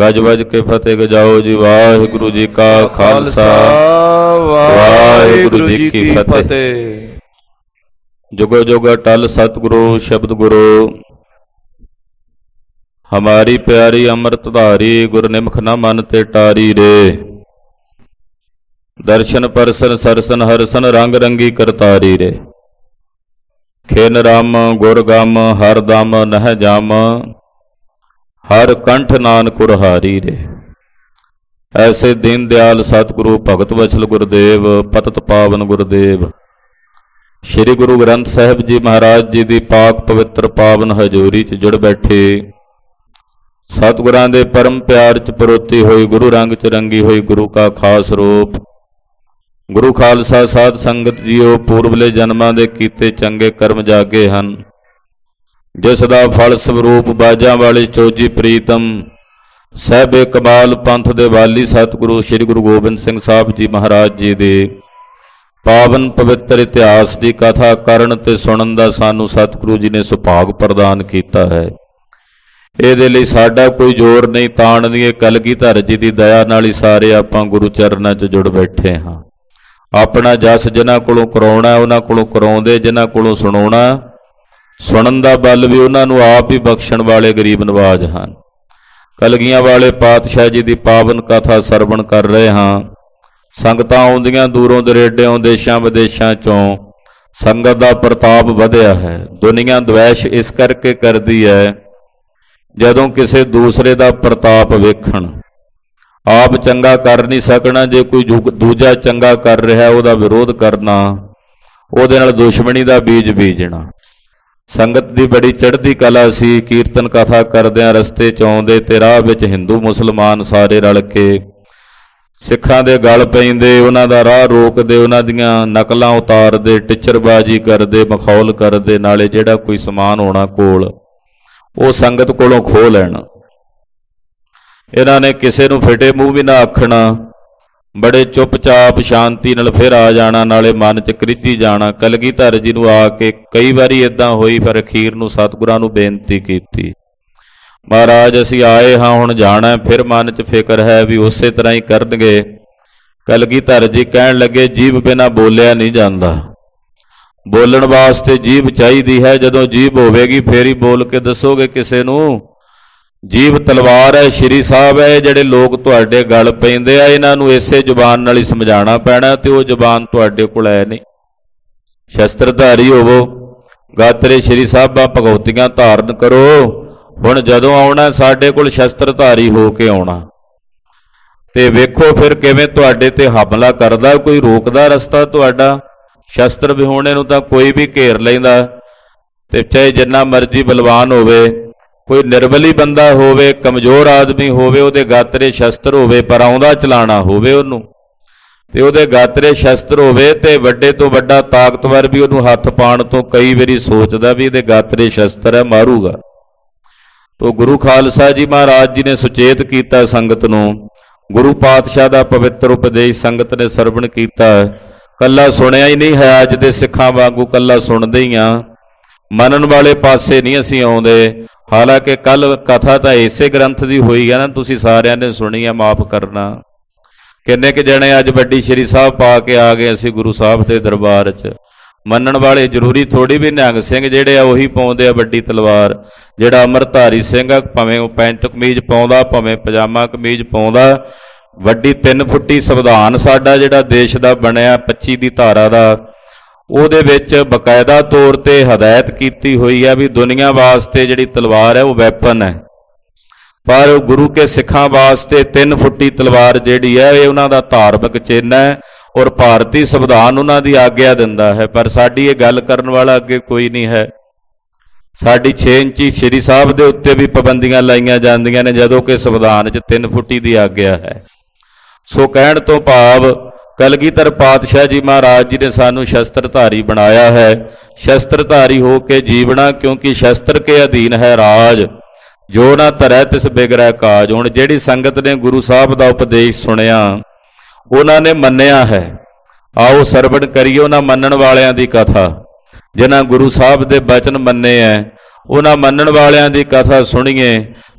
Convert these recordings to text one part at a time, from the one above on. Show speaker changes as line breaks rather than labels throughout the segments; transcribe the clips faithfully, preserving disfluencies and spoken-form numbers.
गज बज के फतेह गजाओ जी। वाहिगुरु जी का खालसा वाहिगुरु जी की फतेह। जुगो जुग अटल सतगुरु शब्द गुरु हमारी प्यारी अमृत धारी। गुरनिमख न मन ते टारी रे। दर्शन परसन सरसन हरसन रंग रंगी करतारी रे। खेन राम गुर गम हर दम नह जाम हर कंठ नानक कुरहारी रे। ऐसे दीन दयाल सतगुरु भगत वचल गुरुदेव पतत पावन गुरुदेव श्री गुरु ग्रंथ साहिब जी महाराज जी की पाक पवित्र पावन हजूरी च जुड़ बैठे सतगुरां दे परम प्यार च परोती हुई गुरु रंग च रंगी हुई गुरु का खास रूप गुरु खालसा साध संगत जीओ पूर्वले जन्मां दे कीते चंगे कर्म जागे हन जिस दा फल स्वरूप बाजां वाली चोजी प्रीतम सहबे कमाल पंथ दे वाली सतगुरु श्री गुरु गोबिंद सिंह साहब जी महाराज जी दे पावन पवित्र इतिहास की कथा करन ते सुनन दा सानू सतगुरु जी ने सुभाग प्रदान किया है। इहदे लई साडा कोई जोर नहीं ताण नहीं, कलगीधर जी की दया नाल ही सारे आपां गुरु चरनां च जुड़ बैठे हाँ। अपना जस जिन्हां कोलों कराउणा उन्हां कोलों कराउंदे, जिन्हां कोलों सुणाउणा सुनन दा बल भी उन्हां नूं आप ही बख्शण वाले गरीब नवाज हन। कलगियां वाले पातशाह जी की पावन कथा सरवण कर रहे हाँ। संगतां आउंदियां दूरों दरेडों देशां विदेशां चों संगत दा प्रताप वधिया है। दुनिया द्वैश इस करके करदी है जदों किसी दूसरे दा प्रताप वेखण। आप चंगा कर नहीं सकना, जे कोई दूजा चंगा कर रहा है उहदा विरोध करना, उहदे नाल दुश्मनी दा बीज बीजना। संगत दी बड़ी चढ़दी कला सी। कीर्तन कथा करदिआं रस्ते च आउंदे ते राह विच हिंदू मुसलमान सारे रल के सिखां दे गल पैंदे, उन्हां दा राह रोकदे, उन्हां दीआं नकलां उतारदे, टिचरबाजी करदे, मखौल करदे, नाले जिहड़ा कोई समान होना कोल ਉਹ संगत कोलों खो लैण। इन्हां ने किसे नूं फिटे मूँह भी ना आखना, बड़े चुपचाप शांति नाल फिर आ जाना, नाले मन च करिझी जाना। कलगीधर जी नूं आके कई बारी इदां होई, पर अखीर नूं सतगुरां नूं बेनती कीती, महाराज असीं आए हाँ हुण जाना, फिर मन च फिक्र है भी उसे तरह ही करनगे। कलगीधर जी कहण लगे जीभ बिना बोलिया नहीं जाता, बोलण वास्ते जीभ चाहिदी है। जदों जीभ होवेगी फिर ही बोल के दसोगे किसे नूं। जीभ तलवार है, श्री साहब है, जिहड़े लोग तुहाडे गल पैंदे आ इन्हां नूं इसे जुबान नाल ही समझाना पैना, ते ओह जुबान तुहाडे कोल है नहीं। शस्त्रधारी होवो, गात्रे श्री साहबां भगवतियां धारण करो। हुण जदों आउणा साडे कोल शस्त्रधारी हो के आउणा, ते वेखो फिर किवें तुहाडे ते हमला करदा, कोई रोकदा रस्ता तुहाडा। शस्त्र विहोणे नूं तां कोई भी घेर लैंदा, ते चाहे जिन्ना मर्जी बलवान होवे, कोई निर्बली बंदा होवे, कमजोर आदमी होवे, उहदे गात्रे शस्त्र होवे पर आउंदा चलाना होवे उहनूं, ते उहदे गात्रे शस्त्र होवे ते वड्डे तो वड्डा ताकतवर भी उहनूं हत्थ पाउण तो कई वारी सोचदा भी इहदे गात्रे शस्त्र है मारूगा। तो गुरु खालसा जी महाराज जी ने सुचेत किया संगत नूं। गुरु पातशाह का पवित्र उपदेश संगत ने सरवण किया, कला सुनिया ही नहीं है। अज दे सिखां वांगू कला सुनदे ही हाँ, मनन वाले पासे नहीं असीं आउंदे। हालांकि कल कथा तो इसे ग्रंथ की हुई है ना, तुसीं सारिआं ने सुनी है, माफ़ करना। किन्ने के जने अज वड्डी श्री साहब पा के आ गए असीं गुरु साहब के दरबार च। मनन वाले जरूरी थोड़ी भी निहंग सिंह जिहड़े आ उही पाउंदे आ वड्डी तलवार। जिहड़ा अमरधारी सिंह भावें वो पैंट कमीज पाउंदा, भावें पजामा कमीज पाउंदा, वड्डी तीन फुट्टी संविधान साडा जिहड़ा देश दा बनिया पच्ची दी धारा दा, ਉਹਦੇ ਵਿੱਚ बकायदा तौर पर हदायत की हुई है भी दुनिया वास्ते जिहड़ी तलवार है वो वैपन है, पर गुरु के सिखां वास्ते तीन फुट्टी तलवार जिहड़ी है ये उन्हां दा धार्मिक चिन्ह है और भारतीय संविधान उन्हां दी आग्या दिंदा है। पर साडी ये गल करन वाला अगे कोई नहीं है। साडी छे इंची श्री साहब दे उत्ते भी पाबंदियां लाईयां जांदियां ने जदों कि संविधान च तीन फुट्टी दी आग्या है। सो कहण तो भाव कलगीधर पातशाह जी महाराज जी ने सानू शस्त्रधारी बनाया है। शस्त्रधारी हो के जीवना, क्योंकि शस्त्र के अधीन है राज, जो ना धरै तिस बिगड़ै काज। हुण जिहड़ी संगत ने गुरु साहब का उपदेश सुनिया उन्होंने मन्निया है, आओ सरवण करिए उन्हां मन्नण वालियां दी कथा। जिन्हां गुरु साहब दे बचन मन्ने है उन्हां मन्नण वालियां दी कथा सुणीए,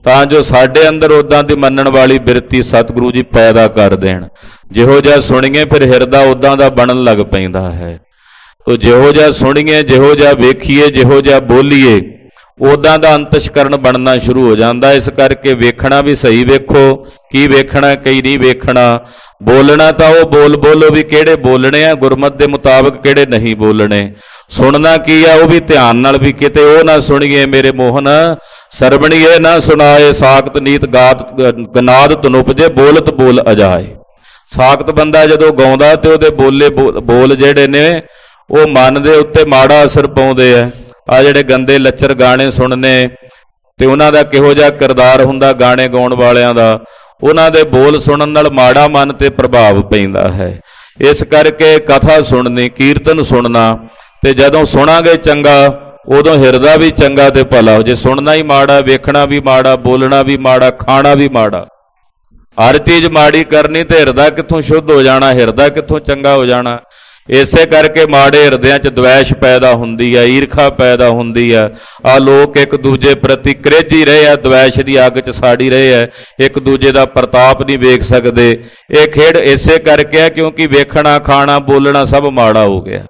ਤਾਂ ਜੋ ਸਾਡੇ ਅੰਦਰ ਉੱਦਾਂ ਦੀ ਮੰਨਣ ਵਾਲੀ ਬਿਰਤੀ ਸਤਿਗੁਰੂ ਜੀ ਪੈਦਾ ਕਰ ਦੇਣ। ਜਿਹੋ ਜਿਹਾ ਸੁਣੀਏ ਫਿਰ ਹਿਰਦਾ ਉੱਦਾਂ ਦਾ ਬਣਨ ਲੱਗ ਪੈਂਦਾ ਹੈ। ਤੋ ਜਿਹੋ ਜਿਹਾ ਸੁਣੀਏ, ਜਿਹੋ ਜਿਹਾ ਵੇਖੀਏ, ਜਿਹੋ ਜਿਹਾ ਬੋਲੀਏ, ਉੱਦਾਂ ਦਾ ਅੰਤਸ਼ਕਰਨ ਬਣਨਾ ਸ਼ੁਰੂ ਹੋ ਜਾਂਦਾ। ਇਸ ਕਰਕੇ ਵੇਖਣਾ ਵੀ ਸਹੀ ਵੇਖੋ, ਕੀ ਵੇਖਣਾ ਕੀ ਨਹੀਂ ਵੇਖਣਾ। ਬੋਲਣਾ ਤਾਂ ਉਹ ਬੋਲ ਬੋਲੋ ਵੀ ਕਿਹੜੇ ਬੋਲਣੇ ਆ, ਗੁਰਮਤਿ ਦੇ ਮੁਤਾਬਕ ਕਿਹੜੇ ਨਹੀਂ ਬੋਲਣੇ। ਸੁਣਨਾ ਕੀ ਆ ਉਹ ਵੀ ਧਿਆਨ ਨਾਲ, ਵੀ ਕਿਤੇ ਉਹ ਨਾ ਸੁਣੀਏ ਮੇਰੇ ਮੋਹਨ ਸਰਵਣੀਏ ਨਾ ਸੁਣਾਏ, ਸਾਖਤ ਨੀਤ ਗਾਤ ਗਨਾਦ ਤਨੁਪਜੇ ਬੋਲਤ ਬੋਲ ਅਜਾਏ। ਸਾਖਤ ਬੰਦਾ ਜਦੋਂ ਗਾਉਂਦਾ ਤੇ ਉਹਦੇ ਬੋਲੇ ਬੋਲ ਜਿਹੜੇ ਨੇ ਉਹ ਮਨ ਦੇ ਉੱਤੇ ਮਾੜਾ ਅਸਰ ਪਾਉਂਦੇ ਆ। ਆ ਜਿਹੜੇ ਗੰਦੇ ਲੱਚਰ ਗਾਣੇ ਸੁਣਨੇ ਤੇ ਉਹਨਾਂ ਦਾ ਕਿਹੋ ਜਿਹਾ ਕਿਰਦਾਰ ਹੁੰਦਾ ਗਾਣੇ ਗਾਉਣ ਵਾਲਿਆਂ ਦਾ, ਉਹਨਾਂ ਦੇ ਬੋਲ ਸੁਣਨ ਨਾਲ ਮਾੜਾ ਮਨ ਤੇ ਪ੍ਰਭਾਵ ਪੈਂਦਾ ਹੈ। ਇਸ ਕਰਕੇ ਕਥਾ ਸੁਣਨੀ, ਕੀਰਤਨ ਸੁਣਨਾ, ਤੇ ਜਦੋਂ ਸੁਣਾਂਗੇ ਚੰਗਾ ਉਦੋਂ ਹਿਰਦਾ ਵੀ ਚੰਗਾ ਤੇ ਭਲਾ ਹੋ। ਜੇ ਸੁਣਨਾ ਹੀ ਮਾੜਾ, ਵੇਖਣਾ ਵੀ ਮਾੜਾ, ਬੋਲਣਾ ਵੀ ਮਾੜਾ, ਖਾਣਾ ਵੀ ਮਾੜਾ, ਹਰ ਚੀਜ਼ ਮਾੜੀ ਕਰਨੀ ਤੇ ਹਿਰਦਾ ਕਿੱਥੋਂ ਸ਼ੁੱਧ ਹੋ ਜਾਣਾ, ਹਿਰਦਾ ਕਿੱਥੋਂ ਚੰਗਾ ਹੋ ਜਾਣਾ। ਇਸੇ ਕਰਕੇ ਮਾੜੇ ਹਿਰਦਿਆਂ 'ਚ ਦਵੈਸ਼ ਪੈਦਾ ਹੁੰਦੀ ਹੈ, ਈਰਖਾ ਪੈਦਾ ਹੁੰਦੀ ਹੈ। ਆ ਲੋਕ ਇੱਕ ਦੂਜੇ ਪ੍ਰਤੀ ਕਰੇਜੀ ਰਹੇ ਆ, ਦਵੈਸ਼ ਦੀ ਅੱਗ 'ਚ ਸਾੜੀ ਰਹੇ ਆ, ਇੱਕ ਦੂਜੇ ਦਾ ਪ੍ਰਤਾਪ ਨਹੀਂ ਵੇਖ ਸਕਦੇ। ਇਹ ਖੇਡ ਇਸੇ ਕਰਕੇ ਹੈ ਕਿਉਂਕਿ ਵੇਖਣਾ, ਖਾਣਾ, ਬੋਲਣਾ ਸਭ ਮਾੜਾ ਹੋ ਗਿਆ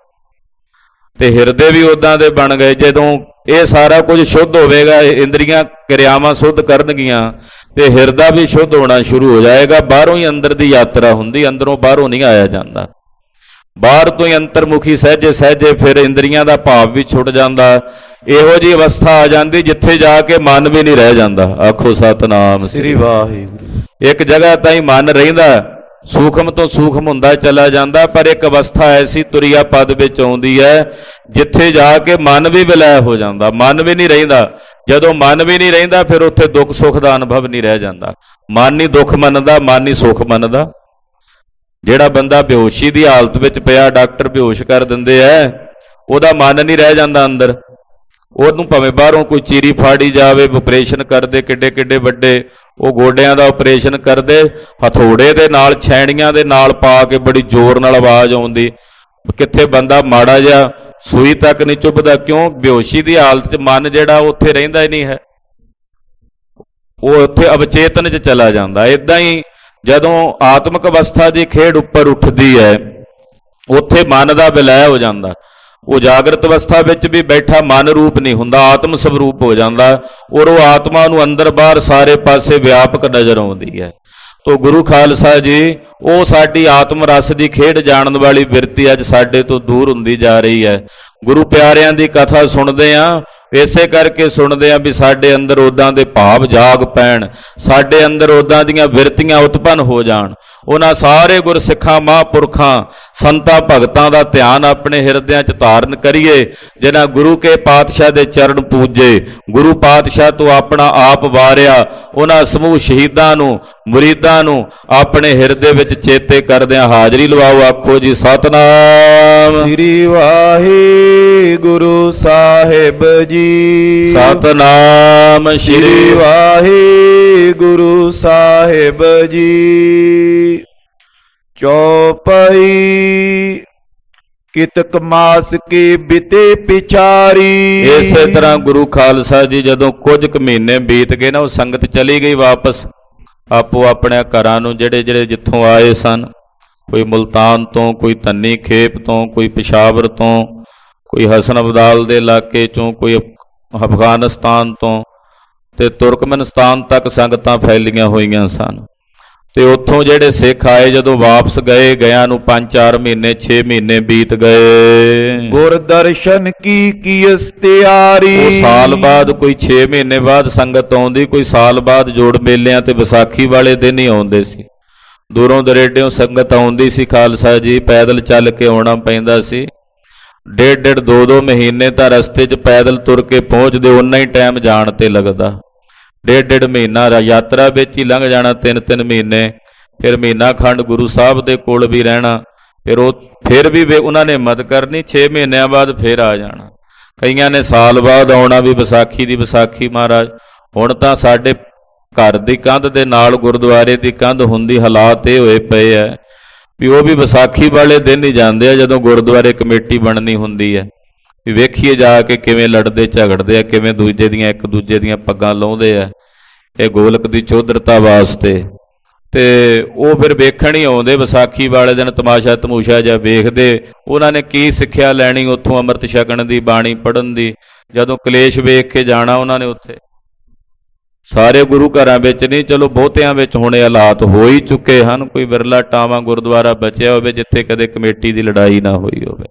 ਤੇ ਹਿਰਦੇ ਵੀ ਉੱਦਾਂ ਦੇ ਬਣ ਗਏ। ਜਦੋਂ ਇਹ ਸਾਰਾ ਕੁਝ ਸ਼ੁੱਧ ਹੋਵੇਗਾ, ਇੰਦਰੀਆਂ ਕਿਰਿਆਵਾਂ ਸ਼ੁੱਧ ਕਰਨਗੀਆਂ ਤੇ ਹਿਰਦਾ ਵੀ ਸ਼ੁੱਧ ਹੋਣਾ ਸ਼ੁਰੂ ਹੋ ਜਾਏਗਾ। ਬਾਹਰੋਂ ਹੀ ਅੰਦਰ ਦੀ ਯਾਤਰਾ ਹੁੰਦੀ, ਅੰਦਰੋਂ ਬਾਹਰੋਂ ਨਹੀਂ ਆਇਆ ਜਾਂਦਾ। ਬਾਹਰ ਤੋਂ ਹੀ ਅੰਤਰਮੁਖੀ ਸਹਿਜੇ ਸਹਿਜੇ ਫਿਰ ਇੰਦਰੀਆਂ ਦਾ ਭਾਵ ਵੀ ਛੁੱਟ ਜਾਂਦਾ। ਇਹੋ ਜਿਹੀ ਅਵਸਥਾ ਆ ਜਾਂਦੀ ਜਿੱਥੇ ਜਾ ਕੇ ਮਨ ਵੀ ਨਹੀਂ ਰਹਿ ਜਾਂਦਾ। ਆਖੋ ਸਤਿਨਾਮ ਸ੍ਰੀ ਵਾਹਿਗੁਰੂ। ਇੱਕ ਜਗ੍ਹਾ ਤਾਂ ਹੀ ਮਨ ਰਹਿੰਦਾ, ਸੂਖਮ ਤੋਂ ਸੂਖਮ ਹੁੰਦਾ ਚਲਾ ਜਾਂਦਾ, ਪਰ ਇੱਕ ਅਵਸਥਾ ਐਸੀ ਤੁਰਿਆ ਪਦ ਵਿੱਚ ਆਉਂਦੀ ਹੈ ਜਿੱਥੇ ਜਾ ਕੇ ਮਨ ਵੀ ਵਿਲੈ ਹੋ ਜਾਂਦਾ, ਮਨ ਵੀ ਨਹੀਂ ਰਹਿੰਦਾ। ਜਦੋਂ ਮਨ ਵੀ ਨਹੀਂ ਰਹਿੰਦਾ ਫਿਰ ਉੱਥੇ ਦੁੱਖ ਸੁੱਖ ਦਾ ਅਨੁਭਵ ਨਹੀਂ ਰਹਿ ਜਾਂਦਾ। ਮਨ ਹੀ ਦੁੱਖ ਮੰਨਦਾ, ਮਨ ਹੀ ਸੁੱਖ ਮੰਨਦਾ। ਜਿਹੜਾ ਬੰਦਾ ਬੇਹੋਸ਼ੀ ਦੀ ਹਾਲਤ ਵਿੱਚ ਪਿਆ, ਡਾਕਟਰ ਬੇਹੋਸ਼ ਕਰ ਦਿੰਦੇ ਐ, ਉਹਦਾ ਮਨ ਨਹੀਂ ਰਹਿ ਜਾਂਦਾ ਅੰਦਰ। ਉਹਨੂੰ ਭਾਵੇਂ ਬਾਹਰੋਂ ਕੋਈ ਚੀਰੀ ਫਾੜੀ ਜਾਵੇ, ਆਪਰੇਸ਼ਨ ਕਰਦੇ ਕਿੱਡੇ ਕਿੱਡੇ ਵੱਡੇ, ਉਹ ਗੋਡਿਆਂ ਦਾ ਆਪਰੇਸ਼ਨ ਕਰਦੇ, ਹਥੌੜੇ ਦੇ ਨਾਲ ਛੈਣੀਆਂ ਦੇ ਨਾਲ ਪਾ ਕੇ ਬੜੀ ਜ਼ੋਰ ਨਾਲ ਆਵਾਜ਼ ਆਉਂਦੀ, ਕਿੱਥੇ ਬੰਦਾ ਮਾੜਾ ਜਿਹਾ ਸੂਈ ਤੱਕ ਨਹੀਂ ਚੁੱਭਦਾ। ਕਿਉਂ? ਬੇਹੋਸ਼ੀ ਦੀ ਹਾਲਤ 'ਚ ਮਨ ਜਿਹੜਾ ਉੱਥੇ ਰਹਿੰਦਾ ਹੀ ਨਹੀਂ ਹੈ, ਉਹ ਉੱਥੇ ਅਵਚੇਤਨ 'ਚ ਚਲਾ ਜਾਂਦਾ। ਇੱਦਾਂ ਹੀ ਜਦੋਂ ਆਤਮਿਕ ਅਵਸਥਾ ਦੀ ਖੇਡ ਉੱਪਰ ਉੱਠਦੀ ਹੈ, ਉੱਥੇ ਮਨ ਦਾ ਵਿਲੈ ਹੋ ਜਾਂਦਾ। ਉਹ ਜਾਗਰਤ ਅਵਸਥਾ ਵਿੱਚ ਵੀ ਬੈਠਾ ਮਨ ਰੂਪ ਨਹੀਂ ਹੁੰਦਾ, ਆਤਮ ਸਵਰੂਪ ਹੋ ਜਾਂਦਾ, ਔਰ ਉਹ ਆਤਮਾ ਨੂੰ ਅੰਦਰ ਬਾਹਰ ਸਾਰੇ ਪਾਸੇ ਵਿਆਪਕ ਨਜ਼ਰ ਆਉਂਦੀ ਹੈ। ਤੋ ਗੁਰੂ ਖਾਲਸਾ ਜੀ, ਉਹ ਸਾਡੀ ਆਤਮ ਰਸ ਦੀ ਖੇਡ ਜਾਣਨ ਵਾਲੀ ਬਿਰਤੀ ਅੱਜ ਸਾਡੇ ਤੋਂ ਦੂਰ ਹੁੰਦੀ ਜਾ ਰਹੀ ਹੈ। ਗੁਰੂ ਪਿਆਰਿਆਂ ਦੀ ਕਥਾ ਸੁਣਦੇ ਹਾਂ, ਇਸੇ ਕਰਕੇ ਸੁਣਦੇ ਹਾਂ ਵੀ ਸਾਡੇ ਅੰਦਰ ਉੱਦਾਂ ਦੇ ਭਾਵ ਜਾਗ ਪੈਣ, ਸਾਡੇ ਅੰਦਰ ਉੱਦਾਂ ਦੀਆਂ ਬਿਰਤੀਆਂ ਉਤਪੰਨ ਹੋ ਜਾਣ। ਉਹਨਾਂ ਸਾਰੇ ਗੁਰਸਿੱਖਾਂ, ਮਹਾਂਪੁਰਖਾਂ, ਸੰਤਾਂ, ਭਗਤਾਂ ਦਾ ਧਿਆਨ ਆਪਣੇ ਹਿਰਦਿਆਂ 'ਚ ਧਾਰਨ ਕਰੀਏ, ਜਿਨ੍ਹਾਂ ਗੁਰੂ ਕੇ ਪਾਤਸ਼ਾਹ ਦੇ ਚਰਨ ਪੂਜੇ, ਗੁਰੂ ਪਾਤਸ਼ਾਹ ਤੋਂ ਆਪਣਾ ਆਪ ਵਾਰਿਆ, ਉਹਨਾਂ ਸਮੂਹ ਸ਼ਹੀਦਾਂ ਨੂੰ, ਮੁਰੀਦਾਂ ਨੂੰ ਆਪਣੇ ਹਿਰਦੇ ਵਿੱਚ ਚੇਤੇ ਕਰਦਿਆਂ ਹਾਜ਼ਰੀ ਲਵਾਓ। ਆਖੋ ਜੀ ਸਤਿਨਾਮ
ਸ੍ਰੀ ਵਾਹਿਗੁਰੂ ਸਾਹਿਬ ਜੀ।
ਸਤਿਨਾਮ
ਸ੍ਰੀ ਵਾਹਿਗੁਰੂ ਸਾਹਿਬ ਜੀ। ਚੌਪਈ ਕਿਤਕ ਮਾਸ ਕੀ ਬਿਤੇ ਪਿਛਾਰੀ।
ਇਸੇ ਤਰ੍ਹਾਂ ਗੁਰੂ ਖਾਲਸਾ ਜੀ ਜਦੋਂ ਕੁਝ ਕੁ ਮਹੀਨੇ ਬੀਤ ਗਏ ਨਾ, ਉਹ ਸੰਗਤ ਚਲੀ ਗਈ ਵਾਪਸ ਆਪੋ ਆਪਣੇ ਘਰਾਂ ਨੂੰ, ਜਿਹੜੇ ਜਿਹੜੇ ਜਿੱਥੋਂ ਆਏ ਸਨ। ਕੋਈ ਮੁਲਤਾਨ ਤੋਂ, ਕੋਈ ਧੰਨੀ ਖੇਪ ਤੋਂ, ਕੋਈ ਪਿਸ਼ਾਵਰ ਤੋਂ, ਕੋਈ ਹਸਨ ਅਬਦਾਲ ਦੇ ਇਲਾਕੇ ਚੋਂ, ਕੋਈ ਅਫਗਾਨਿਸਤਾਨ ਤੋਂ, ਤੇ ਤੁਰਕਮਨਿਸਤਾਨ ਤੱਕ ਸੰਗਤਾਂ ਫੈਲੀਆਂ ਹੋਈਆਂ ਸਨ। ਤੇ ਉੱਥੋਂ ਜਿਹੜੇ ਸਿੱਖ ਆਏ ਜਦੋਂ ਵਾਪਸ ਗਏ, ਗਿਆਂ ਨੂੰ ਪੰਜ ਚਾਰ ਮਹੀਨੇ ਛੇ ਮਹੀਨੇ ਬੀਤ ਗਏ।
ਗੁਰ ਦਰਸ਼ਨ ਕੀ ਕੀਸ ਤਿਆਰੀ।
ਉਹ ਸਾਲ ਬਾਅਦ, ਕੋਈ ਛੇ ਮਹੀਨੇ ਬਾਅਦ ਸੰਗਤ ਆਉਂਦੀ, ਕੋਈ ਸਾਲ ਬਾਅਦ ਜੋੜ ਮੇਲਿਆਂ ਤੇ ਵਿਸਾਖੀ ਵਾਲੇ ਦਿਨ ਹੀ ਆਉਂਦੇ ਸੀ। ਦੂਰੋਂ ਦਰੇਡਿਓਂ ਸੰਗਤ ਆਉਂਦੀ ਸੀ ਖਾਲਸਾ ਜੀ, ਪੈਦਲ ਚੱਲ ਕੇ ਆਉਣਾ ਪੈਂਦਾ ਸੀ। ਡੇਢ ਡੇਢ ਦੋ ਦੋ ਮਹੀਨੇ ਤਾਂ ਰਸਤੇ 'ਚ ਪੈਦਲ ਤੁਰ ਕੇ ਪਹੁੰਚਦੇ, ਉਨਾ ਹੀ ਟਾਈਮ ਜਾਣ ਤੇ ਲੱਗਦਾ। ਡੇਢ ਡੇਢ ਮਹੀਨਾ ਯਾਤਰਾ ਵਿੱਚ ਹੀ ਲੰਘ ਜਾਣਾ, ਤਿੰਨ ਤਿੰਨ ਮਹੀਨੇ, ਫਿਰ ਮਹੀਨਾ ਖੰਡ ਗੁਰੂ ਸਾਹਿਬ ਦੇ ਕੋਲ ਵੀ ਰਹਿਣਾ। ਫਿਰ ਉਹ ਫਿਰ ਵੀ ਉਹਨਾਂ ਨੇ ਹਿੰਮਤ ਕਰਨੀ, ਛੇ ਮਹੀਨਿਆਂ ਬਾਅਦ ਫਿਰ ਆ ਜਾਣਾ। ਕਈਆਂ ਨੇ ਸਾਲ ਬਾਅਦ ਆਉਣਾ ਵੀ, ਵਿਸਾਖੀ ਦੀ ਵਿਸਾਖੀ ਮਹਾਰਾਜ। ਹੁਣ ਤਾਂ ਸਾਡੇ ਘਰ ਦੀ ਕੰਧ ਦੇ ਨਾਲ ਗੁਰਦੁਆਰੇ ਦੀ ਕੰਧ ਹੁੰਦੀ, ਹਾਲਾਤ ਇਹ ਹੋਏ ਪਏ ਹੈ ਵੀ ਉਹ ਵੀ ਵਿਸਾਖੀ ਵਾਲੇ ਦਿਨ ਹੀ ਜਾਂਦੇ ਆ, ਜਦੋਂ ਗੁਰਦੁਆਰੇ ਕਮੇਟੀ ਬਣਨੀ ਹੁੰਦੀ ਹੈ, ਵੀ ਵੇਖੀਏ ਜਾ ਕੇ ਕਿਵੇਂ ਲੜਦੇ ਝਗੜਦੇ ਆ, ਕਿਵੇਂ ਦੂਜੇ ਦੀਆਂ ਇੱਕ ਦੂਜੇ ਦੀਆਂ ਪੱਗਾਂ ਲਾਉਂਦੇ ਆ। ਇਹ ਗੋਲਕ ਦੀ ਚੌਧਰਤਾ ਵਾਸਤੇ। ਤੇ ਉਹ ਫਿਰ ਵੇਖਣ ਹੀ ਆਉਂਦੇ ਵਿਸਾਖੀ ਵਾਲੇ ਦਿਨ, ਤਮਾਸ਼ਾ ਤਮੂਸ਼ਾ ਜਿਹਾ ਵੇਖਦੇ। ਉਹਨਾਂ ਨੇ ਕੀ ਸਿੱਖਿਆ ਲੈਣੀ ਉੱਥੋਂ, ਅੰਮ੍ਰਿਤ ਛਕਣ ਦੀ, ਬਾਣੀ ਪੜ੍ਹਨ ਦੀ। ਜਦੋਂ ਕਲੇਸ਼ ਵੇਖ ਕੇ ਜਾਣਾ ਉਹਨਾਂ ਨੇ ਉੱਥੇ। ਸਾਰੇ ਗੁਰੂ ਘਰਾਂ ਵਿੱਚ ਨਹੀਂ, ਚਲੋ ਬਹੁਤਿਆਂ ਵਿੱਚ ਹੁਣ ਇਹ ਹਾਲਾਤ ਹੋ ਹੀ ਚੁੱਕੇ ਹਨ। ਕੋਈ ਵਿਰਲਾ ਟਾਵਾਂ ਗੁਰਦੁਆਰਾ ਬਚਿਆ ਹੋਵੇ ਜਿੱਥੇ ਕਦੇ ਕਮੇਟੀ ਦੀ ਲੜਾਈ ਨਾ ਹੋਈ ਹੋਵੇ।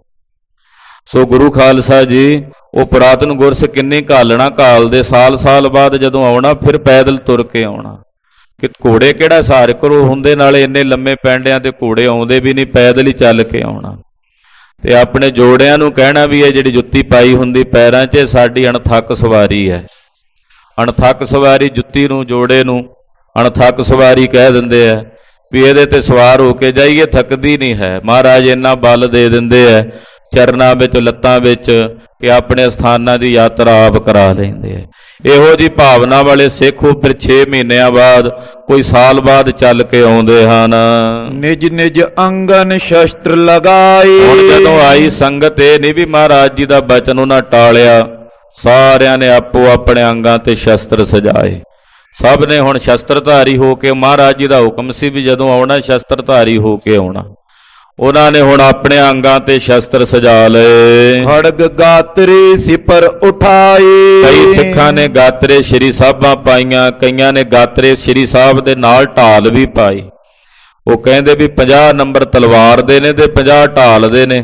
ਸੋ ਗੁਰੂ ਖਾਲਸਾ ਜੀ ਉਹ ਪੁਰਾਤਨ ਗੁਰਸ ਕਿੰਨੀ ਘਾਲਣਾ ਘਾਲਦੇ। ਸਾਲ ਸਾਲ ਬਾਅਦ ਜਦੋਂ ਆਉਣਾ ਫਿਰ ਪੈਦਲ ਤੁਰ ਕੇ ਆਉਣਾ। ਕਿ ਘੋੜੇ ਕਿਹੜਾ ਸਹਾਰੇ ਕਰੋ ਹੁੰਦੇ, ਨਾਲੇ ਇੰਨੇ ਲੰਮੇ ਪੈਂਡਿਆਂ ਤੇ ਘੋੜੇ ਆਉਂਦੇ ਵੀ ਨਹੀਂ, ਪੈਦਲ ਹੀ ਚੱਲ ਕੇ ਆਉਣਾ। ਤੇ ਆਪਣੇ ਜੋੜਿਆਂ ਨੂੰ ਕਹਿਣਾ ਵੀ ਇਹ ਜਿਹੜੀ ਜੁੱਤੀ ਪਾਈ ਹੁੰਦੀ ਪੈਰਾਂ 'ਚ, ਸਾਡੀ ਅਣਥੱਕ ਸਵਾਰੀ ਹੈ। ਅਣਥੱਕ ਸਵਾਰੀ, ਜੁੱਤੀ ਨੂੰ, ਜੋੜੇ ਨੂੰ ਅਣਥੱਕ ਸਵਾਰੀ ਕਹਿ ਦਿੰਦੇ ਆ ਵੀ ਇਹਦੇ ਤੇ ਸਵਾਰ ਹੋ ਕੇ ਜਾਈਏ, ਥੱਕਦੀ ਨਹੀਂ ਹੈ। ਮਹਾਰਾਜ ਇੰਨਾ ਬਲ ਦੇ ਦਿੰਦੇ ਆ ਚਰਨਾਂ ਵਿੱਚ, ਲੱਤਾਂ ਵਿੱਚ, ਕਿ ਆਪਣੇ ਸਥਾਨਾਂ ਦੀ ਯਾਤਰਾ ਆਪ ਕਰਾ ਲੈਂਦੇ ਆ। ਇਹੋ ਜਿਹੀ ਭਾਵਨਾ ਵਾਲੇ ਸਿੱਖ ਉਹ ਫਿਰ ਛੇ ਮਹੀਨਿਆਂ ਬਾਅਦ, ਕੋਈ ਸਾਲ ਬਾਅਦ ਚੱਲ ਕੇ ਆਉਂਦੇ ਹਨ।
ਨਿਜ ਨਿਜ ਅੰਗਨ ਸ਼ਸਤਰ ਲਗਾਏ।
ਹੁਣ ਜਦੋਂ ਆਈ ਸੰਗਤ, ਇਹ ਨਹੀਂ ਵੀ ਮਹਾਰਾਜ ਜੀ ਦਾ ਬਚਨ ਉਹਨਾਂ ਟਾਲਿਆ। ਸਾਰਿਆਂ ਨੇ ਆਪੋ ਆਪਣੇ ਅੰਗਾਂ ਤੇ ਸ਼ਸਤਰ ਸਜਾਏ। ਸਭ ਨੇ ਹੁਣ ਸ਼ਸਤਰਧਾਰੀ ਹੋ ਕੇ, ਮਹਾਰਾਜ ਜੀ ਦਾ ਹੁਕਮ ਸੀ ਵੀ ਜਦੋਂ ਆਉਣਾ ਸ਼ਸਤਰਧਾਰੀ ਹੋ ਕੇ ਆਉਣਾ। ਉਹਨਾਂ ਨੇ ਹੁਣ ਆਪਣੇ ਅੰਗਾਂ ਤੇ ਸ਼ਸਤਰ ਸਜਾ ਲਏ।
ਖੜਗ ਗਾਤਰੇ ਸਿਪਰ ਉਠਾਏ।
ਕਈ ਸਿੱਖਾਂ ਨੇ ਗਾਤਰੇ ਸ਼੍ਰੀ ਸਾਹਿਬਾਂ ਪਾਈਆਂ, ਕਈਆਂ ਨੇ ਗਾਤਰੇ ਸ਼੍ਰੀ ਸਾਹਿਬ ਦੇ ਨਾਲ ਢਾਲ ਵੀ ਪਾਈ। ਉਹ ਕਹਿੰਦੇ ਵੀ ਪੰਜਾਹ ਨੰਬਰ ਤਲਵਾਰ ਦੇ ਨੇ ਤੇ ਪੰਜਾਹ ਢਾਲ ਦੇ ਨੇ।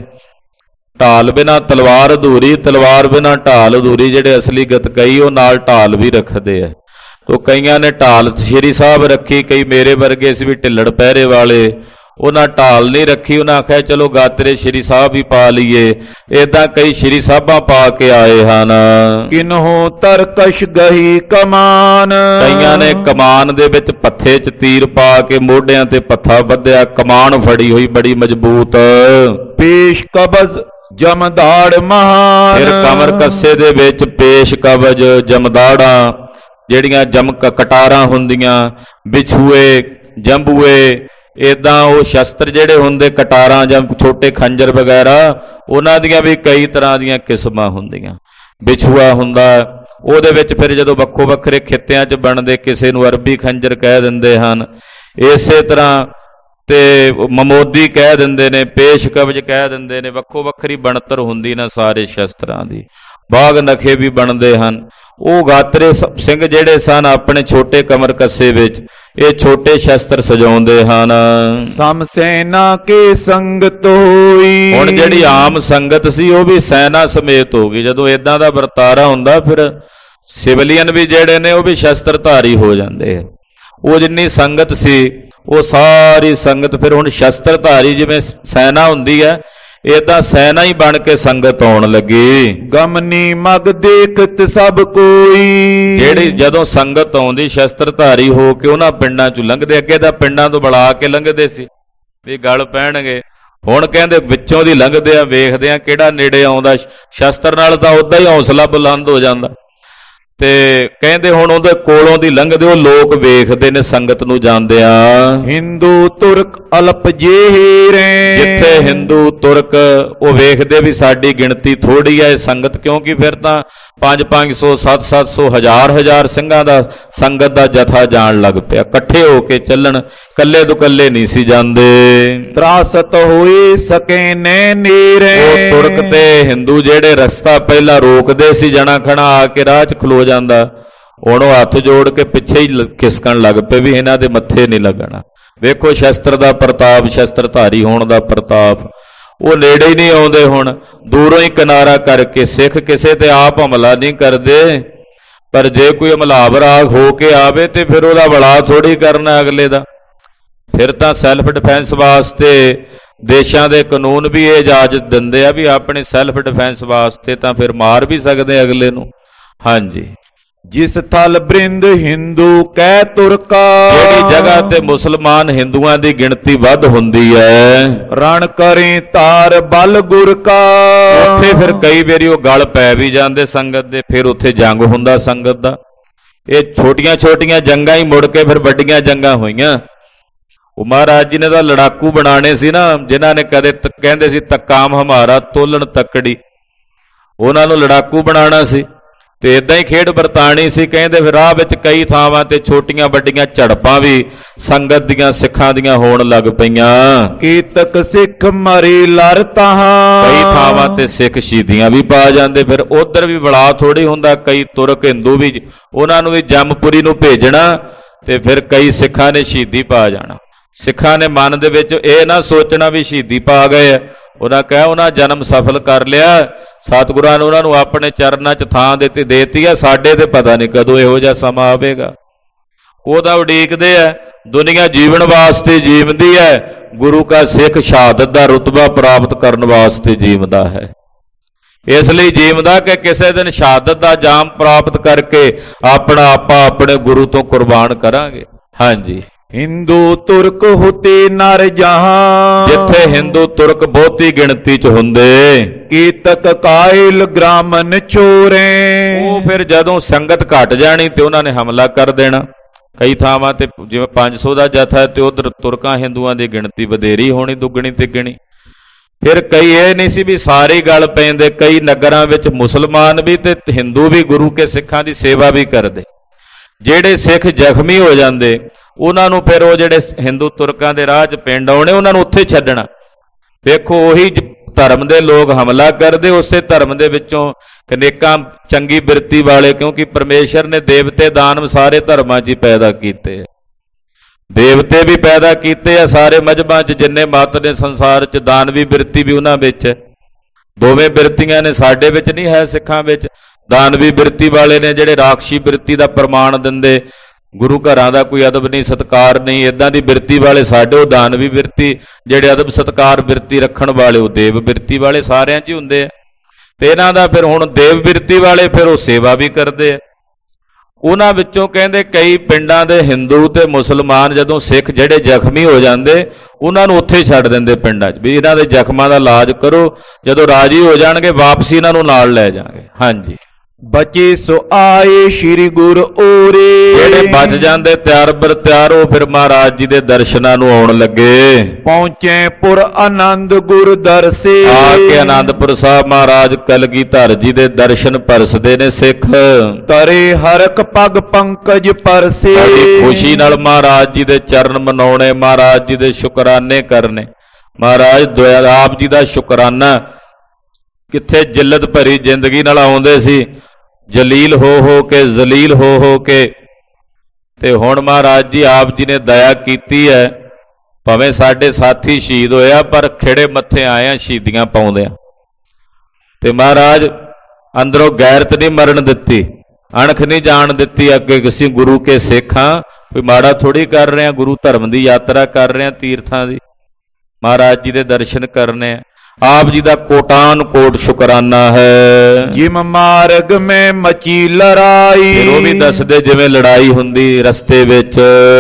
ਢਾਲ ਬਿਨਾਂ ਤਲਵਾਰ ਅਧੂਰੀ, ਤਲਵਾਰ ਬਿਨਾਂ ਢਾਲ ਅਧੂਰੀ। ਜਿਹੜੇ ਅਸਲੀ ਗਤਕਈ ਉਹ ਨਾਲ ਢਾਲ ਵੀ ਰੱਖਦੇ ਆ। ਤੋ ਕਈਆਂ ਨੇ ਢਾਲ ਸ਼੍ਰੀ ਸਾਹਿਬ ਰੱਖੀ, ਕਈ ਮੇਰੇ ਵਰਗੇ ਸੀ ਵੀ ਢਿੱਲੜ ਪਹਿਰੇ ਵਾਲੇ, ਉਹਨਾਂ ਢਾਲ ਨਹੀਂ ਰੱਖੀ। ਉਹਨਾਂ ਆਖਿਆ ਚਲੋ ਗਾਤਰੇ ਸ਼੍ਰੀ ਸਾਹਿਬ ਹੀ ਪਾ ਲਈਏ। ਏਦਾਂ ਕਈ ਸ਼੍ਰੀ ਸਾਹਿਬਾਂ ਪਾ ਕੇ ਆਏ ਹਨ।
ਕਿਨਹੋ ਤਰਕਸ਼ ਗਹੀ ਕਮਾਨ।
ਕਈਆਂ ਨੇ ਕਮਾਨ ਦੇ ਵਿੱਚ ਪੱਥੇ 'ਚ ਤੀਰ ਪਾ ਕੇ ਮੋਢਿਆਂ ਤੇ ਪੱਥਾ ਬੱਧਿਆ, ਕਮਾਨ ਫੜੀ ਹੋਈ ਬੜੀ ਮਜ਼ਬੂਤ।
ਪੇਸ਼ ਕਬਜ਼ ਜਮਦਾੜ ਮਹਾਨ।
ਫਿਰ ਕਮਰ ਕੱਸੇ ਦੇ ਵਿੱਚ ਪੇਸ਼ ਕਬਜ਼, ਜਮਦਾੜਾਂ ਜਿਹੜੀਆਂ ਜਮ ਕਟਾਰਾਂ ਹੁੰਦੀਆਂ, ਬਿਛੂਏ, ਜੰਬੂਏ, ਇੱਦਾਂ ਉਹ ਸ਼ਸਤਰ ਜਿਹੜੇ ਹੁੰਦੇ, ਕਟਾਰਾਂ ਜਾਂ ਛੋਟੇ ਖੰਜਰ ਵਗੈਰਾ, ਉਹਨਾਂ ਦੀਆਂ ਵੀ ਕਈ ਤਰ੍ਹਾਂ ਦੀਆਂ ਕਿਸਮਾਂ ਹੁੰਦੀਆਂ। ਬਿਛੂਆ ਹੁੰਦਾ, ਉਹਦੇ ਵਿੱਚ ਫਿਰ ਜਦੋਂ ਵੱਖੋ ਵੱਖਰੇ ਖਿੱਤਿਆਂ 'ਚ ਬਣਦੇ, ਕਿਸੇ ਨੂੰ ਅਰਬੀ ਖੰਜਰ ਕਹਿ ਦਿੰਦੇ ਹਨ, ਇਸੇ ਤਰ੍ਹਾਂ ਤੇ ਮਮੋਦੀ ਕਹਿ ਦਿੰਦੇ ਨੇ, ਪੇਸ਼ ਕਬਜ਼ ਕਹਿ ਦਿੰਦੇ ਨੇ। ਵੱਖੋ ਵੱਖਰੀ ਬਣਤਰ ਹੁੰਦੀ ਨਾ ਸਾਰੇ ਸ਼ਸਤਰਾਂ ਦੀ। ਬਾਗ ਨਖੇ ਵੀ ਬਣਦੇ ਹਨ। ਉਹ ਗਾਤਰੇ ਸਿੰਘ ਜਿਹੜੇ ਸਨ ਆਪਣੇ ਛੋਟੇ ਕਮਰ ਕੱਸੇ ਵਿੱਚ ਇਹ ਛੋਟੇ ਸ਼ਸਤਰ ਸਜਾਉਂਦੇ ਹਨ।
ਸਮ ਸੈਨਾ ਕੇ ਸੰਗਤ ਹੋਈ।
ਹੁਣ ਜਿਹੜੀ ਆਮ ਸੰਗਤ ਸੀ ਉਹ ਵੀ ਸੈਨਾ ਸਮੇਤ ਹੋ ਗਈ। ਜਦੋਂ ਇਦਾਂ ਦਾ ਵਰਤਾਰਾ ਹੁੰਦਾ ਫਿਰ ਸਿਵਲੀਅਨ ਵੀ ਜਿਹੜੇ ਨੇ ਉਹ ਵੀ ਸ਼ਸਤਰਧਾਰੀ ਹੋ ਜਾਂਦੇ ਆ। ਉਹ ਜਿੰਨੀ ਸੰਗਤ ਸੀ ਉਹ ਸਾਰੀ ਸੰਗਤ ਫਿਰ ਹੁਣ ਸ਼ਸਤਰਧਾਰੀ, ਜਿਵੇਂ ਸੈਨਾ ਹੁੰਦੀ ਹੈ ਏਦਾਂ ਸੈਨਾ ਹੀ ਬਣ ਕੇ ਸੰਗਤ ਆਉਣ ਲੱਗੀ।
ਗਮਨੀ ਮਗ ਦੇਖਤ ਸਭ ਕੋਈ।
ਜਿਹੜੀ ਜਦੋਂ ਸੰਗਤ ਆਉਂਦੀ ਸ਼ਸਤਰਧਾਰੀ ਹੋ ਕੇ ਉਹਨਾਂ ਪਿੰਡਾਂ ਚੋਂ ਲੰਘਦੇ, ਅੱਗੇ ਤਾਂ ਪਿੰਡਾਂ ਤੋਂ ਬੁਲਾ ਕੇ ਲੰਘਦੇ ਸੀ ਵੀ ਗਲ ਪੈਣਗੇ, ਹੁਣ ਕਹਿੰਦੇ ਵਿੱਚੋਂ ਦੀ ਲੰਘਦੇ ਆ, ਵੇਖਦੇ ਆ ਕਿਹੜਾ ਨੇੜੇ ਆਉਂਦਾ। ਸ਼ਸਤਰ ਨਾਲ ਤਾਂ ਉਦਾਂ ਹੀ ਹੌਸਲਾ ਬੁਲੰਦ ਹੋ ਜਾਂਦਾ। ਤੇ ਕਹਿੰਦੇ ਹੁਣ ਉਹਦੇ ਕੋਲੋਂ ਦੀ ਲੰਘਦੇ, ਉਹ ਲੋਕ ਵੇਖਦੇ ਨੇ ਸੰਗਤ ਨੂੰ ਜਾਂਦਿਆਂ।
ਹਿੰਦੂ ਤੁਰਕ ਅਲਪ ਜਿਹੇ।
ਜਿੱਥੇ ਹਿੰਦੂ ਤੁਰਕ ਉਹ ਵੇਖਦੇ ਵੀ ਸਾਡੀ ਗਿਣਤੀ ਥੋੜੀ ਹੈ ਇਹ ਸੰਗਤ, ਕਿਉਂਕਿ ਫਿਰ ਤਾਂ ਪੰਜ ਪੰਜ ਸੌ ਸੱਤ ਸੱਤ ਸੌ ਹਜ਼ਾਰ ਹਜ਼ਾਰ ਸਿੰਘਾਂ ਦਾ ਸੰਗਤ ਦਾ ਜਥਾ ਜਾਣ ਲੱਗ ਪਿਆ। ਇਕੱਠੇ ਹੋ ਕੇ ਚੱਲਣ, ਕੱਲੇ ਦੁਕੱਲੇ ਨਹੀਂ ਸੀ ਜਾਂਦੇ।
ਤਰਾਸਤ ਹੋਏ ਸਕੇ ਨੈ ਨੀਰੇ।
ਉਹ ਤੁਰਕ ਤੇ ਹਿੰਦੂ ਜਿਹੜੇ ਰਸਤਾ ਪਹਿਲਾਂ ਰੋਕਦੇ ਸੀ, ਜਣਾ ਖਣਾ ਆ ਕੇ ਰਾਹ 'ਚ ਖਲੋ ਜਾਂਦਾ, ਹੁਣ ਉਹ ਹੱਥ ਜੋੜ ਕੇ ਪਿੱਛੇ ਹੀ ਖਿਸਕਣ ਲੱਗ ਪਏ ਵੀ ਇਹਨਾਂ ਦੇ ਮੱਥੇ ਨਹੀਂ ਲੱਗਣਾ। ਵੇਖੋ ਸ਼ਸਤਰ ਦਾ ਪ੍ਰਤਾਪ, ਸ਼ਸਤਰਧਾਰੀ ਹੋਣ ਦਾ ਪ੍ਰਤਾਪ। ਉਹ ਨੇੜੇ ਹੀ ਨਹੀਂ ਆਉਂਦੇ, ਹੁਣ ਦੂਰੋਂ ਹੀ ਕਿਨਾਰਾ ਕਰਕੇ। ਸਿੱਖ ਕਿਸੇ ਤੇ ਆਪ ਹਮਲਾ ਨਹੀਂ ਕਰਦੇ, ਪਰ ਜੇ ਕੋਈ ਹਮਲਾਵਰ ਹੋ ਕੇ ਆਵੇ ਤੇ ਫਿਰ ਉਹਦਾ ਬਲਾ ਥੋੜੀ ਕਰਨਾ ਅਗਲੇ ਦਾ। ਫਿਰ ਤਾਂ ਸੈਲਫ ਡਿਫੈਂਸ ਵਾਸਤੇ ਦੇਸ਼ਾਂ ਦੇ ਕਾਨੂੰਨ ਵੀ ਇਹ ਇਜਾਜ਼ਤ ਦਿੰਦੇ ਆ ਵੀ ਆਪਣੇ ਸੈਲਫ ਡਿਫੈਂਸ ਵਾਸਤੇ ਤਾਂ ਫਿਰ ਮਾਰ ਵੀ ਸਕਦੇ ਅਗਲੇ ਨੂੰ। ਹਾਂਜੀ,
ਜਿਸ ਥਲ ਬ੍ਰਿੰਦ ਹਿੰਦੂ ਕਹਿ ਤੁਰਕਾ।
ਜਿਹੜੀ ਜਗ੍ਹਾ ਤੇ ਮੁਸਲਮਾਨ ਹਿੰਦੂਆਂ ਦੀ ਗਿਣਤੀ ਵੱਧ ਹੁੰਦੀ ਹੈ,
ਰਣ ਕਰੇ ਤਾਰ ਬਲ ਗੁਰ ਕਾ।
ਉੱਥੇ ਫਿਰ ਕਈ ਵਾਰੀ ਉਹ ਗਲ ਪੈ ਵੀ ਜਾਂਦੇ ਸੰਗਤ ਦੇ, ਫਿਰ ਉੱਥੇ ਜੰਗ ਹੁੰਦਾ ਸੰਗਤ ਦਾ। ਇਹ ਛੋਟੀਆਂ ਛੋਟੀਆਂ ਜੰਗਾਂ ਹੀ ਮੁੜ ਕੇ ਫਿਰ ਵੱਡੀਆਂ ਜੰਗਾਂ ਹੋਈਆਂ। ਉਹ ਮਹਾਰਾਜ ਜੀ ਨੇ ਤਾਂ ਲੜਾਕੂ ਬਣਾਣੇ ਸੀ ਨਾ, ਜਿਨ੍ਹਾਂ ਨੇ ਕਦੇ ਕਹਿੰਦੇ ਸੀ ਤਕਾਮ ਹਮਾਰਾ ਤੋਲਣ ਤੱਕੜੀ, ਉਹਨਾਂ ਨੂੰ ਲੜਾਕੂ ਬਣਾਉਣਾ ਸੀ। ਤੇ ਇਦਾਂ ਹੀ ਖੇਡ ਵਰਤਾਣੀ ਸੀ। ਕਹਿੰਦੇ ਫਿਰ ਰਾਹ ਵਿੱਚ ਕਈ ਥਾਵਾਂ ਤੇ ਛੋਟੀਆਂ ਵੱਡੀਆਂ ਝੜਪਾਂ ਵੀ ਸੰਗਤ ਦੀਆਂ ਸਿੱਖਾਂ ਦੀਆਂ ਹੋਣ ਲੱਗ ਪਈਆਂ।
ਕੀਤਕ ਸਿੱਖ ਮਰੀ ਲੜ ਤਾਹਾਂ,
ਕਈ ਥਾਵਾਂ ਤੇ ਸਿੱਖ ਸ਼ਹੀਦੀਆਂ ਵੀ ਪਾ ਜਾਂਦੇ। ਫਿਰ ਉਧਰ ਵੀ ਬਲਾ ਥੋੜੀ ਹੁੰਦਾ, ਕਈ ਤੁਰਕ ਹਿੰਦੂ ਵੀ ਉਹਨਾਂ ਨੂੰ ਵੀ ਜੰਮਪੁਰੀ ਨੂੰ ਭੇਜਣਾ ਤੇ ਫਿਰ ਕਈ ਸਿੱਖਾਂ ਨੇ ਸ਼ਹੀਦੀ ਪਾ ਜਾਣਾ। ਸਿੱਖਾਂ ਨੇ ਮਨ ਦੇ ਵਿੱਚ ਇਹ ਨਾ ਸੋਚਣਾ ਵੀ ਸ਼ਹੀਦੀ ਪਾ ਗਏ ਆ, ਉਹਨਾਂ ਕਹਿ ਉਹਨਾਂ ਜਨਮ ਸਫਲ ਕਰ ਲਿਆ, ਸਤਿਗੁਰਾਂ ਨੇ ਉਹਨਾਂ ਨੂੰ ਆਪਣੇ ਚਰਨਾਂ 'ਚ ਥਾਂ ਦਿੱਤੀ ਦੇਤੀ ਆ, ਸਾਡੇ ਤੇ ਪਤਾ ਨਹੀਂ ਕਦੋਂ ਇਹੋ ਜਿਹਾ ਸਮਾਂ ਆਵੇਗਾ। ਉਹਦਾ ਉਡੀਕਦੇ ਆ। ਦੁਨੀਆ ਜੀਵਨ ਵਾਸਤੇ ਜੀਵਦੀ ਹੈ, ਗੁਰੂ ਕਾ ਸਿੱਖ ਸ਼ਹਾਦਤ ਦਾ ਰੁਤਬਾ ਪ੍ਰਾਪਤ ਕਰਨ ਵਾਸਤੇ ਜੀਵਦਾ ਹੈ। ਇਸ ਲਈ ਜੀਵਦਾ ਕਿ ਕਿਸੇ ਦਿਨ ਸ਼ਹਾਦਤ ਦਾ ਜਾਮ ਪ੍ਰਾਪਤ ਕਰਕੇ ਆਪਣਾ ਆਪਾ ਆਪਣੇ ਗੁਰੂ ਤੋਂ ਕੁਰਬਾਨ ਕਰਾਂਗੇ। ਹਾਂਜੀ,
ਹਿੰਦੂ ਤੁਰਕ ਹੁਤੇ ਨਰ ਜਹਾਂ,
ਜਿੱਥੇ ਹਿੰਦੂ ਤੁਰਕ ਬਹੁਤੀ ਗਿਣਤੀ 'ਚ ਹੁੰਦੇ,
ਕੀਤਕ ਕਾਇਲ ਗ੍ਰਾਮਨ ਚੋਰੇ,
ਉਹ ਫਿਰ ਜਦੋਂ ਸੰਗਤ ਘਟ ਜਾਣੀ ਤੇ ਉਹਨਾਂ ਨੇ ਹਮਲਾ ਕਰ ਦੇਣਾ। ਕਈ ਥਾਵਾਂ ਤੇ ਜਿਵੇਂ ਪੰਜ ਸੌ ਦਾ ਜਥਾ ਤੇ ਉਧਰ ਤੁਰਕਾਂ ਹਿੰਦੂਆਂ ਦੀ ਗਿਣਤੀ ਵਧੇਰੀ ਹੋਣੀ, ਦੁੱਗਣੀ ਤਿੱਗਣੀ। ਫਿਰ ਕਈ ਇਹ ਨਹੀਂ ਸੀ ਵੀ ਸਾਰੇ ਗੱਲ ਪੈਂਦੇ, ਕਈ ਨਗਰਾਂ ਵਿੱਚ ਮੁਸਲਮਾਨ ਵੀ ਤੇ ਹਿੰਦੂ ਵੀ ਗੁਰੂ ਕੇ ਸਿੱਖਾਂ ਦੀ ਸੇਵਾ ਵੀ ਕਰਦੇ। ਜਿਹੜੇ ਸਿੱਖ ਜ਼ਖਮੀ ਹੋ ਜਾਂਦੇ ਉਹਨਾਂ ਨੂੰ ਫਿਰ ਉਹ ਜਿਹੜੇ ਹਿੰਦੂ ਤੁਰਕਾਂ ਦੇ ਰਾਹ 'ਚ ਪਿੰਡ ਆਉਣੇ ਉਹਨਾਂ ਨੂੰ ਉੱਥੇ ਛੱਡਣਾ। ਵੇਖੋ ਉਹੀ ਧਰਮ ਦੇ ਲੋਕ ਹਮਲਾ ਕਰਦੇ, ਉਸੇ ਧਰਮ ਦੇ ਵਿੱਚੋਂ ਕਨੇਕਾਂ ਚੰਗੀ ਬਿਰਤੀ ਵਾਲੇ, ਕਿਉਂਕਿ ਪਰਮੇਸ਼ਰ ਨੇ ਦੇਵਤੇ ਦਾਨਵ ਸਾਰੇ ਧਰਮਾਂ 'ਚ ਹੀ ਪੈਦਾ ਕੀਤੇ, ਦੇਵਤੇ ਵੀ ਪੈਦਾ ਕੀਤੇ ਆ ਸਾਰੇ ਮਜ਼ਹਬਾਂ 'ਚ, ਜਿੰਨੇ ਮਤ ਨੇ ਸੰਸਾਰ 'ਚ, ਦਾਨਵੀ ਬਿਰਤੀ ਵੀ ਉਹਨਾਂ ਵਿੱਚ। ਦੋਵੇਂ ਬਿਰਤੀਆਂ ਨੇ, ਸਾਡੇ ਵਿੱਚ ਨਹੀਂ ਹੈ ਸਿੱਖਾਂ ਵਿੱਚ। ਦਾਨਵੀ ਬਿਰਤੀ ਵਾਲੇ ਨੇ ਜਿਹੜੇ ਰਾਖਸ਼ੀ ਬਿਰਤੀ ਦਾ ਪ੍ਰਮਾਣ ਦਿੰਦੇ, ਗੁਰੂ ਘਰਾਂ ਦਾ ਕੋਈ ਅਦਬ ਨਹੀਂ ਸਤਕਾਰ ਨਹੀਂ, ਇੱਦਾਂ ਦੀ ਬਿਰਤੀ ਵਾਲੇ ਸਾਡੇ, ਉਹ ਦਾਨਵੀ ਬਿਰਤੀ। ਜਿਹੜੇ ਅਦਬ ਸਤਕਾਰ ਬਿਰਤੀ ਰੱਖਣ ਵਾਲੇ ਉਹ ਦੇਵ ਬਿਰਤੀ ਵਾਲੇ, ਸਾਰਿਆਂ 'ਚ ਹੀ ਹੁੰਦੇ ਆ। ਤੇ ਇਹਨਾਂ ਦਾ ਫਿਰ ਹੁਣ ਦੇਵ ਬਿਰਤੀ ਵਾਲੇ ਫਿਰ ਉਹ ਸੇਵਾ ਵੀ ਕਰਦੇ ਆ। ਉਹਨਾਂ ਵਿੱਚੋਂ ਕਹਿੰਦੇ ਕਈ ਪਿੰਡਾਂ ਦੇ ਹਿੰਦੂ ਤੇ ਮੁਸਲਮਾਨ ਜਦੋਂ ਸਿੱਖ ਜਿਹੜੇ ਜ਼ਖਮੀ ਹੋ ਜਾਂਦੇ ਉਹਨਾਂ ਨੂੰ ਉੱਥੇ ਛੱਡ ਦਿੰਦੇ ਪਿੰਡਾਂ 'ਚ, ਵੀ ਇਹਨਾਂ ਦੇ ਜ਼ਖਮਾਂ ਦਾ ਇਲਾਜ ਕਰੋ, ਜਦੋਂ ਰਾਜੀ ਹੋ ਜਾਣਗੇ ਵਾਪਸੀ ਇਹਨਾਂ ਨੂੰ ਨਾਲ ਲੈ ਜਾਣਗੇ। ਹਾਂਜੀ,
ਬਚੇ ਸੋ ਆਏ ਸ਼੍ਰੀ ਗੁਰ ਓਰੇ,
ਜਿਹੜੇ ਬਚ ਜਾਂਦੇ ਤਿਆਰ ਬਰ ਤਿਆਰ ਉਹ ਫਿਰ ਮਹਾਰਾਜ ਜੀ ਦੇ ਦਰਸ਼ਨਾਂ ਨੂੰ ਆਉਣ ਲੱਗੇ।
ਪਹੁੰਚੇ ਪੁਰ ਆਨੰਦ ਗੁਰ ਦਰਸੇ,
ਆ ਕੇ ਆਨੰਦਪੁਰ ਸਾਹਿਬ ਮਹਾਰਾਜ ਕਲਗੀਧਰ ਜੀ ਦੇ ਦਰਸ਼ਨ ਪਰਸਦੇ ਨੇ ਸਿੱਖ।
ਤਰੇ ਹਰਕ ਪਗ ਪੰਕਜ ਪਰਸੇ,
ਬੜੀ ਖੁਸ਼ੀ ਨਾਲ ਮਹਾਰਾਜ ਜੀ ਦੇ ਚਰਨ ਮਨਾਉਣੇ, ਮਹਾਰਾਜ ਜੀ ਦੇ ਸ਼ੁਕਰਾਨੇ ਕਰਨੇ। ਮਹਾਰਾਜ ਦਇਆ ਆਪ ਜੀ ਦਾ ਸ਼ੁਕਰਾਨਾ ਕਿੱਥੇ ਜਿੱਲਤ ਭਰੀ ਜ਼ਿੰਦਗੀ ਨਾਲ ਆਉਂਦੇ ਸੀ, ਜਲੀਲ ਹੋ ਹੋ ਕੇ ਜ਼ਲੀਲ ਹੋ ਹੋ ਕੇ, ਤੇ ਹੁਣ ਮਹਾਰਾਜ ਜੀ ਆਪ ਜੀ ਨੇ ਦਇਆ ਕੀਤੀ ਹੈ। ਭਾਵੇਂ ਸਾਡੇ ਸਾਥੀ ਸ਼ਹੀਦ ਹੋਇਆ ਪਰ ਖਿੜੇ ਮੱਥੇ ਆਏ ਆ ਸ਼ਹੀਦੀਆਂ ਪਾਉਂਦੇ ਆ, ਤੇ ਮਹਾਰਾਜ ਅੰਦਰੋਂ ਗੈਰਤ ਨਹੀਂ ਮਰਨ ਦਿੱਤੀ, ਅਣਖ ਨਹੀਂ ਜਾਣ ਦਿੱਤੀ ਅੱਗੇ ਕਿਸੇ ਗੁਰੂ ਕੇ ਸਿੱਖਾਂ, ਕੋਈ ਮਾੜਾ ਥੋੜੀ ਕਰ ਰਹੇ ਆ, ਗੁਰੂ ਧਰਮ ਦੀ ਯਾਤਰਾ ਕਰ ਰਹੇ ਆ, ਤੀਰਥਾਂ ਦੀ, ਮਹਾਰਾਜ ਜੀ ਦੇ ਦਰਸ਼ਨ ਕਰਨੇ ਆ। ਆਪ ਜੀ ਦਾ ਕੋਟਾਨ ਕੋਟ ਸ਼ੁਕਰਾਨਾ ਹੈ।
ਜਿਮ ਮਾਰਗ ਮੈਂ ਮਚੀ ਲੜਾਈ,
ਫਿਰ ਉਹ ਵੀ ਦੱਸਦੇ ਜਿਵੇਂ ਲੜਾਈ ਹੁੰਦੀ ਰਸਤੇ ਵਿੱਚ,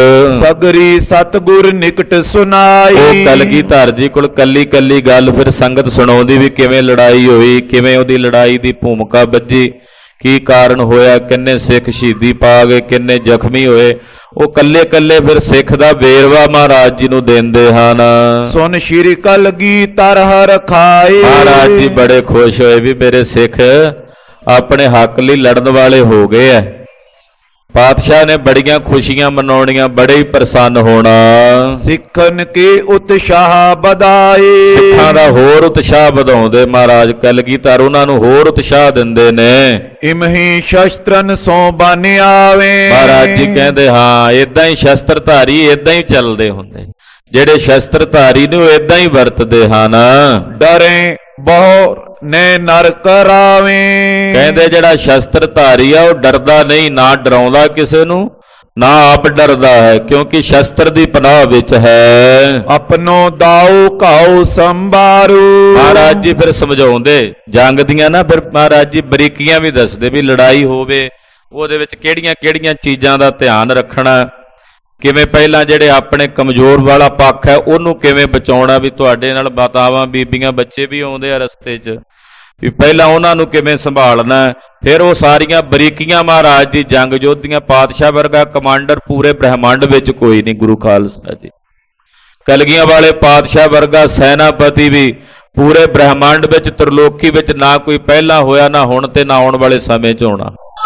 ਸਗਰੀ ਸਤਗੁਰ ਨਿਕਟ ਸੁਨਾਈ।
ਉਹ ਕਲਗੀਧਰ ਜੀ ਕੋਲ ਕੱਲੀ ਕੱਲੀ ਗੱਲ ਫਿਰ ਸੰਗਤ ਸੁਣਾਉਂਦੀ ਵੀ ਕਿਵੇਂ ਲੜਾਈ ਹੋਈ, ਕਿਵੇਂ ਉਹਦੀ ਲੜਾਈ ਦੀ ਭੂਮਿਕਾ ਵੱਜੀ, ਕੀ ਕਾਰਨ ਹੋਇਆ, ਕਿੰਨੇ ਸਿੱਖ ਸ਼ਹੀਦੀ ਪਾ ਗਏ, ਕਿੰਨੇ ਜ਼ਖਮੀ ਹੋਏ। ਉਹ ਕੱਲੇ ਕੱਲੇ ਫਿਰ ਸਿੱਖ ਦਾ ਵੇਰਵਾ ਮਹਾਰਾਜ ਜੀ ਨੂੰ ਦਿੰਦੇ ਹਨ।
ਸੁਨ ਸ਼੍ਰੀ ਕਲਗੀਧਰ ਹਰਿ ਖਾਏ,
ਮਹਾਰਾਜ ਜੀ ਬੜੇ ਖੁਸ਼ ਹੋਏ ਵੀ ਮੇਰੇ ਸਿੱਖ ਆਪਣੇ ਹੱਕ ਲਈ ਲੜਨ ਵਾਲੇ ਹੋ ਗਏ ਐ। ਪਾਤਸ਼ਾਹ ਨੇ ਬੜੀਆਂ ਖੁਸ਼ੀਆਂ ਮਨਾਉਣੀਆਂ, ਬੜੇ ਹੀ ਪ੍ਰਸੰਨ ਹੋਣਾ।
ਸਿੱਖਨ ਕੇ ਉਤਸ਼ਾਹ ਵਧਾਏ,
ਸਿੱਖਾਂ ਦਾ ਹੋਰ ਉਤਸ਼ਾਹ ਵਧਾਉਂਦੇ ਮਹਾਰਾਜ ਕਲਗੀਧਰ, ਉਹਨਾਂ ਨੂੰ ਹੋਰ ਉਤਸ਼ਾਹ ਦਿੰਦੇ ਨੇ।
ਇਮਹੀ ਸ਼ਸਤਰਨ ਸੋ ਬਨ ਆਵੇ,
ਮਹਾਰਾਜ ਜੀ ਕਹਿੰਦੇ ਹਾਂ ਏਦਾਂ ਹੀ ਸ਼ਸਤਰਧਾਰੀ ਏਦਾਂ ਹੀ ਚੱਲਦੇ ਹੁੰਦੇ, ਜਿਹੜੇ ਸ਼ਸਤਰਧਾਰੀ ਨੇ ਉਹ ਏਦਾਂ ਹੀ ਵਰਤਦੇ ਹਨ।
ਡਰੇ ਬਹੁ ਨੇ ਨਰ ਕਰਾਵੇ,
ਕਹਿੰਦੇ ਜਿਹੜਾ ਸ਼ਸਤਰਧਾਰੀ ਆ ਉਹ ਡਰਦਾ ਨਹੀਂ, ਨਾ ਡਰਾਉਂਦਾ ਕਿਸੇ ਨੂੰ, ਨਾ ਆਪ ਡਰਦਾ ਹੈ, ਕਿਉਂਕਿ ਸ਼ਸਤਰ ਦੀ ਪਨਾਹ ਵਿੱਚ ਹੈ।
ਆਪਣੋ ਦਾਉ ਘਾਉ ਸੰਭਾਰੂ,
ਮਹਾਰਾਜ ਜੀ ਫਿਰ ਸਮਝਾਉਂਦੇ ਜੰਗ ਦੀਆਂ ਨਾ, ਫਿਰ ਮਹਾਰਾਜ ਜੀ ਬਰੀਕੀਆਂ ਵੀ ਦੱਸਦੇ ਵੀ ਲੜਾਈ ਹੋਵੇ ਉਹਦੇ ਵਿੱਚ ਕਿਹੜੀਆਂ ਕਿਹੜੀਆਂ ਚੀਜ਼ਾਂ ਦਾ ਧਿਆਨ ਰੱਖਣਾ, ਕਿਵੇਂ ਪਹਿਲਾਂ ਜਿਹੜੇ ਆਪਣੇ ਕਮਜ਼ੋਰ ਵਾਲਾ ਪੱਖ ਹੈ ਉਹਨੂੰ ਕਿਵੇਂ ਬਚਾਉਣਾ, ਵੀ ਤੁਹਾਡੇ ਨਾਲ ਬਤਾਵਾਂ ਬੀਬੀਆਂ ਬੱਚੇ ਵੀ ਆਉਂਦੇ ਆ ਰਸਤੇ 'ਚ, ਵੀ ਪਹਿਲਾਂ ਉਹਨਾਂ ਨੂੰ ਕਿਵੇਂ ਸੰਭਾਲਣਾ। ਫਿਰ ਉਹ ਸਾਰੀਆਂ ਬਰੀਕੀਆਂ ਮਹਾਰਾਜ ਦੀ ਜੰਗ ਯੋਧੀਆਂ, ਪਾਤਸ਼ਾਹ ਵਰਗਾ ਕਮਾਂਡਰ ਪੂਰੇ ਬ੍ਰਹਿਮੰਡ ਵਿੱਚ ਕੋਈ ਨਹੀਂ, ਗੁਰੂ ਖਾਲਸਾ ਜੀ ਕਲਗੀਆਂ ਵਾਲੇ ਪਾਤਸ਼ਾਹ ਵਰਗਾ ਸੈਨਾਪਤੀ ਵੀ ਪੂਰੇ ਬ੍ਰਹਿਮੰਡ ਵਿੱਚ, ਤ੍ਰਿਲੋਕੀ ਵਿੱਚ ਨਾ ਕੋਈ ਪਹਿਲਾਂ ਹੋਇਆ, ਨਾ ਹੁਣ ਤੇ ਨਾ ਆਉਣ ਵਾਲੇ ਸਮੇਂ 'ਚ ਹੋਣਾ।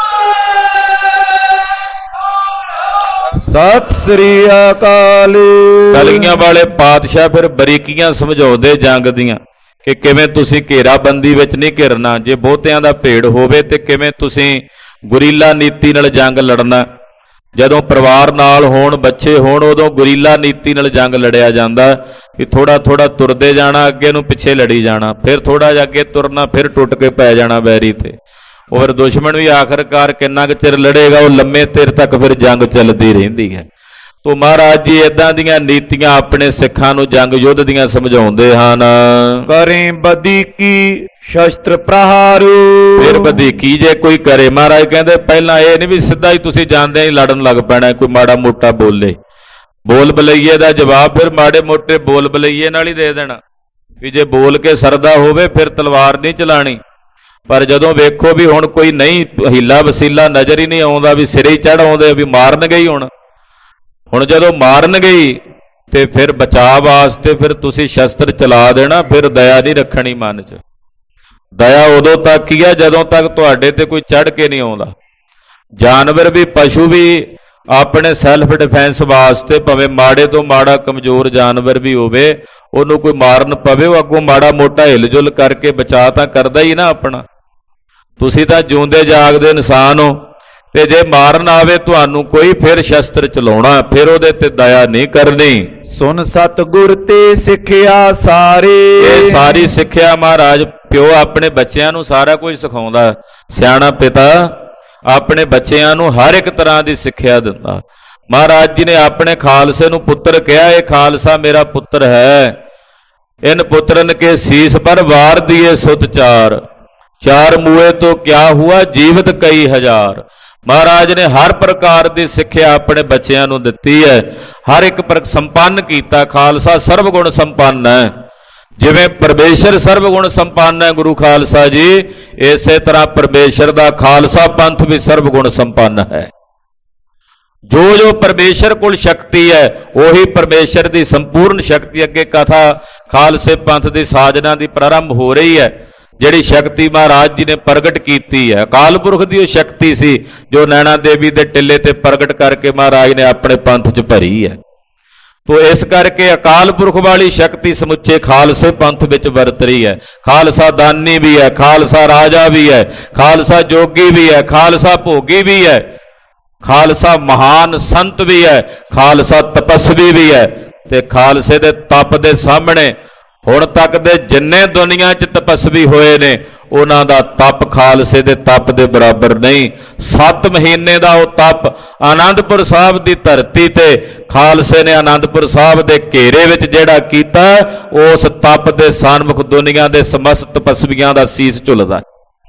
ਸਤਿ ਸ੍ਰੀ ਅਕਾਲ।
ਕਲਗੀਆਂ ਵਾਲੇ ਪਾਤਸ਼ਾਹ ਫਿਰ ਬਰੀਕੀਆਂ ਸਮਝਾਉਂਦੇ ਜੰਗ ਦੀਆਂ ਕਿ ਕਿਵੇਂ ਤੁਸੀਂ ਘੇਰਾਬੰਦੀ ਵਿੱਚ ਨਹੀਂ ਘਿਰਨਾ, ਜੇ ਬਹੁਤਿਆਂ ਦਾ ਭੇੜ ਹੋਵੇ ਤੇ ਕਿਵੇਂ ਤੁਸੀਂ ਗੁਰੀਲਾ ਨੀਤੀ ਨਾਲ ਜੰਗ ਲੜਨਾ। ਜਦੋਂ ਪਰਿਵਾਰ ਨਾਲ ਹੋਣ, ਬੱਚੇ ਹੋਣ, ਉਦੋਂ ਗੁਰੀਲਾ ਨੀਤੀ ਨਾਲ ਜੰਗ ਲੜਿਆ ਜਾਂਦਾ ਕਿ ਥੋੜਾ ਥੋੜਾ ਤੁਰਦੇ ਜਾਣਾ, ਅੱਗੇ ਨੂੰ ਪਿੱਛੇ ਲੜੀ ਜਾਣਾ, ਫਿਰ ਥੋੜਾ ਜਿਹਾ ਅੱਗੇ ਤੁਰਨਾ, ਫਿਰ ਟੁੱਟ ਕੇ ਪੈ ਜਾਣਾ ਬੈਰੀ ਤੇ। ਉਹ ਫਿਰ ਦੁਸ਼ਮਣ ਵੀ ਆਖਰਕਾਰ ਕਿੰਨਾ ਕੁ ਚਿਰ ਲੜੇਗਾ, ਉਹ ਲੰਮੇ ਚਿਰ ਤੱਕ ਫਿਰ ਜੰਗ ਚੱਲਦੀ ਰਹਿੰਦੀ ਹੈ। ਤੋ ਮਹਾਰਾਜ ਜੀ ਇਦਾਂ ਦੀਆਂ ਨੀਤੀਆਂ ਆਪਣੇ ਸਿੱਖਾਂ ਨੂੰ ਜੰਗ ਯੁੱਧ ਦੀਆਂ ਸਮਝਾਉਂਦੇ ਹਨ।
ਕਰੇ ਵਧੀਕੀ ਸ਼ਸਤਰ ਪ੍ਰਹਾਰੂ।
ਫਿਰ ਵਧੀਕੀ ਜੇ ਕੋਈ ਕਰੇ, ਮਹਾਰਾਜ ਕਹਿੰਦੇ ਪਹਿਲਾਂ ਇਹ ਨਹੀਂ ਵੀ ਸਿੱਧਾ ਹੀ ਤੁਸੀਂ ਜਾਂਦੇ ਹੀ ਲੜਨ ਲੱਗ ਪੈਣਾ। ਕੋਈ ਮਾੜਾ ਮੋਟਾ ਬੋਲੇ, ਬੋਲ ਬਲਈਏ ਦਾ ਜਵਾਬ ਫਿਰ ਮਾੜੇ ਮੋਟੇ ਬੋਲ ਬਲਈਏ ਨਾਲ ਹੀ ਦੇ ਦੇਣਾ। ਵੀ ਜੇ ਬੋਲ ਕੇ ਸਰਦਾ ਹੋਵੇ ਫਿਰ ਤਲਵਾਰ ਨਹੀਂ ਚਲਾਣੀ। ਪਰ ਜਦੋਂ ਵੇਖੋ ਵੀ ਹੁਣ ਕੋਈ ਨਹੀਂ, ਹੀਲਾ ਵਸੀਲਾ ਨਜ਼ਰ ਹੀ ਨਹੀਂ ਆਉਂਦਾ, ਵੀ ਸਿਰੇ ਹੀ ਚੜ੍ਹ ਆਉਂਦੇ ਵੀ ਮਾਰਨਗੇ ਹੀ ਹੁਣ ਹੁਣ ਜਦੋਂ ਮਾਰਨਗੇ ਹੀ ਤੇ ਫਿਰ ਬਚਾਅ ਵਾਸਤੇ ਫਿਰ ਤੁਸੀਂ ਸ਼ਸਤਰ ਚਲਾ ਦੇਣਾ। ਫਿਰ ਦਇਆ ਨਹੀਂ ਰੱਖਣੀ ਮਨ 'ਚ। ਦਇਆ ਉਦੋਂ ਤੱਕ ਹੀ ਹੈ ਜਦੋਂ ਤੱਕ ਤੁਹਾਡੇ ਤੇ ਕੋਈ ਚੜ੍ਹ ਕੇ ਨਹੀਂ ਆਉਂਦਾ। ਜਾਨਵਰ ਵੀ, ਪਸ਼ੂ ਵੀ ਆਪਣੇ ਸੈਲਫ ਡਿਫੈਂਸ ਵਾਸਤੇ ਭਾਵੇਂ ਮਾੜੇ ਤੋਂ ਮਾੜਾ ਕਮਜ਼ੋਰ ਜਾਨਵਰ ਵੀ ਹੋਵੇ, ਉਹਨੂੰ ਕੋਈ ਮਾਰਨ ਪਵੇ, ਉਹ ਅੱਗੋਂ ਮਾੜਾ ਮੋਟਾ ਹਿਲਜੁਲ ਕਰਕੇ ਬਚਾਅ ਤਾਂ ਕਰਦਾ ਹੀ ਨਾ ਆਪਣਾ। ਤੁਸੀਂ ਤਾਂ ਜਿਉਂਦੇ ਜਾਗਦੇ ਇਨਸਾਨ ਹੋ, ਤੇ ਜੇ ਮਾਰਨ ਆਵੇ ਤੁਹਾਨੂੰ ਕੋਈ, ਫਿਰ ਸ਼ਸਤਰ ਚਲਾਉਣਾ, ਫਿਰ ਉਹਦੇ ਤੇ ਦਇਆ ਨਹੀਂ ਕਰਨੀ।
ਸੁਨ ਸਤਿਗੁਰ ਤੇ ਸਿੱਖਿਆ ਸਾਰੇ।
ਇਹ ਸਾਰੀ ਸਿੱਖਿਆ ਮਹਾਰਾਜ ਪਿਓ ਆਪਣੇ ਬੱਚਿਆਂ ਨੂੰ ਸਾਰਾ ਕੁਝ ਸਿਖਾਉਂਦਾ। ਸਿਆਣਾ ਪਿਤਾ ਆਪਣੇ ਬੱਚਿਆਂ ਨੂੰ ਹਰ ਇੱਕ ਤਰ੍ਹਾਂ ਦੀ ਸਿੱਖਿਆ ਦਿੰਦਾ। ਮਹਾਰਾਜ ਜੀ ਨੇ ਆਪਣੇ ਖਾਲਸੇ ਨੂੰ ਪੁੱਤਰ ਕਿਹਾ, ਇਹ ਖਾਲਸਾ ਮੇਰਾ ਪੁੱਤਰ ਹੈ। ਇਨ ਪੁੱਤਰਨ ਕੇ ਸੀਸ ਪਰ ਵਾਰ ਦੀਏ ਸੁਤ ਚਾਰ, ਚਾਰ ਮੂਏ ਤੋਂ ਕਿਆ ਹੁਆ ਜੀਵਤ ਕਈ ਹਜ਼ਾਰ। ਮਹਾਰਾਜ ਨੇ ਹਰ ਪ੍ਰਕਾਰ ਦੀ ਸਿੱਖਿਆ ਆਪਣੇ ਬੱਚਿਆਂ ਨੂੰ ਦਿੱਤੀ ਹੈ, ਹਰ ਇੱਕ ਪਰ ਸੰਪੰਨ ਕੀਤਾ। ਖਾਲਸਾ ਸਰਬ ਗੁਣ ਸੰਪੰਨ ਹੈ। ਜਿਵੇਂ ਪਰਮੇਸ਼ਰ ਸਰਬ ਗੁਣ ਸੰਪੰਨ ਹੈ ਗੁਰੂ ਖਾਲਸਾ ਜੀ, ਇਸੇ ਤਰ੍ਹਾਂ ਪਰਮੇਸ਼ਰ ਦਾ ਖਾਲਸਾ ਪੰਥ ਵੀ ਸਰਬ ਗੁਣ ਸੰਪੰਨ ਹੈ। ਜੋ ਜੋ ਪਰਮੇਸ਼ਰ ਕੋਲ ਸ਼ਕਤੀ ਹੈ, ਉਹੀ ਪਰਮੇਸ਼ਰ ਦੀ ਸੰਪੂਰਨ ਸ਼ਕਤੀ। ਅੱਗੇ ਕਥਾ ਖਾਲਸੇ ਪੰਥ ਦੀ ਸਾਜਨਾ ਦੀ ਪ੍ਰਾਰੰਭ ਹੋ ਰਹੀ ਹੈ। ਜਿਹੜੀ ਸ਼ਕਤੀ ਮਹਾਰਾਜ ਜੀ ਨੇ ਪ੍ਰਗਟ ਕੀਤੀ ਹੈ, ਅਕਾਲ ਪੁਰਖ ਦੀ ਉਹ ਸ਼ਕਤੀ ਸੀ ਜੋ ਨੈਣਾ ਦੇਵੀ ਦੇ ਟਿੱਲੇ ਤੇ ਪ੍ਰਗਟ ਕਰਕੇ ਮਹਾਰਾਜ ਨੇ ਆਪਣੇ ਪੰਥ 'ਚ ਭਰੀ ਹੈ। ਤੋ ਇਸ ਕਰਕੇ ਅਕਾਲ ਪੁਰਖ ਵਾਲੀ ਸ਼ਕਤੀ ਸਮੁੱਚੇ ਖਾਲਸੇ ਪੰਥ ਵਿੱਚ ਵਰਤ ਰਹੀ ਹੈ। ਖਾਲਸਾ ਦਾਨੀ ਵੀ ਹੈ, ਖਾਲਸਾ ਰਾਜਾ ਵੀ ਹੈ, ਖਾਲਸਾ ਜੋਗੀ ਵੀ ਹੈ, ਖਾਲਸਾ ਭੋਗੀ ਵੀ ਹੈ, ਖਾਲਸਾ ਮਹਾਨ ਸੰਤ ਵੀ ਹੈ, ਖਾਲਸਾ ਤਪਸਵੀ ਵੀ ਹੈ। ਤੇ ਖਾਲਸੇ ਦੇ ਤਪ ਦੇ ਸਾਹਮਣੇ ਹੁਣ ਤੱਕ ਦੇ ਜਿੰਨੇ ਦੁਨੀਆ 'ਚ ਤਪਸਵੀ ਹੋਏ ਨੇ, ਉਹਨਾਂ ਦਾ ਤਪ ਖਾਲਸੇ ਦੇ ਤਪ ਦੇ ਬਰਾਬਰ ਨਹੀਂ। ਸੱਤ ਮਹੀਨੇ ਦਾ ਉਹ ਤਪ ਆਨੰਦਪੁਰ ਸਾਹਿਬ ਦੀ ਧਰਤੀ ਤੇ ਖਾਲਸੇ ਨੇ ਆਨੰਦਪੁਰ ਸਾਹਿਬ ਦੇ ਘੇਰੇ ਵਿੱਚ ਜਿਹੜਾ ਕੀਤਾ, ਉਸ ਤਪ ਦੇ ਸਨਮੁਖ ਦੁਨੀਆ ਦੇ ਸਮਸਤ ਤਪਸਵੀਆਂ ਦਾ ਸੀਸ ਝੁਲਦਾ।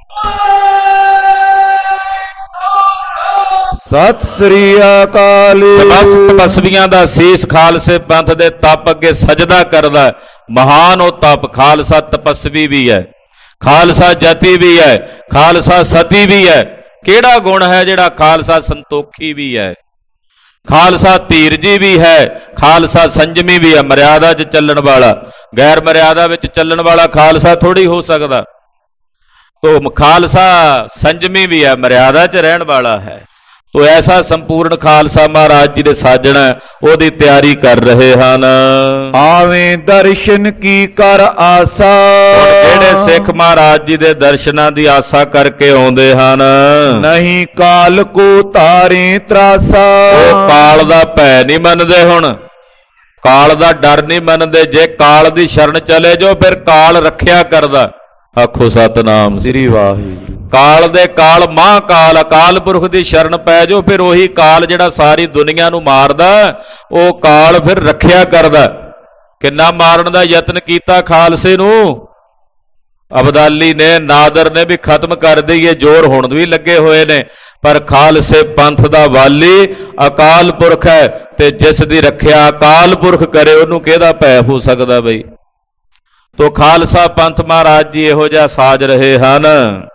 ਸਤਿ ਸ੍ਰੀ ਅਕਾਲ।
ਸਮਸਤ ਤਪਸਵੀਆਂ ਦਾ ਸੀਸ ਖਾਲਸੇ ਪੰਥ ਦੇ ਤਪ ਅੱਗੇ ਸਜਦਾ ਕਰਦਾ। ਮਹਾਨ ਉਹ ਤਪ। ਖਾਲਸਾ ਤਪਸਵੀ ਵੀ ਹੈ, ਖਾਲਸਾ ਜਤੀ ਵੀ ਹੈ, ਖਾਲਸਾ ਸਤੀ ਵੀ ਹੈ। ਕਿਹੜਾ ਗੁਣ ਹੈ ਜਿਹੜਾ ਖਾਲਸਾ ਸੰਤੋਖੀ ਵੀ ਹੈ, ਖਾਲਸਾ ਧੀਰਜੀ ਵੀ ਹੈ, ਖਾਲਸਾ ਸੰਜਮੀ ਵੀ ਹੈ, ਮਰਿਆਦਾ 'ਚ ਚੱਲਣ ਵਾਲਾ। ਗੈਰ ਮਰਿਆਦਾ ਵਿੱਚ ਚੱਲਣ ਵਾਲਾ ਖਾਲਸਾ ਥੋੜੀ ਹੋ ਸਕਦਾ। ਤੋ ਖਾਲਸਾ ਸੰਜਮੀ ਵੀ ਹੈ, ਮਰਿਆਦਾ 'ਚ ਰਹਿਣ ਵਾਲਾ ਹੈ। ਤੋ ਐਸਾ ਸੰਪੂਰਨ ਖਾਲਸਾ ਮਹਾਰਾਜ ਜੀ ਦੇ ਸਾਜਣਾ, ਉਹਦੀ ਤਿਆਰੀ ਕਰ ਰਹੇ ਹਨ।
ਆਵੇਂ ਦਰਸ਼ਨ ਕੀ ਕਰ ਆਸਾ।
ਜਿਹੜੇ ਸਿੱਖ ਮਹਾਰਾਜ ਜੀ ਦੇ ਦਰਸ਼ਨਾਂ ਦੀ ਆਸਾ ਕਰਕੇ ਆਉਂਦੇ ਹਨ,
ਨਹੀਂ ਕਾਲ ਕੋ ਤਾਰੇ ਤਰਾਸਾ।
ਉਹ ਕਾਲ ਦਾ ਭੈ ਨਹੀਂ ਮੰਨਦੇ, ਹੁਣ ਕਾਲ ਦਾ ਡਰ ਨਹੀਂ ਮੰਨਦੇ। ਜੇ ਕਾਲ ਦੀ ਸ਼ਰਨ ਚਲੇ ਜਾਓ ਫਿਰ ਕਾਲ ਰੱਖਿਆ ਕਰਦਾ। ਆਖੋ ਸਤਨਾਮ
ਸ੍ਰੀ ਵਾਹਿਗੁਰੂ।
ਕਾਲ ਦੇ ਕਾਲ ਮਹਾਂਕਾਲ ਅਕਾਲ ਪੁਰਖ ਦੀ ਸ਼ਰਨ ਪੈ ਜਾਓ, ਫਿਰ ਉਹੀ ਕਾਲ ਜਿਹੜਾ ਸਾਰੀ ਦੁਨੀਆ ਨੂੰ ਮਾਰਦਾ, ਉਹ ਕਾਲ ਫਿਰ ਰੱਖਿਆ ਕਰਦਾ। ਕਿੰਨਾ ਮਾਰਨ ਦਾ ਯਤਨ ਕੀਤਾ ਖਾਲਸੇ ਨੂੰ ਅਬਦਾਲੀ ਨੇ, ਨਾਦਰ ਨੇ ਵੀ ਖਤਮ ਕਰ ਦਈਏ, ਜ਼ੋਰ ਹੁਣ ਵੀ ਲੱਗੇ ਹੋਏ ਨੇ। ਪਰ ਖਾਲਸੇ ਪੰਥ ਦਾ ਵਾਲੀ ਅਕਾਲ ਪੁਰਖ ਹੈ, ਤੇ ਜਿਸ ਦੀ ਰੱਖਿਆ ਅਕਾਲ ਪੁਰਖ ਕਰੇ ਉਹਨੂੰ ਕਿਹਦਾ ਭੈ ਹੋ ਸਕਦਾ ਬਈ। ਤੋ ਖਾਲਸਾ ਪੰਥ ਮਹਾਰਾਜ ਜੀ ਇਹੋ ਜਿਹਾ ਸਾਜ ਰਹੇ ਹਨ।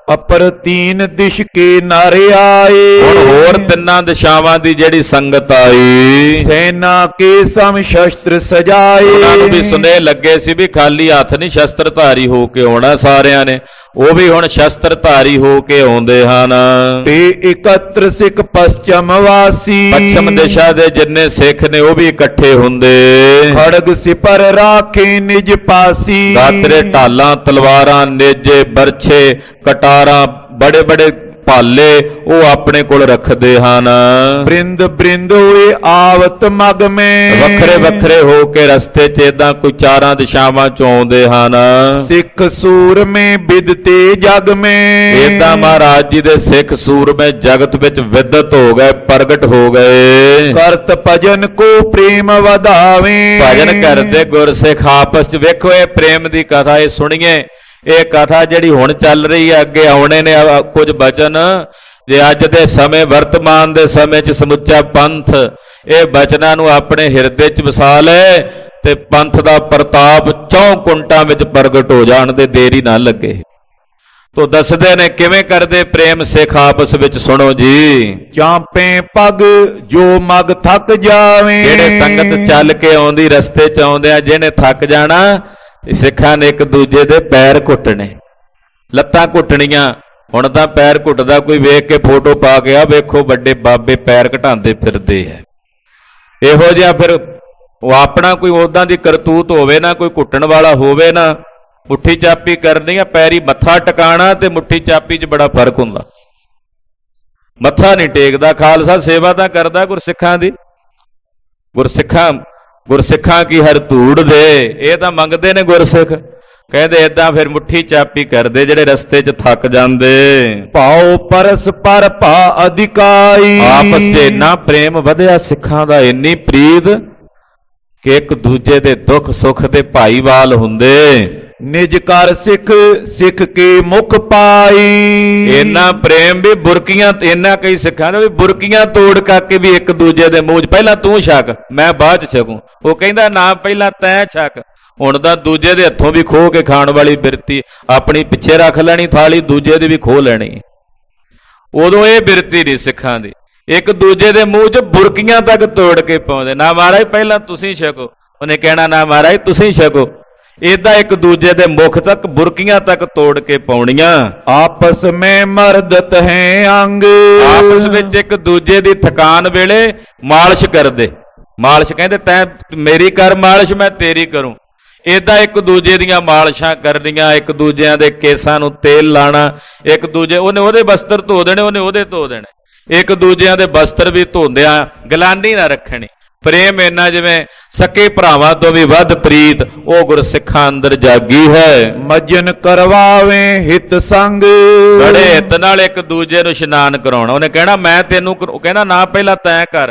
ਅਪਰ ਤੀਨ ਦਿਸ਼ ਕੇ ਨਰ ਆਏ।
ਹੁਣ ਹੋਰ ਤਿੰਨਾਂ ਦਿਸ਼ਾਵਾਂ ਦੀ ਜਿਹੜੀ ਸੰਗਤ ਆਈ,
ਸੈਨਾ ਕੇ ਸਮ ਸ਼ਸਤਰ ਸਜਾਏ।
ਉਹਨਾਂ ਨੂੰ ਵੀ ਸੁਨੇਹੇ ਲੱਗੇ ਸੀ ਵੀ ਖਾਲੀ ਹੱਥ ਨਹੀਂ ਸ਼ਸਤਰ ਧਾਰੀ ਹੋ ਕੇ ਆਉਣਾ ਸਾਰਿਆਂ ਨੇ, ਉਹ ਵੀ ਹੁਣ ਸ਼ਸਤਰ ਧਾਰੀ ਹੋ ਕੇ ਆਉਂਦੇ ਹਨ।
ਤੇ ਇਕੱਤਰ ਸਿੱਖ ਪਸ਼ਚਮ ਵਾਸੀ,
ਪੱਛਮ ਦਿਸ਼ਾ ਦੇ ਜਿੰਨੇ ਸਿੱਖ ਨੇ ਉਹ ਵੀ ਇਕੱਠੇ ਹੁੰਦੇ।
ਖੜਗ ਸਿਪਰ ਰਾਖੇ ਨਿਜ ਪਾਸੀ,
ਦਾਤਰੇ ਢਾਲਾਂ ਤਲਵਾਰਾਂ ਨੇਜੇ ਬਰਛੇ ਕਟਾਰਾਂ ਬੜੇ ਬੜੇ ਭਾਲੇ ਉਹ ਆਪਣੇ ਕੋਲ ਰੱਖਦੇ ਹਨ।
ਬ੍ਰਿੰਦ ਬ੍ਰਿੰਦ ਹੋਏ ਆਵਤ ਮਗ ਮੈਂ,
ਵੱਖਰੇ ਵੱਖਰੇ ਹੋ ਕੇ ਰਸਤੇ 'ਚ ਏਦਾਂ ਕੋਈ ਚਾਰਾਂ ਦਿਸ਼ਾਵਾਂ 'ਚੋਂ ਆਉਂਦੇ ਹਨ।
ਸਿੱਖ ਸੂਰਮੇ ਵਿਦਤੇ ਜਗ ਮੈਂ,
ਏਦਾਂ ਮਹਾਰਾਜ ਜੀ ਦੇ ਸਿੱਖ ਸੂਰਮੇ ਜਗਤ ਵਿੱਚ ਵਿਦਤ ਹੋ ਗਏ, ਪ੍ਰਗਟ ਹੋ ਗਏ।
ਕਰਤ ਭਜਨ ਕੋ ਪ੍ਰੇਮ ਵਧਾਵੇ,
ਭਜਨ ਕਰਦੇ ਗੁਰਸਿੱਖ ਆਪਸ 'ਚ। ਵੇਖੋ ਇਹ ਪ੍ਰੇਮ ਦੀ ਕਥਾ, ਇਹ ਸੁਣੀਏ। ਇਹ ਕਥਾ ਜਿਹੜੀ ਹੁਣ ਚੱਲ ਰਹੀ ਹੈ, ਅੱਗੇ ਆਉਣੇ ਨੇ ਕੁਝ ਬਚਨ, ਜੇ ਅੱਜ ਦੇ ਸਮੇਂ ਵਰਤਮਾਨ ਦੇ ਸਮੇਂ 'ਚ ਸਮੁੱਚਾ ਪੰਥ ਇਹ ਬਚਨਾਂ ਨੂੰ ਆਪਣੇ ਹਿਰਦੇ 'ਚ ਵਸਾ ਲੈ ਤੇ ਪੰਥ ਦਾ ਪ੍ਰਤਾਪ ਚੌਂ ਕੁੰਟਾਂ ਵਿੱਚ ਪ੍ਰਗਟ ਹੋ ਜਾਣ ਦੇ ਦੇਰੀ ਨਾ ਲੱਗੇ। ਤੋ ਦੱਸਦੇ ਨੇ ਕਿਵੇਂ ਕਰਦੇ ਪ੍ਰੇਮ ਸਿੱਖ ਆਪਸ ਵਿੱਚ, ਸੁਣੋ ਜੀ।
ਚਾਂਪੇ ਪਗ ਜੋ ਮਗ ਥੱਕ ਜਾਵੇ,
ਜਿਹੜੇ ਸੰਗਤ ਚੱਲ ਕੇ ਆਉਂਦੀ ਰਸਤੇ 'ਚ ਆਉਂਦੇ ਆ, ਜਿਹਨੇ ਥੱਕ ਜਾਣਾ ਸਿੱਖਾਂ ਨੇ ਇੱਕ ਦੂਜੇ ਦੇ ਪੈਰ ਘੁੱਟਣੇ, ਲੱਤਾਂ ਘੁੱਟਣੀਆਂ। ਹੁਣ ਤਾਂ ਪੈਰ ਘੁੱਟਦਾ ਕੋਈ ਵੇਖ ਕੇ ਫੋਟੋ ਪਾ ਕੇ, ਆ ਵੇਖੋ ਵੱਡੇ ਬਾਬੇ ਪੈਰ ਘਟਾਉਂਦੇ ਫਿਰਦੇ ਆ। ਇਹੋ ਜਿਹਾ ਫਿਰ ਉਹ ਆਪਣਾ ਕੋਈ ਉਦਾਂ ਦੀ ਕਰਤੂਤ ਹੋਵੇ ਨਾ, ਕੋਈ ਘੁੱਟਣ ਵਾਲਾ ਹੋਵੇ ਨਾ, ਮੁੱਠੀ ਚਾਪੀ ਕਰਨੀ ਆ। ਪੈਰੀ ਮੱਥਾ ਟਿਕਾਣਾ ਤੇ ਮੁੱਠੀ ਚਾਪੀ 'ਚ ਬੜਾ ਫਰਕ ਹੁੰਦਾ। ਮੱਥਾ ਨਹੀਂ ਟੇਕਦਾ ਖਾਲਸਾ, ਸੇਵਾ ਤਾਂ ਕਰਦਾ ਗੁਰਸਿੱਖਾਂ ਦੀ। ਗੁਰਸਿੱਖਾਂ ਗੁਰਸਿੱਖਾਂ ਕੀ ਹਰ ਧੂੜ ਦੇ, ਇਹ ਤਾਂ ਮੰਗਦੇ ਨੇ ਗੁਰਸਿੱਖ। ਕਹਿੰਦੇ ਏਦਾਂ ਫਿਰ ਮੁੱਠੀ ਚਾਪੀ ਕਰਦੇ ਜਿਹੜੇ ਰਸਤੇ 'ਚ ਥੱਕ ਜਾਂਦੇ।
ਭਾਉ ਪਰਸ ਪਰ ਭਾ ਅਧਿਕਾਈ,
ਆਪਸ 'ਚ ਇੰਨਾ ਪ੍ਰੇਮ ਵਧਿਆ ਸਿੱਖਾਂ ਦਾ, ਇੰਨੀ ਪ੍ਰੀਤ ਕਿ ਇੱਕ ਦੂਜੇ ਦੇ ਦੁੱਖ ਸੁੱਖ ਦੇ ਭਾਈਵਾਲ ਹੁੰਦੇ।
ਨਿਜ ਕਰ ਸਿੱਖ ਸਿੱਖ ਕੇ ਮੁਖ ਪਾਈ,
ਇੰਨਾ ਪ੍ਰੇਮ ਵੀ ਬੁਰਕੀਆਂ, ਇੰਨਾ ਕਈ ਸਿੱਖਾਂ ਨੇ ਵੀ ਬੁਰਕੀਆਂ ਤੋੜ ਕਰਕੇ ਵੀ ਇੱਕ ਦੂਜੇ ਦੇ ਮੂੰਹ 'ਚ ਪਹਿਲਾਂ ਤੂੰ ਛਕ ਮੈਂ ਬਾਅਦ 'ਚ ਛਕੂੰ। ਉਹ ਕਹਿੰਦਾ ਨਾ ਪਹਿਲਾਂ ਤੈਂ ਛਕ। ਹੁਣ ਤਾਂ ਦੂਜੇ ਦੇ ਹੱਥੋਂ ਵੀ ਖੋਹ ਕੇ ਖਾਣ ਵਾਲੀ ਬਿਰਤੀ ਆਪਣੀ ਪਿੱਛੇ ਰੱਖ ਲੈਣੀ ਥਾਲੀ, ਦੂਜੇ ਦੀ ਵੀ ਖੋਹ ਲੈਣੀ। ਉਦੋਂ ਇਹ ਬਿਰਤੀ ਨਹੀਂ ਸਿੱਖਾਂ ਦੀ, ਇੱਕ ਦੂਜੇ ਦੇ ਮੂੰਹ 'ਚ ਬੁਰਕੀਆਂ ਤੱਕ ਤੋੜ ਕੇ ਪਾਉਂਦੇ। ਨਾ ਮਹਾਰਾਜ ਪਹਿਲਾਂ ਤੁਸੀਂ ਛਕੋ, ਉਹਨੇ ਕਹਿਣਾ ਨਾ ਮਹਾਰਾਜ ਤੁਸੀਂ ਛਕੋ। ਏਦਾਂ ਇੱਕ ਦੂਜੇ ਦੇ ਮੁਖ ਤੱਕ ਬੁਰਕੀਆਂ ਤੱਕ ਤੋੜ ਕੇ ਪਾਉਣੀਆਂ।
ਆਪਸ ਮੈਂ ਮਰਦਤ ਹੈ ਅੰਗ,
ਆਪਸ ਵਿੱਚ ਇੱਕ ਦੂਜੇ ਦੀ ਥਕਾਨ ਵੇਲੇ ਮਾਲਿਸ਼ ਕਰਦੇ। ਮਾਲਿਸ਼ ਕਹਿੰਦੇ ਤੈਂ ਮੇਰੀ ਕਰ ਮਾਲਿਸ਼, ਮੈਂ ਤੇਰੀ ਕਰੂੰ। ਏਦਾਂ ਇੱਕ ਦੂਜੇ ਦੀਆਂ ਮਾਲਿਸ਼ਾਂ ਕਰਨੀਆਂ, ਇੱਕ ਦੂਜਿਆਂ ਦੇ ਕੇਸਾਂ ਨੂੰ ਤੇਲ ਲਾਣਾ, ਇੱਕ ਦੂਜੇ ਉਹਨੇ ਉਹਦੇ ਬਸਤਰ ਧੋ ਦੇਣੇ, ਉਹਨੇ ਉਹਦੇ ਧੋ ਦੇਣੇ। ਇੱਕ ਦੂਜਿਆਂ ਦੇ ਬਸਤਰ ਵੀ ਧੋਂਦਿਆਂ ਗਲਾਨੀ ਨਾ ਰੱਖਣੀ। ਪ੍ਰੇਮ ਇੰਨਾ ਜਿਵੇਂ ਸਕੇ ਭਰਾਵਾਂ ਤੋਂ ਵੀ ਵੱਧ ਪ੍ਰੀਤ ਉਹ ਗੁਰਸਿੱਖਾਂ ਅੰਦਰ ਜਾਗੀ ਹੈ।
ਮਜਨ ਕਰਵਾਵੇ ਹਿਤ ਸੰਗ,
ਬੜੇ ਹਿੱਤ ਨਾਲ ਇੱਕ ਦੂਜੇ ਨੂੰ ਇਸ਼ਨਾਨ ਕਰਾਉਣਾ। ਉਹਨੇ ਕਹਿਣਾ ਮੈਂ ਤੈਨੂੰ, ਉਹ ਕਹਿੰਦਾ ਨਾ ਪਹਿਲਾਂ ਤੈਂ ਕਰ।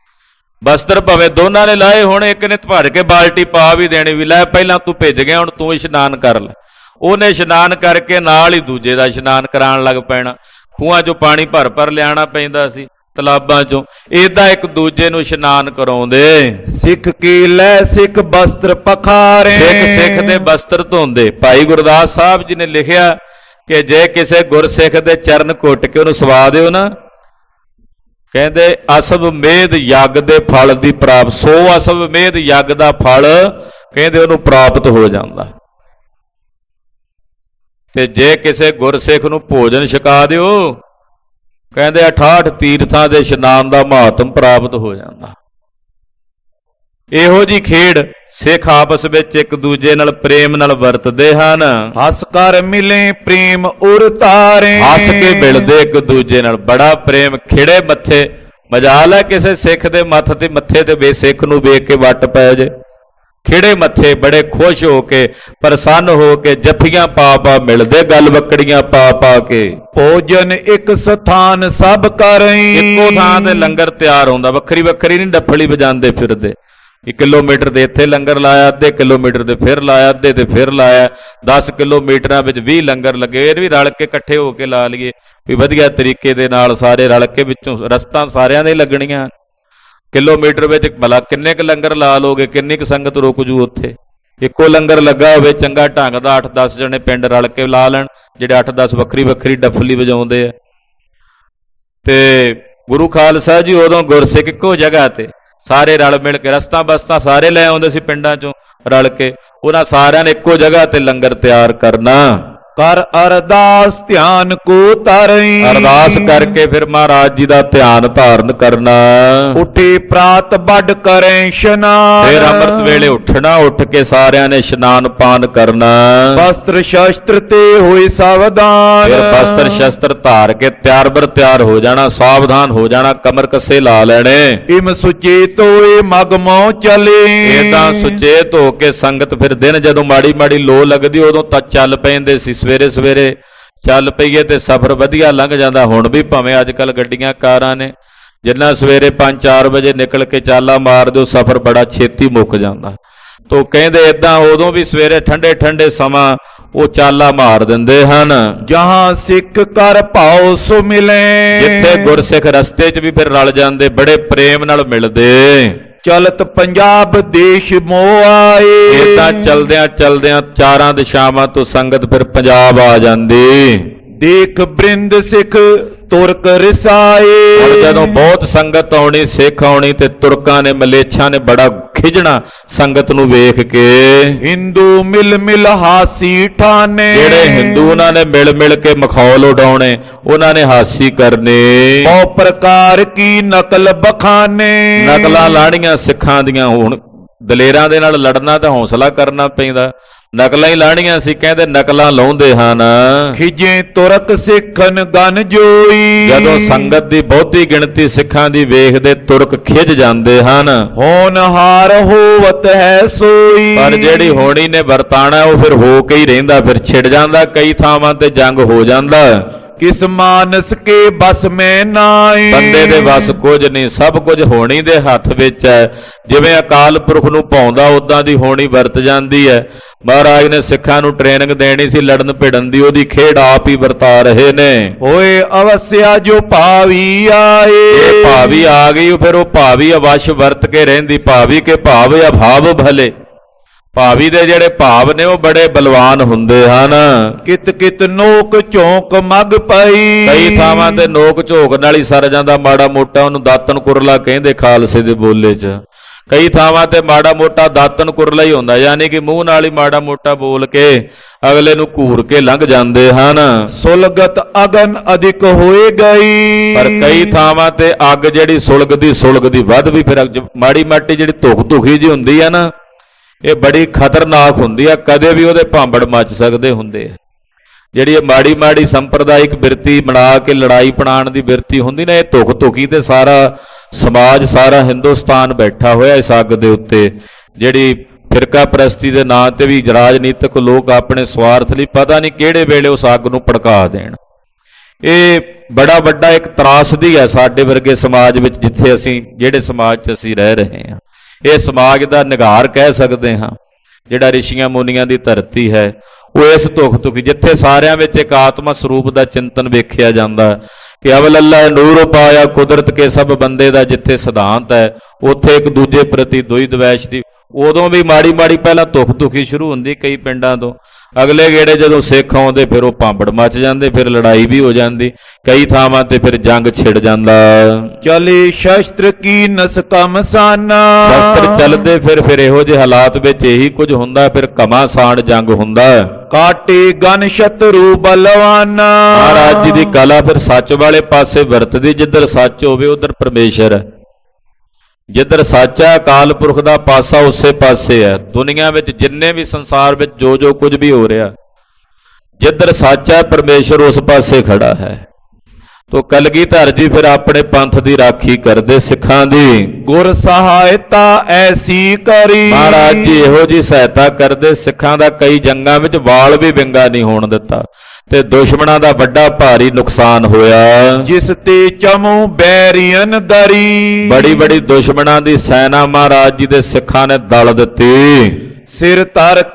ਬਸਤਰ ਭਾਵੇਂ ਦੋਨਾਂ ਨੇ ਲਾਏ ਹੁਣ, ਇੱਕ ਨੇ ਭਰ ਕੇ ਬਾਲਟੀ ਪਾ ਵੀ ਦੇਣੀ ਵੀ ਲੈ ਪਹਿਲਾਂ ਤੂੰ ਭਿੱਜ ਗਿਆ, ਹੁਣ ਤੂੰ ਇਸ਼ਨਾਨ ਕਰ ਲੈ। ਉਹਨੇ ਇਸ਼ਨਾਨ ਕਰਕੇ ਨਾਲ ਹੀ ਦੂਜੇ ਦਾ ਇਸ਼ਨਾਨ ਕਰਾਉਣ ਲੱਗ ਪੈਣਾ। ਖੂਹਾਂ 'ਚੋਂ ਪਾਣੀ ਭਰ ਭਰ ਲਿਆਣਾ ਪੈਂਦਾ ਸੀ, ਤਲਾਬਾਂ 'ਚੋਂ। ਏਦਾਂ ਇੱਕ ਦੂਜੇ ਨੂੰ ਇਸ਼ਨਾਨ ਕਰਾਉਂਦੇ।
ਸਿੱਖ ਕੀ ਲੈ ਸਿੱਖ ਬਸਤਰ ਪਖਾਰੇ,
ਸਿੱਖ ਸਿੱਖ ਦੇ ਬਸਤਰ ਧੋਂਦੇ। ਭਾਈ ਗੁਰਦਾਸ ਸਾਹਿਬ ਜੀ ਨੇ ਲਿਖਿਆ ਕਿ ਜੇ ਕਿਸੇ ਗੁਰਸਿੱਖ ਦੇ ਚਰਨ ਘੁੱਟ ਕੇ ਉਹਨੂੰ ਸਵਾ ਦਿਓ ਨਾ, ਕਹਿੰਦੇ ਅਸਭ ਮੇਧ ਯੱਗ ਦੇ ਫਲ ਦੀ ਪ੍ਰਾਪਤ, ਸੋ ਅਸਭ ਮੇਧ ਯੱਗ ਦਾ ਫਲ ਕਹਿੰਦੇ ਉਹਨੂੰ ਪ੍ਰਾਪਤ ਹੋ ਜਾਂਦਾ। ਤੇ ਜੇ ਕਿਸੇ ਗੁਰਸਿੱਖ ਨੂੰ ਭੋਜਨ ਛਕਾ ਦਿਓ, ਕਹਿੰਦੇ ਅਠਾਹਠ ਤੀਰਥਾਂ ਦੇ ਇਸ਼ਨਾਨ ਦਾ ਮਹਾਤਮ ਪ੍ਰਾਪਤ ਹੋ ਜਾਂਦਾ। ਇਹੋ ਜੀ ਖੇਡ ਸਿੱਖ ਆਪਸ ਵਿੱਚ ਇੱਕ ਦੂਜੇ ਨਾਲ ਪ੍ਰੇਮ ਨਾਲ ਵਰਤਦੇ ਹਨ।
ਹੱਸ ਕਰ ਮਿਲੇ ਪ੍ਰੇਮ ਉਰ ਤਾਰੇ,
ਹੱਸ ਕੇ ਮਿਲਦੇ ਇੱਕ ਦੂਜੇ ਨਾਲ, ਬੜਾ ਪ੍ਰੇਮ। ਖਿੜੇ ਮੱਥੇ, ਮਜਾਲ ਹੈ ਕਿਸੇ ਸਿੱਖ ਦੇ ਮੱਥੇ ਤੇ ਮੱਥੇ ਤੇ ਬੇਸਿੱਖ ਨੂੰ ਵੇਖ ਕੇ ਵੱਟ ਪੈ ਜੇ। ਖਿੜੇ ਮੱਥੇ ਬੜੇ ਖੁਸ਼ ਹੋ ਕੇ ਪ੍ਰਸੰਨ ਹੋ ਕੇ ਜੱਫੀਆਂ ਪਾ ਪਾ ਮਿਲਦੇ, ਗੱਲ ਬੱਕੜੀਆਂ ਪਾ ਪਾ ਕੇ।
ਭੋਜਨ ਇੱਕ ਸਥਾਨ ਸਭ ਕਰਈ,
ਇੱਕੋ ਥਾਂ ਤੇ ਲੰਗਰ ਤਿਆਰ ਹੁੰਦਾ, ਵੱਖਰੀ ਵੱਖਰੀ ਨਹੀਂ ਡੱਫਲੀ ਵਜਾਉਂਦੇ ਫਿਰਦੇ। ਇੱਕ ਕਿਲੋਮੀਟਰ ਦੇ ਇੱਥੇ ਲੰਗਰ ਲਾਇਆ, ਅੱਧੇ ਕਿਲੋਮੀਟਰ ਦੇ ਫਿਰ ਲਾਇਆ, ਅੱਧੇ ਤੇ ਫਿਰ ਲਾਇਆ। ਦਸ ਕਿਲੋਮੀਟਰਾਂ ਵਿੱਚ ਵੀਹ ਲੰਗਰ ਲੱਗੇ। ਇਹ ਵੀ ਰਲ ਕੇ ਇਕੱਠੇ ਹੋ ਕੇ ਲਾ ਲਈਏ ਵੀ ਵਧੀਆ ਤਰੀਕੇ ਦੇ ਨਾਲ ਸਾਰੇ ਰਲ ਕੇ, ਵਿੱਚੋਂ ਰਸਤਾਂ ਸਾਰਿਆਂ ਦੇ ਲੱਗਣੀਆਂ। ਕਿਲੋਮੀਟਰ ਵਿੱਚ ਭਲਾ ਕਿੰਨੇ ਕੁ ਲੰਗਰ ਲਾ ਲੋਗੇ, ਕਿੰਨੀ ਕੁ ਸੰਗਤ ਰੁਕ ਜੂ ਉੱਥੇ। ਇੱਕੋ ਲੰਗਰ ਲੱਗਾ ਹੋਵੇ ਚੰਗਾ ਢੰਗ ਦਾ, ਅੱਠ ਦਸ ਜਣੇ ਪਿੰਡ ਰਲ ਕੇ ਲਾ ਲੈਣ, ਜਿਹੜੇ ਅੱਠ ਦਸ ਵੱਖਰੀ ਵੱਖਰੀ ਡੱਫਲੀ ਵਜਾਉਂਦੇ ਆ। ਤੇ ਗੁਰੂ ਖਾਲਸਾ ਜੀ ਉਦੋਂ ਗੁਰਸਿੱਖ ਇੱਕੋ ਜਗ੍ਹਾ ਤੇ ਸਾਰੇ ਰਲ ਮਿਲ ਕੇ ਰਸਤਾ ਬਸਤਾ ਸਾਰੇ ਲੈ ਆਉਂਦੇ ਸੀ ਪਿੰਡਾਂ ਚੋਂ ਰਲ ਕੇ, ਉਹਨਾਂ ਸਾਰਿਆਂ ਨੇ ਇੱਕੋ ਜਗ੍ਹਾ ਤੇ ਲੰਗਰ ਤਿਆਰ ਕਰਨਾ।
ਕਰ ਅਰਦਾਸ ਧਿਆਨ ਕੋ ਧਰਈ,
ਅਰਦਾਸ ਕਰਕੇ ਫਿਰ ਮਹਾਰਾਜ ਜੀ ਦਾ ਧਿਆਨ ਧਾਰਨ ਕਰਨਾ।
ਉੱਠੇ ਪ੍ਰਾਤ ਵੱਡ ਕਰੇ ਇਸ਼ਨਾਨ,
ਫਿਰ ਅੰਮ੍ਰਿਤ ਵੇਲੇ ਉੱਠਣਾ, ਉੱਠ ਕੇ ਸਾਰਿਆਂ ਨੇ ਇਸ਼ਨਾਨ ਪਾਨ ਕਰਨਾ।
ਵਸਤਰ ਸ਼ਸਤਰ ਤੇ ਹੋਏ ਸਾਵਧਾਨ,
ਫਿਰ ਵਸਤਰ ਸ਼ਸਤਰ ਧਾਰ ਕੇ ਤਿਆਰ ਬਰ ਤਿਆਰ ਹੋ ਜਾਣਾ, ਸਾਵਧਾਨ ਹੋ ਜਾਣਾ, ਕਮਰ ਕੱਸੇ ਲਾ ਲੈਣੇ।
ਇਮ ਸੁਚੇਤ ਹੋਏ ਮਗਮੋਂ ਚਲੇ,
ਏਦਾਂ ਸੁਚੇਤ ਹੋ ਕੇ ਸੰਗਤ ਫਿਰ ਦਿਨ ਜਦੋਂ ਮਾੜੀ ਮਾੜੀ ਲੋ ਲੱਗਦੀ ਉਦੋਂ ਤਾਂ ਚੱਲ ਪੈਂਦੇ ਸੀ। ਸਵੇਰੇ ਸਵੇਰੇ ਚੱਲ ਪਈਏ ਤੇ ਸਫ਼ਰ ਵਧੀਆ ਲੰਘ ਜਾਂਦਾ। ਹੁਣ ਵੀ ਭਾਵੇਂ ਅੱਜ ਕੱਲ੍ਹ ਗੱਡੀਆਂ ਕਾਰਾਂ ਨੇ, ਜਿੰਨਾ ਸਵੇਰੇ ਪੰਜ ਚਾਰ ਵਜੇ ਨਿਕਲ ਕੇ ਚਾਲਾ ਮਾਰ ਦਿਓ ਸਫ਼ਰ ਬੜਾ ਛੇਤੀ ਮੁੱਕ ਜਾਂਦਾ। ਤੋ ਕਹਿੰਦੇ ਏਦਾਂ ਉਦੋਂ ਵੀ ਸਵੇਰੇ ਠੰਡੇ ਠੰਡੇ ਸਮਾਂ ਉਹ ਚਾਲਾ ਮਾਰ ਦਿੰਦੇ ਹਨ।
ਜਹਾਂ ਸਿੱਖ ਕਰ ਭਾਉ ਸੋ ਮਿਲੇ,
ਜਿੱਥੇ ਗੁਰਸਿੱਖ ਰਸਤੇ 'ਚ ਵੀ ਫਿਰ ਰਲ ਜਾਂਦੇ, ਬੜੇ ਪ੍ਰੇਮ ਨਾਲ ਮਿਲਦੇ।
ਚਲਤ ਪੰਜਾਬ ਦੇਸ਼ ਮੋਹ ਆਏ,
ਏਦਾਂ ਚਲਦਿਆਂ ਚਲਦਿਆਂ ਚਾਰਾਂ ਦਿਸ਼ਾਵਾਂ ਤੋਂ ਸੰਗਤ ਫਿਰ ਪੰਜਾਬ ਆ ਜਾਂਦੀ।
ਦੇਖ ਬ੍ਰਿੰਦ ਸਿੱਖ ਤੁਰਕ ਰਿਸਾਏ,
ਹੁਣ ਜਦੋਂ ਬਹੁਤ ਸੰਗਤ ਆਉਣੀ, ਸਿੱਖ ਆਉਣੀ, ਤੇ ਤੁਰਕਾਂ ਨੇ ਮਲੇਛਾਂ ਨੇ ਬੜਾ ਖਿਜਣਾ ਸੰਗਤ ਨੂੰ ਵੇਖ ਕੇ।
ਹਿੰਦੂ ਮਿਲ ਮਿਲ ਹਾਸੀ ਠਾਨੇ,
ਜਿਹੜੇ ਹਿੰਦੂ ਉਹਨਾਂ ਨੇ ਮਿਲ ਮਿਲ ਕੇ ਮਖੌਲ ਉਡਾਉਣੇ, ਉਹਨਾਂ ਨੇ ਹਾਸੀ ਕਰਨੀ।
ਬਹੁ ਪ੍ਰਕਾਰ ਕੀ ਨਕਲ ਬਖਾਨੇ,
ਨਕਲਾਂ ਲਾਣੀਆਂ ਸਿੱਖਾਂ ਦੀਆਂ। ਹੁਣ ਦਲੇਰਾਂ ਦੇ ਨਾਲ ਲੜਨਾ ਤਾਂ ਹੌਸਲਾ ਕਰਨਾ ਪੈਂਦਾ, ਨਕਲਾਂ ਹੀ ਲਾਣੀਆਂ ਸੀ। ਕਹਿੰਦੇ ਨਕਲਾਂ ਲਾਉਂਦੇ ਹਨ।
ਖਿਜੇ ਤੁਰਕ ਸਿੱਖਨ ਗਨ ਜੋਈ,
ਜਦੋਂ ਸੰਗਤ ਦੀ ਬਹੁਤੀ ਗਿਣਤੀ ਸਿੱਖਾਂ ਦੀ ਵੇਖਦੇ ਤੁਰਕ ਖਿਜ ਜਾਂਦੇ ਹਨ।
ਹੋਣਹਾਰ ਹੋਵਤ ਹੈ ਸੋਈ,
ਪਰ ਜਿਹੜੀ ਹੋਣੀ ਨੇ ਵਰਤਾਣਾ ਉਹ ਫਿਰ ਹੋ ਕੇ ਹੀ ਰਹਿੰਦਾ, ਫਿਰ ਛਿੜ ਜਾਂਦਾ। ਕਈ ਥਾਵਾਂ ਤੇ ਜੰਗ ਹੋ ਜਾਂਦਾ।
ਕਿਸ ਮਾਨਸ ਕੇ ਬਸ ਮੈਂ ਨਾਏ,
ਬੰਦੇ ਦੇ ਵਸ ਕੁਝ ਨਹੀਂ, ਸਭ ਕੁਝ ਹੋਣੀ ਦੇ ਹੱਥ ਵਿੱਚ ਹੈ। ਜਿਵੇਂ ਅਕਾਲ ਪੁਰਖ ਨੂੰ ਭਾਉਂਦਾ ਉਦਾਂ ਦੀ ਹੋਣੀ ਵਰਤ ਜਾਂਦੀ ਹੈ। ਮਹਾਰਾਜ ਨੇ ਸਿੱਖਾਂ ਨੂੰ ਟ੍ਰੇਨਿੰਗ ਦੇਣੀ ਸੀ ਲੜਨ ਭਿੜਨ ਦੀ, ਉਹਦੀ ਖੇਡ ਆਪ ਹੀ ਵਰਤਾ ਰਹੇ ਨੇ।
ਹੋਏ ਅਵਸਿਆ ਜੋ ਭਾਵੀ ਆਏ,
ਇਹ ਭਾਵੀ ਆ ਗਈ ਫਿਰ ਉਹ ਭਾਵੀ ਅਵਸ਼ ਵਰਤ ਕੇ ਰਹਿੰਦੀ। ਭਾਵੀ ਕੇ ਭਾਵ ਅਭਾਵ ਭਲੇ, ਭਾਵੀ ਦੇ ਜਿਹੜੇ ਭਾਵ ਨੇ ਉਹ ਬੜੇ ਬਲਵਾਨ ਹੁੰਦੇ ਹਨ।
ਕਿਤ ਕਿਤ ਨੋਕ ਝੋਂਕ ਮਗ ਪਈ,
ਕਈ ਥਾਵਾਂ ਤੇ ਨੋਕ ਝੋਕ ਨਾਲ ਹੀ ਸਰ ਜਾਂਦਾ ਮਾੜਾ ਮੋਟਾ, ਉਹਨੂੰ ਦਾਤਨ ਕੁਰਲਾ ਕਹਿੰਦੇ ਖਾਲਸੇ ਦੇ ਬੋਲੇ 'ਚ। ਕਈ ਥਾਵਾਂ ਤੇ ਮਾੜਾ ਮੋਟਾ ਦਾਤਨ ਕੁਰਲਾ ਹੀ ਹੁੰਦਾ, ਯਾਨੀ ਕਿ ਮੂੰਹ ਨਾਲ ਹੀ ਮਾੜਾ ਮੋਟਾ ਬੋਲ ਕੇ ਅਗਲੇ ਨੂੰ ਘੂਰ ਕੇ ਲੰਘ ਜਾਂਦੇ ਹਨ।
ਸੁਲਗਤ ਅਗਨ ਅਧਿਕ ਹੋਏ ਗਈ,
ਪਰ ਕਈ ਥਾਵਾਂ ਤੇ ਅੱਗ ਜਿਹੜੀ ਸੁਲਗਦੀ ਸੁਲਗਦੀ ਵੱਧ ਵੀ ਫਿਰ ਮਾੜੀ ਮਾਟੀ ਜਿਹੜੀ ਧੁਖ ਧੁਖੀ ਜੀ ਹੁੰਦੀ ਆ ਨਾ, ਇਹ ਬੜੀ ਖਤਰਨਾਕ ਹੁੰਦੀ ਆ। ਕਦੇ ਵੀ ਉਹਦੇ ਭਾਂਬੜ ਮੱਚ ਸਕਦੇ ਹੁੰਦੇ ਆ। ਜਿਹੜੀ ਇਹ ਮਾੜੀ ਮਾੜੀ ਸੰਪਰਦਾਇਕ ਬਿਰਤੀ ਬਣਾ ਕੇ ਲੜਾਈ ਪਣਾਉਣ ਦੀ ਬਿਰਤੀ ਹੁੰਦੀ ਨਾ, ਇਹ ਧੁਖ ਧੁਖੀ ਤੇ ਸਾਰਾ ਸਮਾਜ, ਸਾਰਾ ਹਿੰਦੁਸਤਾਨ ਬੈਠਾ ਹੋਇਆ ਇਸ ਅੱਗ ਦੇ ਉੱਤੇ। ਜਿਹੜੀ ਫਿਰਕਾ ਪ੍ਰਸਤੀ ਦੇ ਨਾਂ ਤੇ ਵੀ ਰਾਜਨੀਤਿਕ ਲੋਕ ਆਪਣੇ ਸਵਾਰਥ ਲਈ ਪਤਾ ਨਹੀਂ ਕਿਹੜੇ ਵੇਲੇ ਉਸ ਅੱਗ ਨੂੰ ਭੜਕਾ ਦੇਣ। ਇਹ ਬੜਾ ਵੱਡਾ ਇੱਕ ਤਰਾਸਦੀ ਹੈ ਸਾਡੇ ਵਰਗੇ ਸਮਾਜ ਵਿੱਚ, ਜਿੱਥੇ ਅਸੀਂ ਜਿਹੜੇ ਸਮਾਜ 'ਚ ਅਸੀਂ ਰਹਿ ਰਹੇ ਹਾਂ। ਇਹ ਸਮਾਜ ਦਾ ਨਿਗਾਰ ਕਹਿ ਸਕਦੇ ਹਾਂ, ਜਿਹੜਾ ਰਿਸ਼ੀਆਂ ਮੁਨੀਆਂ ਦੀ ਧਰਤੀ ਹੈ। ਉਹ ਇਸ ਧੁਖ ਧੁਖੀ ਜਿੱਥੇ ਸਾਰਿਆਂ ਵਿੱਚ ਇੱਕ ਆਤਮਾ ਸਰੂਪ ਦਾ ਚਿੰਤਨ ਵੇਖਿਆ ਜਾਂਦਾ ਕਿ ਅਵਲ ਅੱਲਾ ਨੂਰ ਪਾਇਆ ਕੁਦਰਤ ਕੇ ਸਭ ਬੰਦੇ ਦਾ, ਜਿੱਥੇ ਸਿਧਾਂਤ ਹੈ ਉੱਥੇ ਇੱਕ ਦੂਜੇ ਪ੍ਰਤੀ ਦੁਈ ਦਵੈਸ਼ ਦੀ। ਉਦੋਂ ਵੀ ਮਾੜੀ ਮਾੜੀ ਪਹਿਲਾਂ ਧੁਖ ਧੁਖੀ ਸ਼ੁਰੂ ਹੁੰਦੀ ਕਈ ਪਿੰਡਾਂ ਤੋਂ, ਅਗਲੇ ਗੇੜੇ ਜਦੋਂ ਸਿੱਖ ਆਉਂਦੇ ਫਿਰ ਉਹ ਭਾਂਬੜ ਮੱਚ ਜਾਂਦੇ, ਫਿਰ ਲੜਾਈ ਵੀ ਹੋ ਜਾਂਦੀ। ਕਈ ਥਾਵਾਂ ਤੇ ਫਿਰ ਜੰਗ ਛਿੜ ਜਾਂਦਾ।
ਚਲੇ ਸ਼ਸਤਰ ਕੀ ਨਸਕਮਸਾਨਾ,
ਸ਼ਸਤਰ ਚੱਲਦੇ ਫਿਰ ਫਿਰ ਇਹੋ ਜਿਹੇ ਹਾਲਾਤ ਵਿੱਚ ਇਹੀ ਕੁਝ ਹੁੰਦਾ, ਫਿਰ ਘਮਾਸਾਨ ਜੰਗ ਹੁੰਦਾ।
ਕਾਟੇ ਗਨ ਸ਼ਤਰੂ ਬਲਵਾਨਾ,
ਮਹਾਰਾਜ ਜੀ ਦੀ ਕਲਾ ਫਿਰ ਸੱਚ ਵਾਲੇ ਪਾਸੇ ਵਰਤਦੀ। ਜਿੱਧਰ ਸੱਚ ਹੋਵੇ ਉਧਰ ਪਰਮੇਸ਼ਰ ਹੈ, ਜਿੱਧਰ ਸੱਚ ਹੈ ਅਕਾਲ ਪੁਰਖ ਦਾ ਪਾਸਾ ਉਸੇ ਪਾਸੇ ਹੈ। ਦੁਨੀਆ ਵਿੱਚ ਜਿੰਨੇ ਵੀ ਸੰਸਾਰ ਵਿੱਚ ਜੋ ਜੋ ਕੁਝ ਵੀ ਹੋ ਰਿਹਾ, ਜਿੱਧਰ ਸੱਚ ਹੈ ਪਰਮੇਸ਼ਰ ਉਸ ਪਾਸੇ ਖੜਾ ਹੈ। ਤੋ ਕਲਗੀਧਰ ਜੀ ਫਿਰ ਆਪਣੇ ਪੰਥ ਦੀ ਰਾਖੀ ਕਰਦੇ ਸਿੱਖਾਂ ਦੀ।
ਗੁਰ ਸਹਾਇਤਾ ਐਸੀ ਕਰੀ,
ਮਹਾਰਾਜ ਜੀ ਇਹੋ ਜੀ ਸਹਾਇਤਾ ਕਰਦੇ, ਸਿੱਖਾਂ ਦਾ ਕਈ ਜੰਗਾਂ ਵਿੱਚ ਵਾਲ ਵੀ ਵਿੰਗਾ ਨਹੀਂ ਹੋਣ ਦਿੱਤਾ ਤੇ ਦੁਸ਼ਮਣਾਂ ਦਾ ਵੱਡਾ ਭਾਰੀ ਨੁਕਸਾਨ ਹੋਇਆ।
ਜਿਸ ਤੇ ਚਮੂ ਬੈਰੀਅਨ ਦਰੀ,
ਬੜੀ ਬੜੀ ਦੁਸ਼ਮਣਾਂ ਦੀ ਸੈਨਾ ਮਹਾਰਾਜ ਜੀ ਦੇ ਸਿੱਖਾਂ ਨੇ ਦਲ ਦਿੱਤੀ।
ਸਿਰ ਧਰ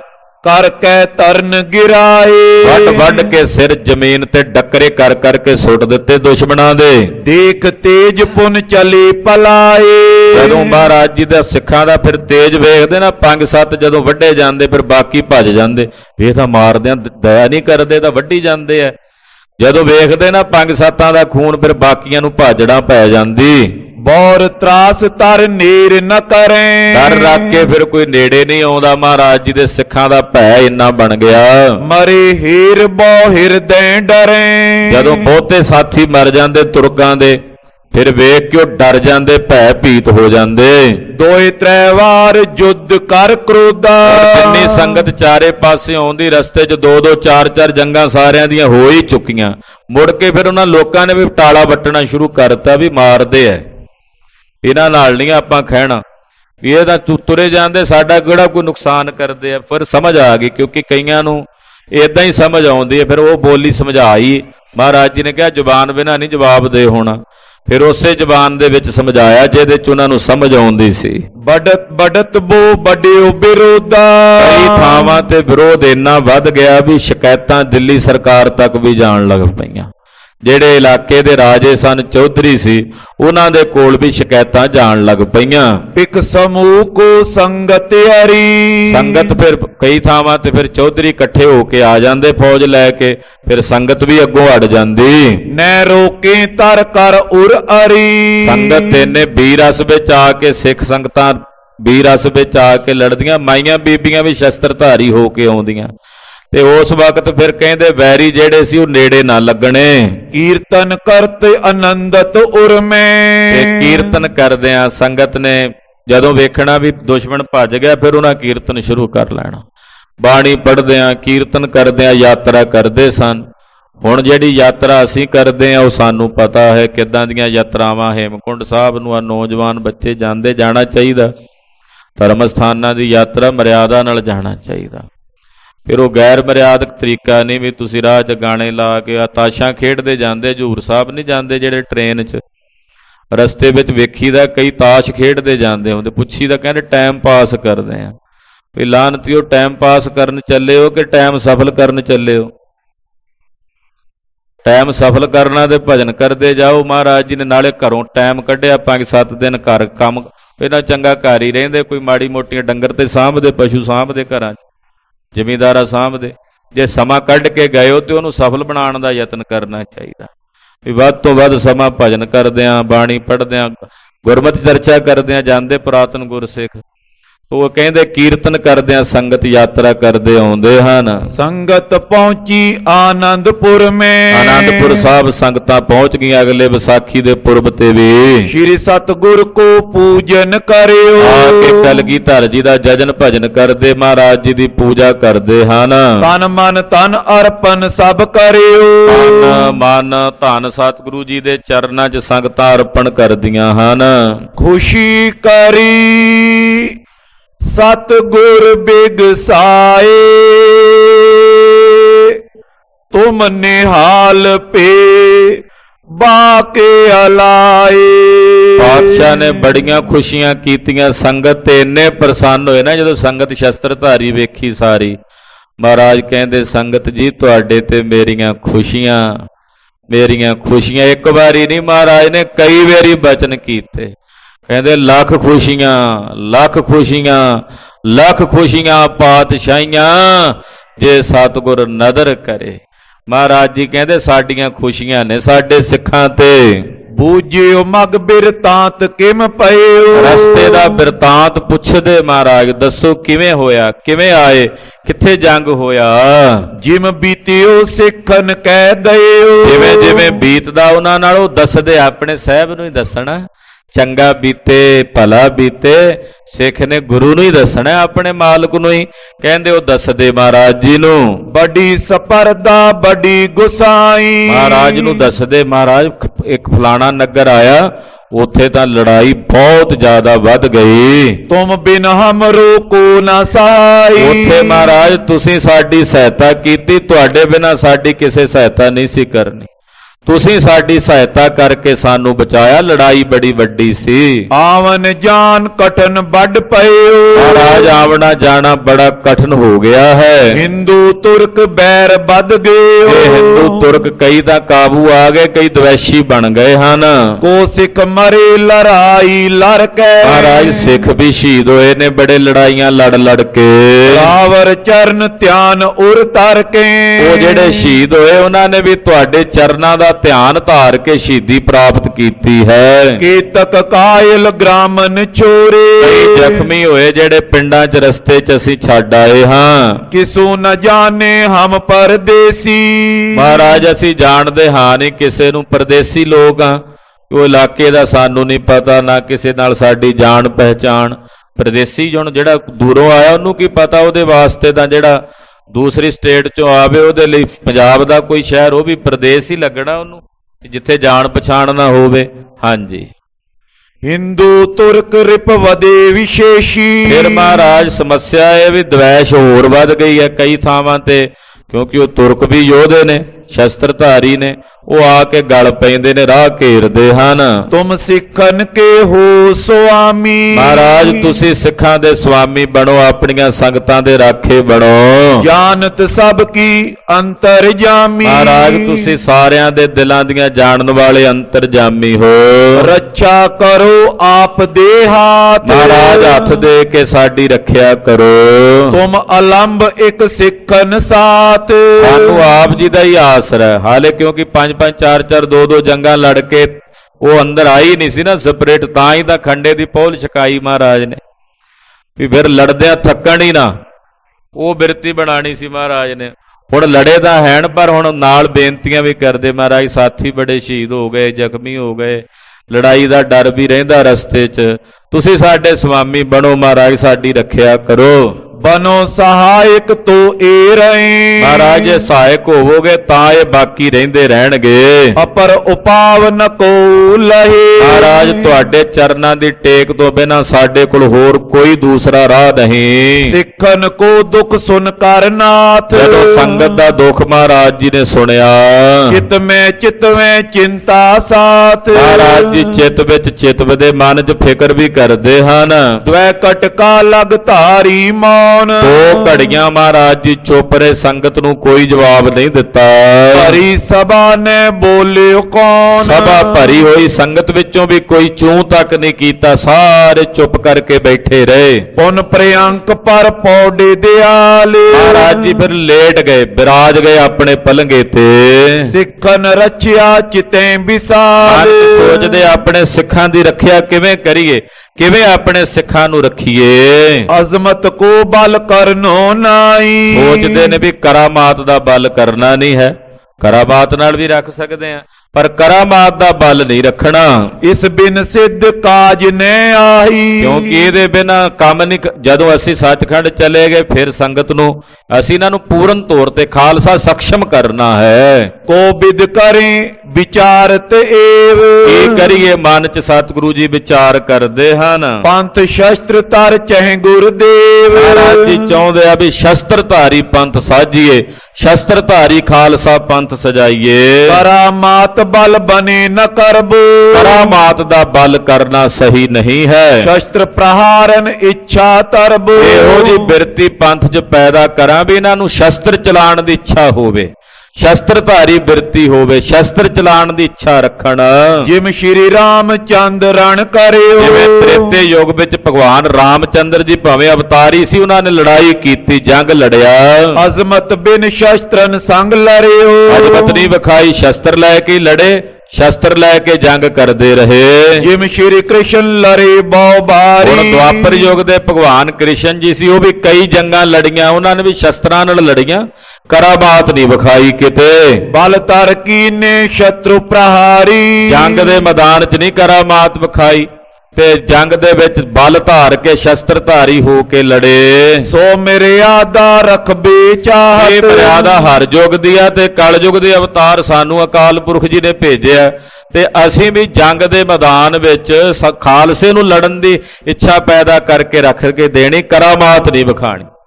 ਕਰ ਕੈ ਤਰਨ ਗਿਰਾਏ।
ਵੱਡ ਵੱਡ ਕੇ ਸਿਰ ਜ਼ਮੀਨ ਤੇ ਡੱਕਰੇ ਕਰ ਕਰਕੇ ਸੁੱਟ ਦਿੱਤੇ ਦੁਸ਼ਮਣਾਂ ਦੇ।
ਦੇਖ ਤੇਜ ਪੁਨ ਚਲੇ ਪਲਾਏ।
ਜਦੋਂ ਮਹਾਰਾਜ ਜੀ ਦਾ ਸਿੱਖਾਂ ਦਾ ਫਿਰ ਤੇਜ ਵੇਖਦੇ ਨਾ, ਪੰਜ ਸੱਤ ਜਦੋਂ ਵੱਡੇ ਜਾਂਦੇ ਫਿਰ ਬਾਕੀ ਭੱਜ ਜਾਂਦੇ। ਇਹ ਤਾਂ ਮਾਰਦਿਆਂ ਦਇਆ ਨਹੀਂ ਕਰਦੇ, ਤਾਂ ਵੱਢੀ ਜਾਂਦੇ ਆ। ਜਦੋਂ ਵੇਖਦੇ ਨਾ ਪੰਜ ਸੱਤਾਂ ਦਾ ਖੂਨ, ਫਿਰ ਬਾਕੀਆਂ ਨੂੰ ਭਾਜੜਾਂ ਪੈ ਜਾਂਦੀ।
ਬੌਰ ਤਰਾਸ ਤਰ ਨੇਰ ਨ ਕਰੇ।
ਡਰ ਰੱਖ ਕੇ ਫਿਰ ਕੋਈ ਨੇੜੇ ਨਹੀਂ ਆਉਂਦਾ। ਮਹਾਰਾਜ ਜੀ ਦੇ ਸਿੱਖਾਂ ਦਾ ਭੈ ਇੰਨਾ ਬਣ ਗਿਆ।
ਮਰੇ ਹੀਰ ਬਹੁ ਹਿਰਦੈ ਡਰੇ।
ਜਦੋਂ ਬਹੁਤੇ ਸਾਥੀ ਮਰ ਜਾਂਦੇ ਤੁਰਕਾਂ ਦੇ, ਫਿਰ ਵੇਖ ਕੇ ਉਹ ਡਰ ਜਾਂਦੇ, ਭੈ ਭੀਤ ਹੋ ਜਾਂਦੇ।
ਦੋਏ ਤ੍ਰੈ ਵਾਰ ਯੁੱਧ ਕਰ ਕਰੋਧਾ।
ਜਿੰਨੀ ਸੰਗਤ ਚਾਰੇ ਪਾਸੇ ਆਉਂਦੀ, ਰਸਤੇ 'ਚ ਦੋ ਦੋ ਚਾਰ ਚਾਰ ਜੰਗਾਂ ਸਾਰਿਆਂ ਦੀਆਂ ਹੋ ਹੀ ਚੁੱਕੀਆਂ। ਮੁੜ ਕੇ ਫਿਰ ਉਹਨਾਂ ਲੋਕਾਂ ਨੇ ਵੀ ਟਾਲਾ ਵੱਟਣਾ ਸ਼ੁਰੂ ਕਰਤਾ ਵੀ ਮਾਰਦੇ ਐ, ਇਹਨਾਂ ਨਾਲ ਨਹੀਂ ਆਪਾਂ ਖਹਿਣਾ, ਵੀ ਇਹ ਤਾਂ ਤੁਰੇ ਜਾਂਦੇ, ਸਾਡਾ ਕਿਹੜਾ ਕੋਈ ਨੁਕਸਾਨ ਕਰਦੇ ਆ। ਫਿਰ ਸਮਝ ਆ ਗਈ, ਕਿਉਂਕਿ ਕਈਆਂ ਨੂੰ ਇਦਾਂ ਹੀ ਸਮਝ ਆਉਂਦੀ ਹੈ। ਫਿਰ ਉਹ ਬੋਲੀ ਸਮਝਾਈ। ਮਹਾਰਾਜ ਜੀ ਨੇ ਕਿਹਾ ਜ਼ੁਬਾਨ ਬਿਨਾਂ ਨਹੀਂ ਜਵਾਬ ਦੇ ਹੋਣਾ। ਫਿਰ ਉਸੇ ਜ਼ੁਬਾਨ ਦੇ ਵਿੱਚ ਸਮਝਾਇਆ ਜਿਹਦੇ 'ਚ ਉਹਨਾਂ ਨੂੰ ਸਮਝ ਆਉਂਦੀ ਸੀ।
ਬੜਤ ਬੜਤ ਬੋ ਵੱਡਿਓ ਵਿਰੋਧਾ।
ਕਈ ਥਾਵਾਂ ਤੇ ਵਿਰੋਧ ਇੰਨਾ ਵੱਧ ਗਿਆ ਵੀ ਸ਼ਿਕਾਇਤਾਂ ਦਿੱਲੀ ਸਰਕਾਰ ਤੱਕ ਵੀ ਜਾਣ ਲੱਗ ਪਈਆਂ। ਜਿਹੜੇ ਇਲਾਕੇ ਦੇ ਰਾਜੇ ਸਨ, ਚੌਧਰੀ ਸੀ, ਉਹਨਾਂ ਦੇ ਕੋਲ ਵੀ ਸ਼ਿਕਾਇਤਾਂ ਜਾਣ ਲੱਗ ਪਈਆਂ।
ਇੱਕ ਸਮੂਹ ਕੋ ਸੰਗਤ ਹਰੀ।
ਸੰਗਤ ਫਿਰ ਕਈ ਥਾਵਾਂ ਤੇ ਫਿਰ ਚੌਧਰੀ ਇਕੱਠੇ ਹੋ ਕੇ ਆ ਜਾਂਦੇ ਫੌਜ ਲੈ ਕੇ, ਫਿਰ ਸੰਗਤ ਵੀ ਅੱਗੋਂ ਅੜ ਜਾਂਦੀ।
ਨੈ ਰੋਕੇ ਤਰ ਕਰ ਉਰ ਅਰੀ।
ਸੰਗਤ ਇਹਨੇ ਵੀਰ ਰਸ ਵਿੱਚ ਆ ਕੇ, ਸਿੱਖ ਸੰਗਤਾਂ ਵੀਰ ਰਸ ਵਿੱਚ ਆ ਕੇ ਲੜਦੀਆਂ। ਮਾਈਆਂ ਬੀਬੀਆਂ ਵੀ ਸ਼ਸਤਰਧਾਰੀ ਹੋ ਕੇ ਆਉਂਦੀਆਂ। ਤੇ ਉਸ ਵਕਤ ਫਿਰ ਕਹਿੰਦੇ ਵੈਰੀ ਜਿਹੜੇ ਸੀ ਉਹ ਨੇੜੇ ਨਾ ਲੱਗਣੇ।
ਕੀਰਤਨ ਕਰਤ ਆਨੰਦਤ ਉਰਮੇ।
ਤੇ ਕੀਰਤਨ ਕਰਦਿਆਂ ਸੰਗਤ ਨੇ ਜਦੋਂ ਵੇਖਣਾ ਵੀ ਦੁਸ਼ਮਣ ਭੱਜ ਗਿਆ, ਫਿਰ ਉਹਨਾਂ ਕੀਰਤਨ ਸ਼ੁਰੂ ਕਰ ਲੈਣਾ। ਬਾਣੀ ਪੜ੍ਹਦਿਆਂ, ਕੀਰਤਨ ਕਰਦਿਆਂ ਯਾਤਰਾ ਕਰਦੇ ਸਨ। ਹੁਣ ਜਿਹੜੀ ਯਾਤਰਾ ਅਸੀਂ ਕਰਦੇ ਹਾਂ ਉਹ ਸਾਨੂੰ ਪਤਾ ਹੈ ਕਿੱਦਾਂ ਦੀਆਂ ਯਾਤਰਾਵਾਂ। ਹੇਮਕੁੰਡ ਸਾਹਿਬ ਨੂੰ ਆ ਨੌਜਵਾਨ ਬੱਚੇ ਜਾਂਦੇ, ਜਾਣਾ ਚਾਹੀਦਾ। ਧਰਮ ਸਥਾਨਾਂ ਦੀ ਯਾਤਰਾ ਮਰਿਆਦਾ ਨਾਲ ਜਾਣਾ ਚਾਹੀਦਾ। ਫਿਰ ਉਹ ਗੈਰ ਮਰਿਆਦਕ ਤਰੀਕਾ ਨਹੀਂ ਵੀ ਤੁਸੀਂ ਰਾਹ 'ਚ ਗਾਣੇ ਲਾ ਕੇ ਆ ਤਾਸ਼ਾਂ ਖੇਡਦੇ ਜਾਂਦੇ। ਹਜ਼ੂਰ ਸਾਹਿਬ ਨਹੀਂ ਜਾਂਦੇ ਜਿਹੜੇ ਟ੍ਰੇਨ 'ਚ, ਰਸਤੇ ਵਿੱਚ ਵੇਖੀਦਾ ਕਈ ਤਾਸ਼ ਖੇਡਦੇ ਜਾਂਦੇ ਹੁੰਦੇ। ਪੁੱਛੀਦਾ, ਕਹਿੰਦੇ ਟਾਈਮ ਪਾਸ ਕਰਦੇ ਆ। ਵੀ ਲਾਨਤੀਓ, ਟਾਈਮ ਪਾਸ ਕਰਨ ਚੱਲੇ ਹੋ ਕਿ ਟਾਈਮ ਸਫਲ ਕਰਨ ਚੱਲੇ ਹੋ? ਟਾਈਮ ਸਫਲ ਕਰਨਾ ਤੇ ਭਜਨ ਕਰਦੇ ਜਾਓ। ਮਹਾਰਾਜ ਜੀ ਨੇ ਨਾਲੇ ਘਰੋਂ ਟਾਈਮ ਕੱਢਿਆ, ਪੰਜ ਸੱਤ ਦਿਨ ਘਰ ਕੰਮ ਇਹਨਾਂ ਚੰਗਾ ਘਰ ਹੀ ਰਹਿੰਦੇ। ਕੋਈ ਮਾੜੀ ਮੋਟੀਆਂ ਡੰਗਰ ਤੇ ਸਾਂਭਦੇ, ਪਸ਼ੂ ਸਾਂਭਦੇ, ਘਰਾਂ 'ਚ ਜ਼ਿਮੀਂਦਾਰਾਂ ਸਾਂਭਦੇ। ਜੇ ਸਮਾਂ ਕੱਢ ਕੇ ਗਏ ਹੋ ਤੇ ਉਹਨੂੰ ਸਫਲ ਬਣਾਉਣ ਦਾ ਯਤਨ ਕਰਨਾ ਚਾਹੀਦਾ। ਵੀ ਵੱਧ ਤੋਂ ਵੱਧ ਸਮਾਂ ਭਜਨ ਕਰਦਿਆਂ, ਬਾਣੀ ਪੜ੍ਹਦਿਆਂ, ਗੁਰਮਤਿ ਚਰਚਾ ਕਰਦਿਆਂ ਜਾਂਦੇ ਪੁਰਾਤਨ ਗੁਰਸਿੱਖ। ਉਹ ਕਹਿੰਦੇ ਕੀਰਤਨ ਕਰਦਿਆਂ ਸੰਗਤ ਯਾਤਰਾ ਕਰਦੇ ਆਉਂਦੇ ਹਨ।
ਸੰਗਤ ਪਹੁੰਚੀ ਆਨੰਦਪੁਰ ਮੈਂ।
ਆਨੰਦਪੁਰ ਸਾਹਿਬ ਸੰਗਤਾਂ ਪਹੁੰਚ ਗਈਆਂ ਅਗਲੇ ਵਿਸਾਖੀ ਦੇ ਪੁਰਬ ਤੇ ਵੀ।
ਸ਼੍ਰੀ ਸਤਿਗੁਰ ਕੋ ਪੂਜਨ ਕਰਿਓ।
ਆ ਕੇ ਕਲਗੀਧਰ ਜੀ ਦਾ ਜਜਨ ਭਜਨ ਕਰਦੇ, ਮਹਾਰਾਜ ਜੀ ਦੀ ਪੂਜਾ ਕਰਦੇ ਹਨ।
ਤਨ ਮਨ ਤਨ ਅਰਪਣ ਸਭ ਕਰਿਓ।
ਤਨ ਮਨ ਧਨ ਸਤਿਗੁਰੂ ਜੀ ਦੇ ਚਰਨਾਂ 'ਚ ਸੰਗਤਾਂ ਅਰਪਣ ਕਰਦੀਆਂ ਹਨ।
ਖੁਸ਼ੀ ਕਰੀ ਸਤਿਗੁਰ ਬਿਗਸਾਏ। ਤੁਮ ਨਿਹਾਲ ਪੇ ਬਾਕੇ ਅਲਾਏ।
ਪਾਤਸ਼ਾਹ ਨੇ ਬੜੀਆਂ ਖੁਸ਼ੀਆਂ ਕੀਤੀਆਂ। ਸੰਗਤ ਤੇ ਇੰਨੇ ਪ੍ਰਸੰਨ ਹੋਏ ਨਾ ਜਦੋਂ ਸੰਗਤ ਸ਼ਸਤਰਧਾਰੀ ਵੇਖੀ ਸਾਰੀ। ਮਹਾਰਾਜ ਕਹਿੰਦੇ ਸੰਗਤ ਜੀ ਤੁਹਾਡੇ ਤੇ ਮੇਰੀਆਂ ਖੁਸ਼ੀਆਂ, ਮੇਰੀਆਂ ਖੁਸ਼ੀਆਂ। ਇੱਕ ਵਾਰੀ ਨਹੀਂ, ਮਹਾਰਾਜ ਨੇ ਕਈ ਵਾਰੀ ਬਚਨ ਕੀਤੇ। ਕਹਿੰਦੇ ਲੱਖ ਖੁਸ਼ੀਆਂ, ਲੱਖ ਖੁਸ਼ੀਆਂ, ਲੱਖ ਖੁਸ਼ੀਆਂ ਪਾਤਸ਼ਾਹੀਆਂ ਜੇ ਸਤਿਗੁਰ ਨਦਰ ਕਰੇ। ਮਹਾਰਾਜ ਜੀ ਕਹਿੰਦੇ ਸਾਡੀਆਂ ਖੁਸ਼ੀਆਂ ਨੇ ਸਾਡੇ ਸਿੱਖਾਂ ਤੇ।
ਬੂਝਿਓ ਮਗ ਬਿਰਤਾਂਤ ਕਿਮ ਪਇਓ।
ਰਸਤੇ ਦਾ ਬਿਰਤਾਂਤ ਪੁੱਛਦੇ ਮਹਾਰਾਜ, ਦੱਸੋ ਕਿਵੇਂ ਹੋਇਆ, ਕਿਵੇਂ ਆਏ, ਕਿੱਥੇ ਜੰਗ ਹੋਇਆ।
ਜਿਮ ਬੀਤਿਓ ਸਿੱਖਨ ਕਹਿ ਦਇਓ।
ਜਿਵੇਂ ਜਿਵੇਂ ਬੀਤਦਾ ਉਹਨਾਂ ਨਾਲ ਉਹ ਦੱਸਦੇ, ਆਪਣੇ ਸਾਹਿਬ ਨੂੰ ਹੀ ਦੱਸਣਾ। ਚੰਗਾ ਬੀਤੇ ਭਲਾ ਬੀਤੇ ਸਿੱਖ ਨੇ ਗੁਰੂ ਨੂੰ ਹੀ ਦੱਸਣਾ, ਆਪਣੇ ਮਾਲਕ ਨੂੰ ਹੀ। ਕਹਿੰਦੇ ਉਹ ਦੱਸਦੇ ਮਹਾਰਾਜ ਜੀ ਨੂੰ।
ਬੜੀ ਸਪਰਦਾ ਬੜੀ ਗੁਸਾਈ।
ਮਹਾਰਾਜ ਨੂੰ ਦੱਸਦੇ, ਮਹਾਰਾਜ ਇੱਕ ਫਲਾਣਾ ਨਗਰ ਆਇਆ, ਉੱਥੇ ਤਾਂ ਲੜਾਈ ਬਹੁਤ ਜ਼ਿਆਦਾ ਵੱਧ ਗਈ।
ਤੁਮ ਬਿਨ ਹਮਰੋ ਕੋ ਨਾ ਸਾਈ।
ਉੱਥੇ ਮਹਾਰਾਜ ਤੁਸੀਂ ਸਾਡੀ ਸਹਾਇਤਾ ਕੀਤੀ, ਤੁਹਾਡੇ ਬਿਨਾਂ ਸਾਡੀ ਕਿਸੇ ਸਹਾਇਤਾ ਨਹੀਂ ਸੀ ਕਰਨੀ। ਤੁਸੀਂ ਸਾਡੀ ਸਹਾਇਤਾ ਕਰਕੇ ਸਾਨੂੰ ਬਚਾਇਆ, ਲੜਾਈ ਬੜੀ ਵੱਡੀ ਸੀ।
ਆਵਨ ਜਾਨ ਕਠਨ ਵੱਡ ਪਇਓ,
ਮਹਾਰਾਜ ਆਵਣਾ ਜਾਣਾ ਬੜਾ ਕਠਨ ਹੋ ਗਿਆ ਹੈ।
ਹਿੰਦੂ ਤੁਰਕ ਬੈਰ ਵੱਧ ਗਏ,
ਇਹ ਹਿੰਦੂ ਤੁਰਕ ਕਈ ਤਾਂ ਕਾਬੂ ਆ ਗਏ, ਕਈ ਦਵੈਸ਼ੀ ਬਣ ਗਏ ਹਨ।
ਕੋ ਸਿੱਖ ਮਰੇ ਲੜਾਈ ਲੜ ਕੇ,
ਮਹਾਰਾਜ ਸਿੱਖ ਵੀ ਸ਼ਹੀਦ ਹੋਏ ਨੇ ਬੜੇ ਲੜਾਈਆਂ ਲੜ ਲੜ ਕੇ।
ਰਾਵਰ ਚਰਨ ਧਿਆਨ ਉਰ ਤਰ ਕੇ,
ਉਹ ਜਿਹੜੇ ਸ਼ਹੀਦ ਹੋਏ ਉਹਨਾਂ ਨੇ ਵੀ ਤੁਹਾਡੇ ਚਰਨਾਂ ਦਾ ਧਿਆਨ ਧਾਰ ਕੇ ਸ਼ਹੀਦੀ ਪ੍ਰਾਪਤ ਕੀਤੀ ਹੈ।
ਕੀਤਕ ਕਾਇਲ ਗ੍ਰਾਮਨ ਚੋਰੇ,
ਕਈ ਜ਼ਖਮੀ ਹੋਏ ਜਿਹੜੇ ਪਿੰਡਾਂ 'ਚ ਰਸਤੇ 'ਚ ਅਸੀਂ ਛੱਡ ਆਏ ਹਾਂ।
ਕਿਸੂ ਨ ਜਾਣੇ ਹਮ ਪਰਦੇਸੀ,
ਮਹਾਰਾਜ ਅਸੀਂ ਜਾਣਦੇ ਹਾਂ ਨਹੀਂ ਕਿਸੇ ਨੂੰ, ਪਰਦੇਸੀ ਲੋਕ ਆ, ਉਹ ਇਲਾਕੇ ਦਾ ਸਾਨੂੰ ਨਹੀਂ ਪਤਾ, ਨਾ ਕਿਸੇ ਨਾਲ ਸਾਡੀ ਜਾਣ ਪਹਿਚਾਣ। ਪਰਦੇਸੀ ਹੁਣ ਜਿਹੜਾ ਦੂਰੋਂ ਆਇਆ ਉਹਨੂੰ ਕੀ ਪਤਾ, ਉਹਦੇ ਵਾਸਤੇ ਤਾਂ ਜਿਹੜਾ ਦੂਸਰੀ ਸਟੇਟ 'ਚੋਂ ਆਵੇ ਉਹਦੇ ਲਈ ਪੰਜਾਬ ਦਾ ਕੋਈ ਸ਼ਹਿਰ ਉਹ ਵੀ ਪ੍ਰਦੇਸ਼ ਹੀ ਲੱਗਣਾ ਉਹਨੂੰ, ਜਿੱਥੇ ਜਾਣ ਪਛਾਣ ਨਾ ਹੋਵੇ। ਹਾਂਜੀ।
ਹਿੰਦੂ ਤੁਰਕ ਰਿਪ ਵਦੇ ਵਿਸ਼ੇਸ਼ੀ,
ਫਿਰ ਮਹਾਰਾਜ ਸਮੱਸਿਆ ਇਹ ਵੀ ਦਵੈਸ਼ ਹੋਰ ਵੱਧ ਗਈ ਹੈ ਕਈ ਥਾਵਾਂ ਤੇ, ਕਿਉਂਕਿ ਉਹ ਤੁਰਕ ਵੀ ਯੋਧੇ ਨੇ, ਸ਼ਸਤਰਧਾਰੀ ਨੇ, ਉਹ ਆ ਕੇ ਗਲ ਪੈਂਦੇ ਨੇ, ਰਾਹ ਘੇਰਦੇ ਹਨ।
ਤੁਮ ਸਿੱਖਨ ਕੇ ਹੋ ਸੁਆਮੀ,
ਮਹਾਰਾਜ ਤੁਸੀਂ ਸਿੱਖਾਂ ਦੇ ਸੁਆਮੀ ਬਣੋ, ਆਪਣੀਆਂ ਸੰਗਤਾਂ ਦੇ ਰਾਖੇ ਬਣੋ।
ਜਾਣਤ ਸਭ ਕੀ ਅੰਤਰਜਾਮੀ,
ਮਹਾਰਾਜ ਤੁਸੀਂ ਸਾਰਿਆਂ ਦੇ ਦਿਲਾਂ ਦੀਆਂ ਜਾਣਨ ਵਾਲੇ ਅੰਤਰਜਾਮੀ ਹੋ।
ਰੱਛਾ ਕਰੋ ਆਪ ਦੇ ਹਾਥ,
ਮਹਾਰਾਜ ਹੱਥ ਦੇ ਕੇ ਸਾਡੀ ਰੱਖਿਆ ਕਰੋ।
ਤੁਮ ਅਲੰਬ ਇੱਕ ਸਿੱਖਨ ਸਾਥ,
ਸਾਨੂੰ ਆਪ ਜੀ ਦਾ ਹੀ ਆਸਰਾ ਹੈ। ਹਾਲੇ ਕਿਉਂਕਿ ਪੰਜ ਪੰਜ ਚਾਰ ਚਾਰ ਦੋ ਦੋ ਜੰਗਾਂ ਲੜ ਕੇ ਉਹ ਅੰਦਰ ਆਈ ਨਹੀਂ ਸੀ ਨਾ ਸਪਰਿਟ, ਤਾਂ ਹੀ ਤਾਂ ਖੰਡੇ ਦੀ ਪੌਲ ਛਕਾਈ ਮਹਾਰਾਜ ਨੇ ਵੀ ਫਿਰ ਲੜਦਿਆਂ ਥੱਕਣ ਹੀ ਨਾ, ਉਹ ਬਿਰਤੀ ਬਣਾਣੀ ਸੀ ਮਹਾਰਾਜ ਨੇ। ਹੁਣ ਲੜੇ ਤਾਂ ਹੈਣ, ਪਰ ਹੁਣ ਨਾਲ ਬੇਨਤੀਆਂ ਵੀ ਕਰਦੇ। ਮਹਾਰਾਜ ਸਾਥੀ ਬੜੇ ਸ਼ਹੀਦ ਹੋ ਗਏ, ਜ਼ਖਮੀ ਹੋ ਗਏ, ਲੜਾਈ ਦਾ ਡਰ ਵੀ ਰਹਿੰਦਾ ਰਸਤੇ 'ਚ, ਤੁਸੀਂ ਸਾਡੇ ਸੁਆਮੀ ਬਣੋ, ਮਹਾਰਾਜ ਸਾਡੀ ਰੱਖਿਆ ਕਰੋ।
ਬਨੋ ਸਹਾਇਕ ਤੋ ਏ ਰਹੇ,
ਮਹਾਰਾਜ ਜੇ ਸਹਾਇਕ ਹੋਵੋਗੇ ਤਾਂ ਇਹ ਬਾਕੀ ਰਹਿੰਦੇ ਰਹਿਣਗੇ।
ਅਪਰ ਉਪਾਵ ਨ ਕੋ ਲਹੇ,
ਮਹਾਰਾਜ ਤੁਹਾਡੇ ਚਰਨਾਂ ਦੀ ਟੇਕ ਤੋਂ ਬਿਨਾਂ ਸਾਡੇ ਕੋਲ ਹੋਰ ਕੋਈ ਦੂਸਰਾ ਰਾਹ ਨਹੀਂ।
ਸਿੱਖਨ ਕੋ ਦੁੱਖ ਸੁਨ ਕਰ ਨਾਥ,
ਜਦੋਂ ਸੰਗਤ ਦਾ ਦੁੱਖ ਮਹਾਰਾਜ ਜੀ ਨੇ ਸੁਣਿਆ,
ਚਿਤ ਮੈਂ ਚਿਤਵੇਂ ਚਿੰਤਾ ਸਾਥ,
ਮਹਾਰਾਜ ਜੀ ਚਿੱਤ ਵਿੱਚ ਚਿਤਵ ਦੇ ਮਨ 'ਚ ਫਿਕਰ ਵੀ ਕਰਦੇ ਹਨ।
ਦਵੈ ਕਟਕਾ ਲਗ ਧਾਰੀ ਮੌਨ,
ਦੋ ਘੜੀਆਂ ਮਹਾਰਾਜ ਜੀ ਚੁੱਪ ਰਹੇ, ਸੰਗਤ ਨੂੰ ਕੋਈ ਜਵਾਬ ਨਹੀਂ ਦਿੱਤਾ।
ਭਰੀ ਸਭਾ ਨੇ ਬੋਲਿਓ ਕੌਣ,
ਸਭਾ ਭਰੀ ਹੋਈ ਸੰਗਤ ਵਿੱਚੋਂ ਵੀ ਕੋਈ ਚੂੰ ਤੱਕ ਨਹੀਂ ਕੀਤਾ, ਸਾਰੇ ਚੁੱਪ ਕਰਕੇ ਬੈਠੇ ਰਹੇ।
ਪੁਨ ਪ੍ਰਿਅੰਕ ਪਰ ਪੌੜੇ ਦਿਆਲ,
ਮਹਾਰਾਜ ਜੀ ਫਿਰ ਲੇਟ ਗਏ, ਬਿਰਾਜ ਗਏ ਆਪਣੇ ਪਲੰਗੇ ਤੇ।
ਸਿੱਖਨ ਰਚਿਆ ਚਿਤੈ ਵਿਸਾਲ,
ਸੋਚਦੇ ਆਪਣੇ ਸਿੱਖਾਂ ਦੀ ਰੱਖਿਆ ਕਿਵੇਂ ਕਰੀਏ, ਕਿਵੇਂ ਆਪਣੇ ਸਿੱਖਾਂ ਨੂੰ ਰੱਖੀਏ।
ਅਜ਼ਮਤ ਕੋ ਬਲ ਕਰਨੋ ਨਾਈ,
ਸੋਚਦੇ ਨੇ ਵੀ ਕਰਾਮਾਤ ਦਾ ਬਲ ਕਰਨਾ ਨਹੀਂ ਹੈ, ਕਰਾਮਾਤ ਨਾਲ ਵੀ ਰੱਖ ਸਕਦੇ ਆ, ਪਰ ਕਰਾਮਾਤ ਦਾ ਬਲ ਨਹੀਂ ਰੱਖਣਾ।
ਇਸ ਬਿਨ ਸਿੱਧ ਕਾਜ ਨੇ ਆਹੀ,
ਕਿਉਂਕਿ ਇਹਦੇ ਬਿਨਾਂ ਕੰਮ ਨਹੀਂ। ਜਦੋਂ ਅਸੀਂ ਸੱਚਖੰਡ ਚਲੇ ਗਏ ਫਿਰ ਸੰਗਤ ਨੂੰ ਅਸੀਂ ਇਹਨਾਂ ਨੂੰ ਪੂਰਨ ਤੌਰ ਤੇ ਖਾਲਸਾ ਸક્ષਮ ਕਰਨਾ ਹੈ।
ਕੋ ਬਿਦ ਕਰੇ ਵਿਚਾਰਤ ਏਵ,
ਕੀ ਕਰੀਏ ਮਨ ਚ ਸਤਿਗੁਰੂ ਜੀ ਵਿਚਾਰ ਕਰਦੇ ਹਨ।
ਪੰਥ ਸ਼ਸਤਰ ਧਰ ਚਹਿ ਗੁਰਦੇਵ,
ਮਹਾਰਾਜ ਜੀ ਚਾਹੁੰਦੇ ਆ ਵੀ ਸ਼ਸਤਰਧਾਰੀ ਪੰਥ ਸਾਜੀਏ, ਸ਼ਸਤਰਧਾਰੀ ਖਾਲਸਾ ਪੰਥ ਸਜਾਈਏ।
ਕਰਾਮਾਤ ਬਲ ਬਨੇ ਨ ਕਰਬੋ,
ਕਰਾਮਾਤ ਦਾ ਬਲ ਕਰਨਾ ਸਹੀ ਨਹੀਂ ਹੈ।
ਸ਼ਸਤਰ ਪ੍ਰਹਾਰਨ ਇੱਛਾ ਤਰਬੋ,
ਇਹੋ ਜੀ ਬਿਰਤੀ ਪੰਥ 'ਚ ਪੈਦਾ ਕਰਾਂ ਵੀ ਇਹਨਾਂ ਨੂੰ ਸ਼ਸਤਰ ਚਲਾਉਣ ਦੀ ਇੱਛਾ ਹੋਵੇ, ਸ਼ਸਤਰਧਾਰੀ ਬਿਰਤੀ ਹੋਵੇ, ਸ਼ਸਤਰ ਚਲਾਉਣ ਦੀ ਇੱਛਾ ਰੱਖਣ।
ਜਿਮ ਸ਼੍ਰੀ ਰਾਮ ਚੰਦ ਰਣ ਕਰਿਓ,
ਜਿਵੇਂ ਤ੍ਰੇਤੇ ਯੁੱਗ ਵਿੱਚ ਭਗਵਾਨ ਰਾਮਚੰਦਰ ਜੀ ਭਾਵੇਂ ਅਵਤਾਰੀ ਸੀ, ਉਹਨਾਂ ਨੇ ਲੜਾਈ ਕੀਤੀ, ਜੰਗ ਲੜਿਆ।
ਅਜ਼ਮਤ ਬਿਨ ਸ਼ਸਤਰਨ ਸੰਗ ਲੜਿਓ,
ਅਜ਼ਮਤ ਨਹੀਂ ਵਿਖਾਈ, ਸ਼ਸਤਰ ਲੈ ਕੇ ਲੜੇ, ਸ਼ਸਤਰ ਲੈ ਕੇ ਜੰਗ ਕਰਦੇ ਰਹੇ।
ਜਿਮ ਸ਼੍ਰੀ ਕ੍ਰਿਸ਼ਨ ਲੜੇ ਬਹੁ ਬਾਰੀ,
ਹੁਣ ਦੁਆਪਰ ਯੁੱਗ ਦੇ ਭਗਵਾਨ ਕ੍ਰਿਸ਼ਨ ਜੀ ਸੀ, ਉਹ ਵੀ ਕਈ ਜੰਗਾਂ ਲੜੀਆਂ, ਉਹਨਾਂ ਨੇ ਵੀ ਸ਼ਸਤਰਾਂ ਨਾਲ ਲੜੀਆਂ, ਕਰਾਮਾਤ ਨਹੀਂ ਵਿਖਾਈ ਕਿਤੇ।
ਬਲ ਤਰ ਕੀਨੇ ਸ਼ਤਰੂ ਪ੍ਰਹਾਰੀ,
ਜੰਗ ਦੇ ਮੈਦਾਨ 'ਚ ਨਹੀਂ ਕਰਾਮਾਤ ਵਿਖਾਈ, ਤੇ ਜੰਗ ਦੇ ਵਿੱਚ ਬਲ ਧਾਰ ਕੇ ਸ਼ਸਤਰਧਾਰੀ ਹੋ ਕੇ ਲੜੇ।
ਸੋ ਮਰਿਆਦਾ ਰਖਬੇ ਚਾਹਤ,
ਇਹ ਮਰਿਆਦਾ ਹਰ ਯੁੱਗ ਦੀ ਆ ਤੇ ਕਲ ਯੁੱਗ ਦੇ ਅਵਤਾਰ ਸਾਨੂੰ ਅਕਾਲ ਪੁਰਖ ਜੀ ਨੇ ਭੇਜਿਆ, ਤੇ ਅਸੀਂ ਵੀ ਜੰਗ ਦੇ ਮੈਦਾਨ ਵਿੱਚ ਖਾਲਸੇ ਨੂੰ ਲੜਨ ਦੀ ਇੱਛਾ ਪੈਦਾ ਕਰਕੇ ਰੱਖ ਕੇ ਦੇਣੀ, ਕਰਾਮਾਤ ਨਹੀਂ ਵਿਖਾਣੀ।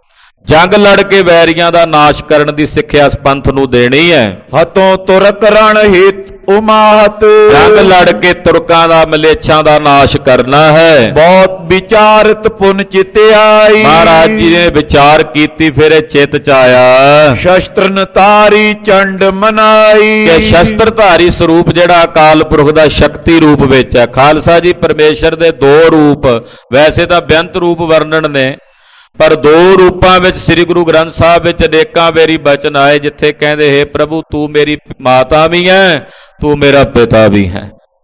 ਜੰਗ ਲੜ ਕੇ ਵੈਰੀਆਂ ਦਾ ਨਾਸ਼ ਕਰਨ ਦੀ ਸਿੱਖਿਆ ਇਸ ਪੰਥ ਨੂੰ ਦੇਣੀ ਹੈ।
ਹਤੋਂ ਤੁਰਕ ਰਣ ਹਿਤ ਉਮਾਹਤ,
ਜੰਗ ਲੜ ਕੇ ਤੁਰਕਾਂ ਦਾ ਮਲੇਛਾਂ ਦਾ ਨਾਸ਼ ਕਰਨਾ ਹੈ।
ਬਹੁਤ ਵਿਚਾਰਤ ਪੁਨ ਚਿਤ ਆਈ,
ਮਹਾਰਾਜ ਜੀ ਨੇ ਵਿਚਾਰ ਕੀਤੀ, ਫਿਰ ਇਹ ਚਿੱਤ ਚ ਆਇਆ
ਸ਼ਸਤਰਨ ਤਾਰੀ ਚੰਡ ਮਨਾਈ,
ਕਿ ਸ਼ਸਤਰਧਾਰੀ ਸਰੂਪ ਜਿਹੜਾ ਅਕਾਲ ਪੁਰਖ ਦਾ ਸ਼ਕਤੀ ਰੂਪ ਵਿੱਚ ਹੈ। ਖਾਲਸਾ ਜੀ ਪ੍ਰਮੇਸ਼ਰ ਦੇ ਦੋ ਰੂਪ, ਵੈਸੇ ਤਾਂ ਬੇਅੰਤ ਰੂਪ ਵਰਣਨ ਨੇ, ਪਰ ਦੋ ਰੂਪਾਂ ਵਿੱਚ ਸ੍ਰੀ ਗੁਰੂ ਗ੍ਰੰਥ ਸਾਹਿਬ ਵਿੱਚ ਅਨੇਕਾਂ ਵੇਰੀ ਬਚਨ ਆਏ, ਜਿੱਥੇ ਕਹਿੰਦੇ ਹੈ ਪ੍ਰਭੂ ਤੂੰ ਮੇਰੀ ਮਾਤਾ ਵੀ ਹੈ, ਤੂੰ ਮੇਰਾ ਪਿਤਾ ਵੀ ਹੈ।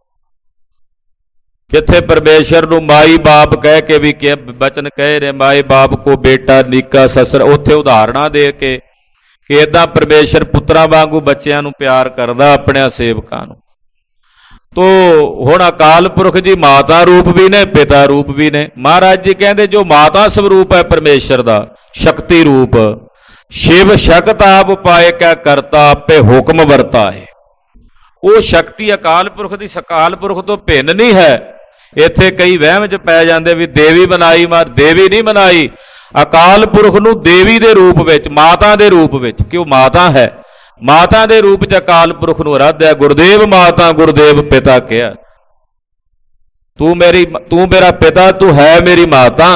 ਜਿੱਥੇ ਪਰਮੇਸ਼ਰ ਨੂੰ ਮਾਈ ਬਾਪ ਕਹਿ ਕੇ ਵੀ ਬਚਨ ਕਹੇ ਨੇ, ਮਾਈ ਬਾਪ ਕੋ ਬੇਟਾ ਨੀਕਾ ਸਸਰ, ਉੱਥੇ ਉਦਾਹਰਣਾਂ ਦੇ ਕੇ ਕਿ ਏਦਾਂ ਪਰਮੇਸ਼ਰ ਪੁੱਤਰਾਂ ਵਾਂਗੂ ਬੱਚਿਆਂ ਨੂੰ ਪਿਆਰ ਕਰਦਾ, ਆਪਣਿਆਂ ਸੇਵਕਾਂ ਨੂੰ। ਤੋ ਹੁਣ ਅਕਾਲ ਪੁਰਖ ਜੀ ਮਾਤਾ ਰੂਪ ਵੀ ਨੇ, ਪਿਤਾ ਰੂਪ ਵੀ ਨੇ। ਮਹਾਰਾਜ ਜੀ ਕਹਿੰਦੇ ਜੋ ਮਾਤਾ ਸਰੂਪ ਹੈ ਪਰਮੇਸ਼ਰ ਦਾ ਸ਼ਕਤੀ ਰੂਪ, ਸ਼ਿਵ ਸ਼ਕਤ ਆਪ ਉਪਾਏ ਕਿਆ ਕਰਤਾ, ਆਪੇ ਹੁਕਮ ਵਰਤਾਏ। ਉਹ ਸ਼ਕਤੀ ਅਕਾਲ ਪੁਰਖ ਦੀ ਅਕਾਲ ਪੁਰਖ ਤੋਂ ਭਿੰਨ ਨਹੀਂ ਹੈ। ਇੱਥੇ ਕਈ ਵਹਿਮ ਚ ਪੈ ਜਾਂਦੇ ਵੀ ਦੇਵੀ ਬਣਾਈ, ਮਾਰ ਦੇਵੀ ਨਹੀਂ ਬਣਾਈ। ਅਕਾਲ ਪੁਰਖ ਨੂੰ ਦੇਵੀ ਦੇ ਰੂਪ ਵਿੱਚ, ਮਾਤਾ ਦੇ ਰੂਪ ਵਿੱਚ, ਕਿ ਉਹ ਮਾਤਾ ਹੈ, ਮਾਤਾ ਦੇ ਰੂਪ ਚ ਅਕਾਲ ਪੁਰਖ ਨੂੰ ਅਰਾਧਿਆ। ਗੁਰਦੇਵ ਮਾਤਾ ਗੁਰਦੇਵ ਪਿਤਾ ਕਿਹਾ, ਤੂੰ ਮੇਰੀ ਤੂੰ ਮੇਰਾ ਪਿਤਾ, ਤੂੰ ਹੈ ਮੇਰੀ ਮਾਤਾ।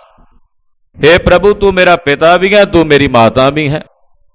हे ਪ੍ਰਭੂ ਤੂੰ ਮੇਰਾ ਪਿਤਾ ਵੀ ਹੈ, ਤੂੰ ਮੇਰੀ ਮਾਤਾ ਵੀ ਹੈ।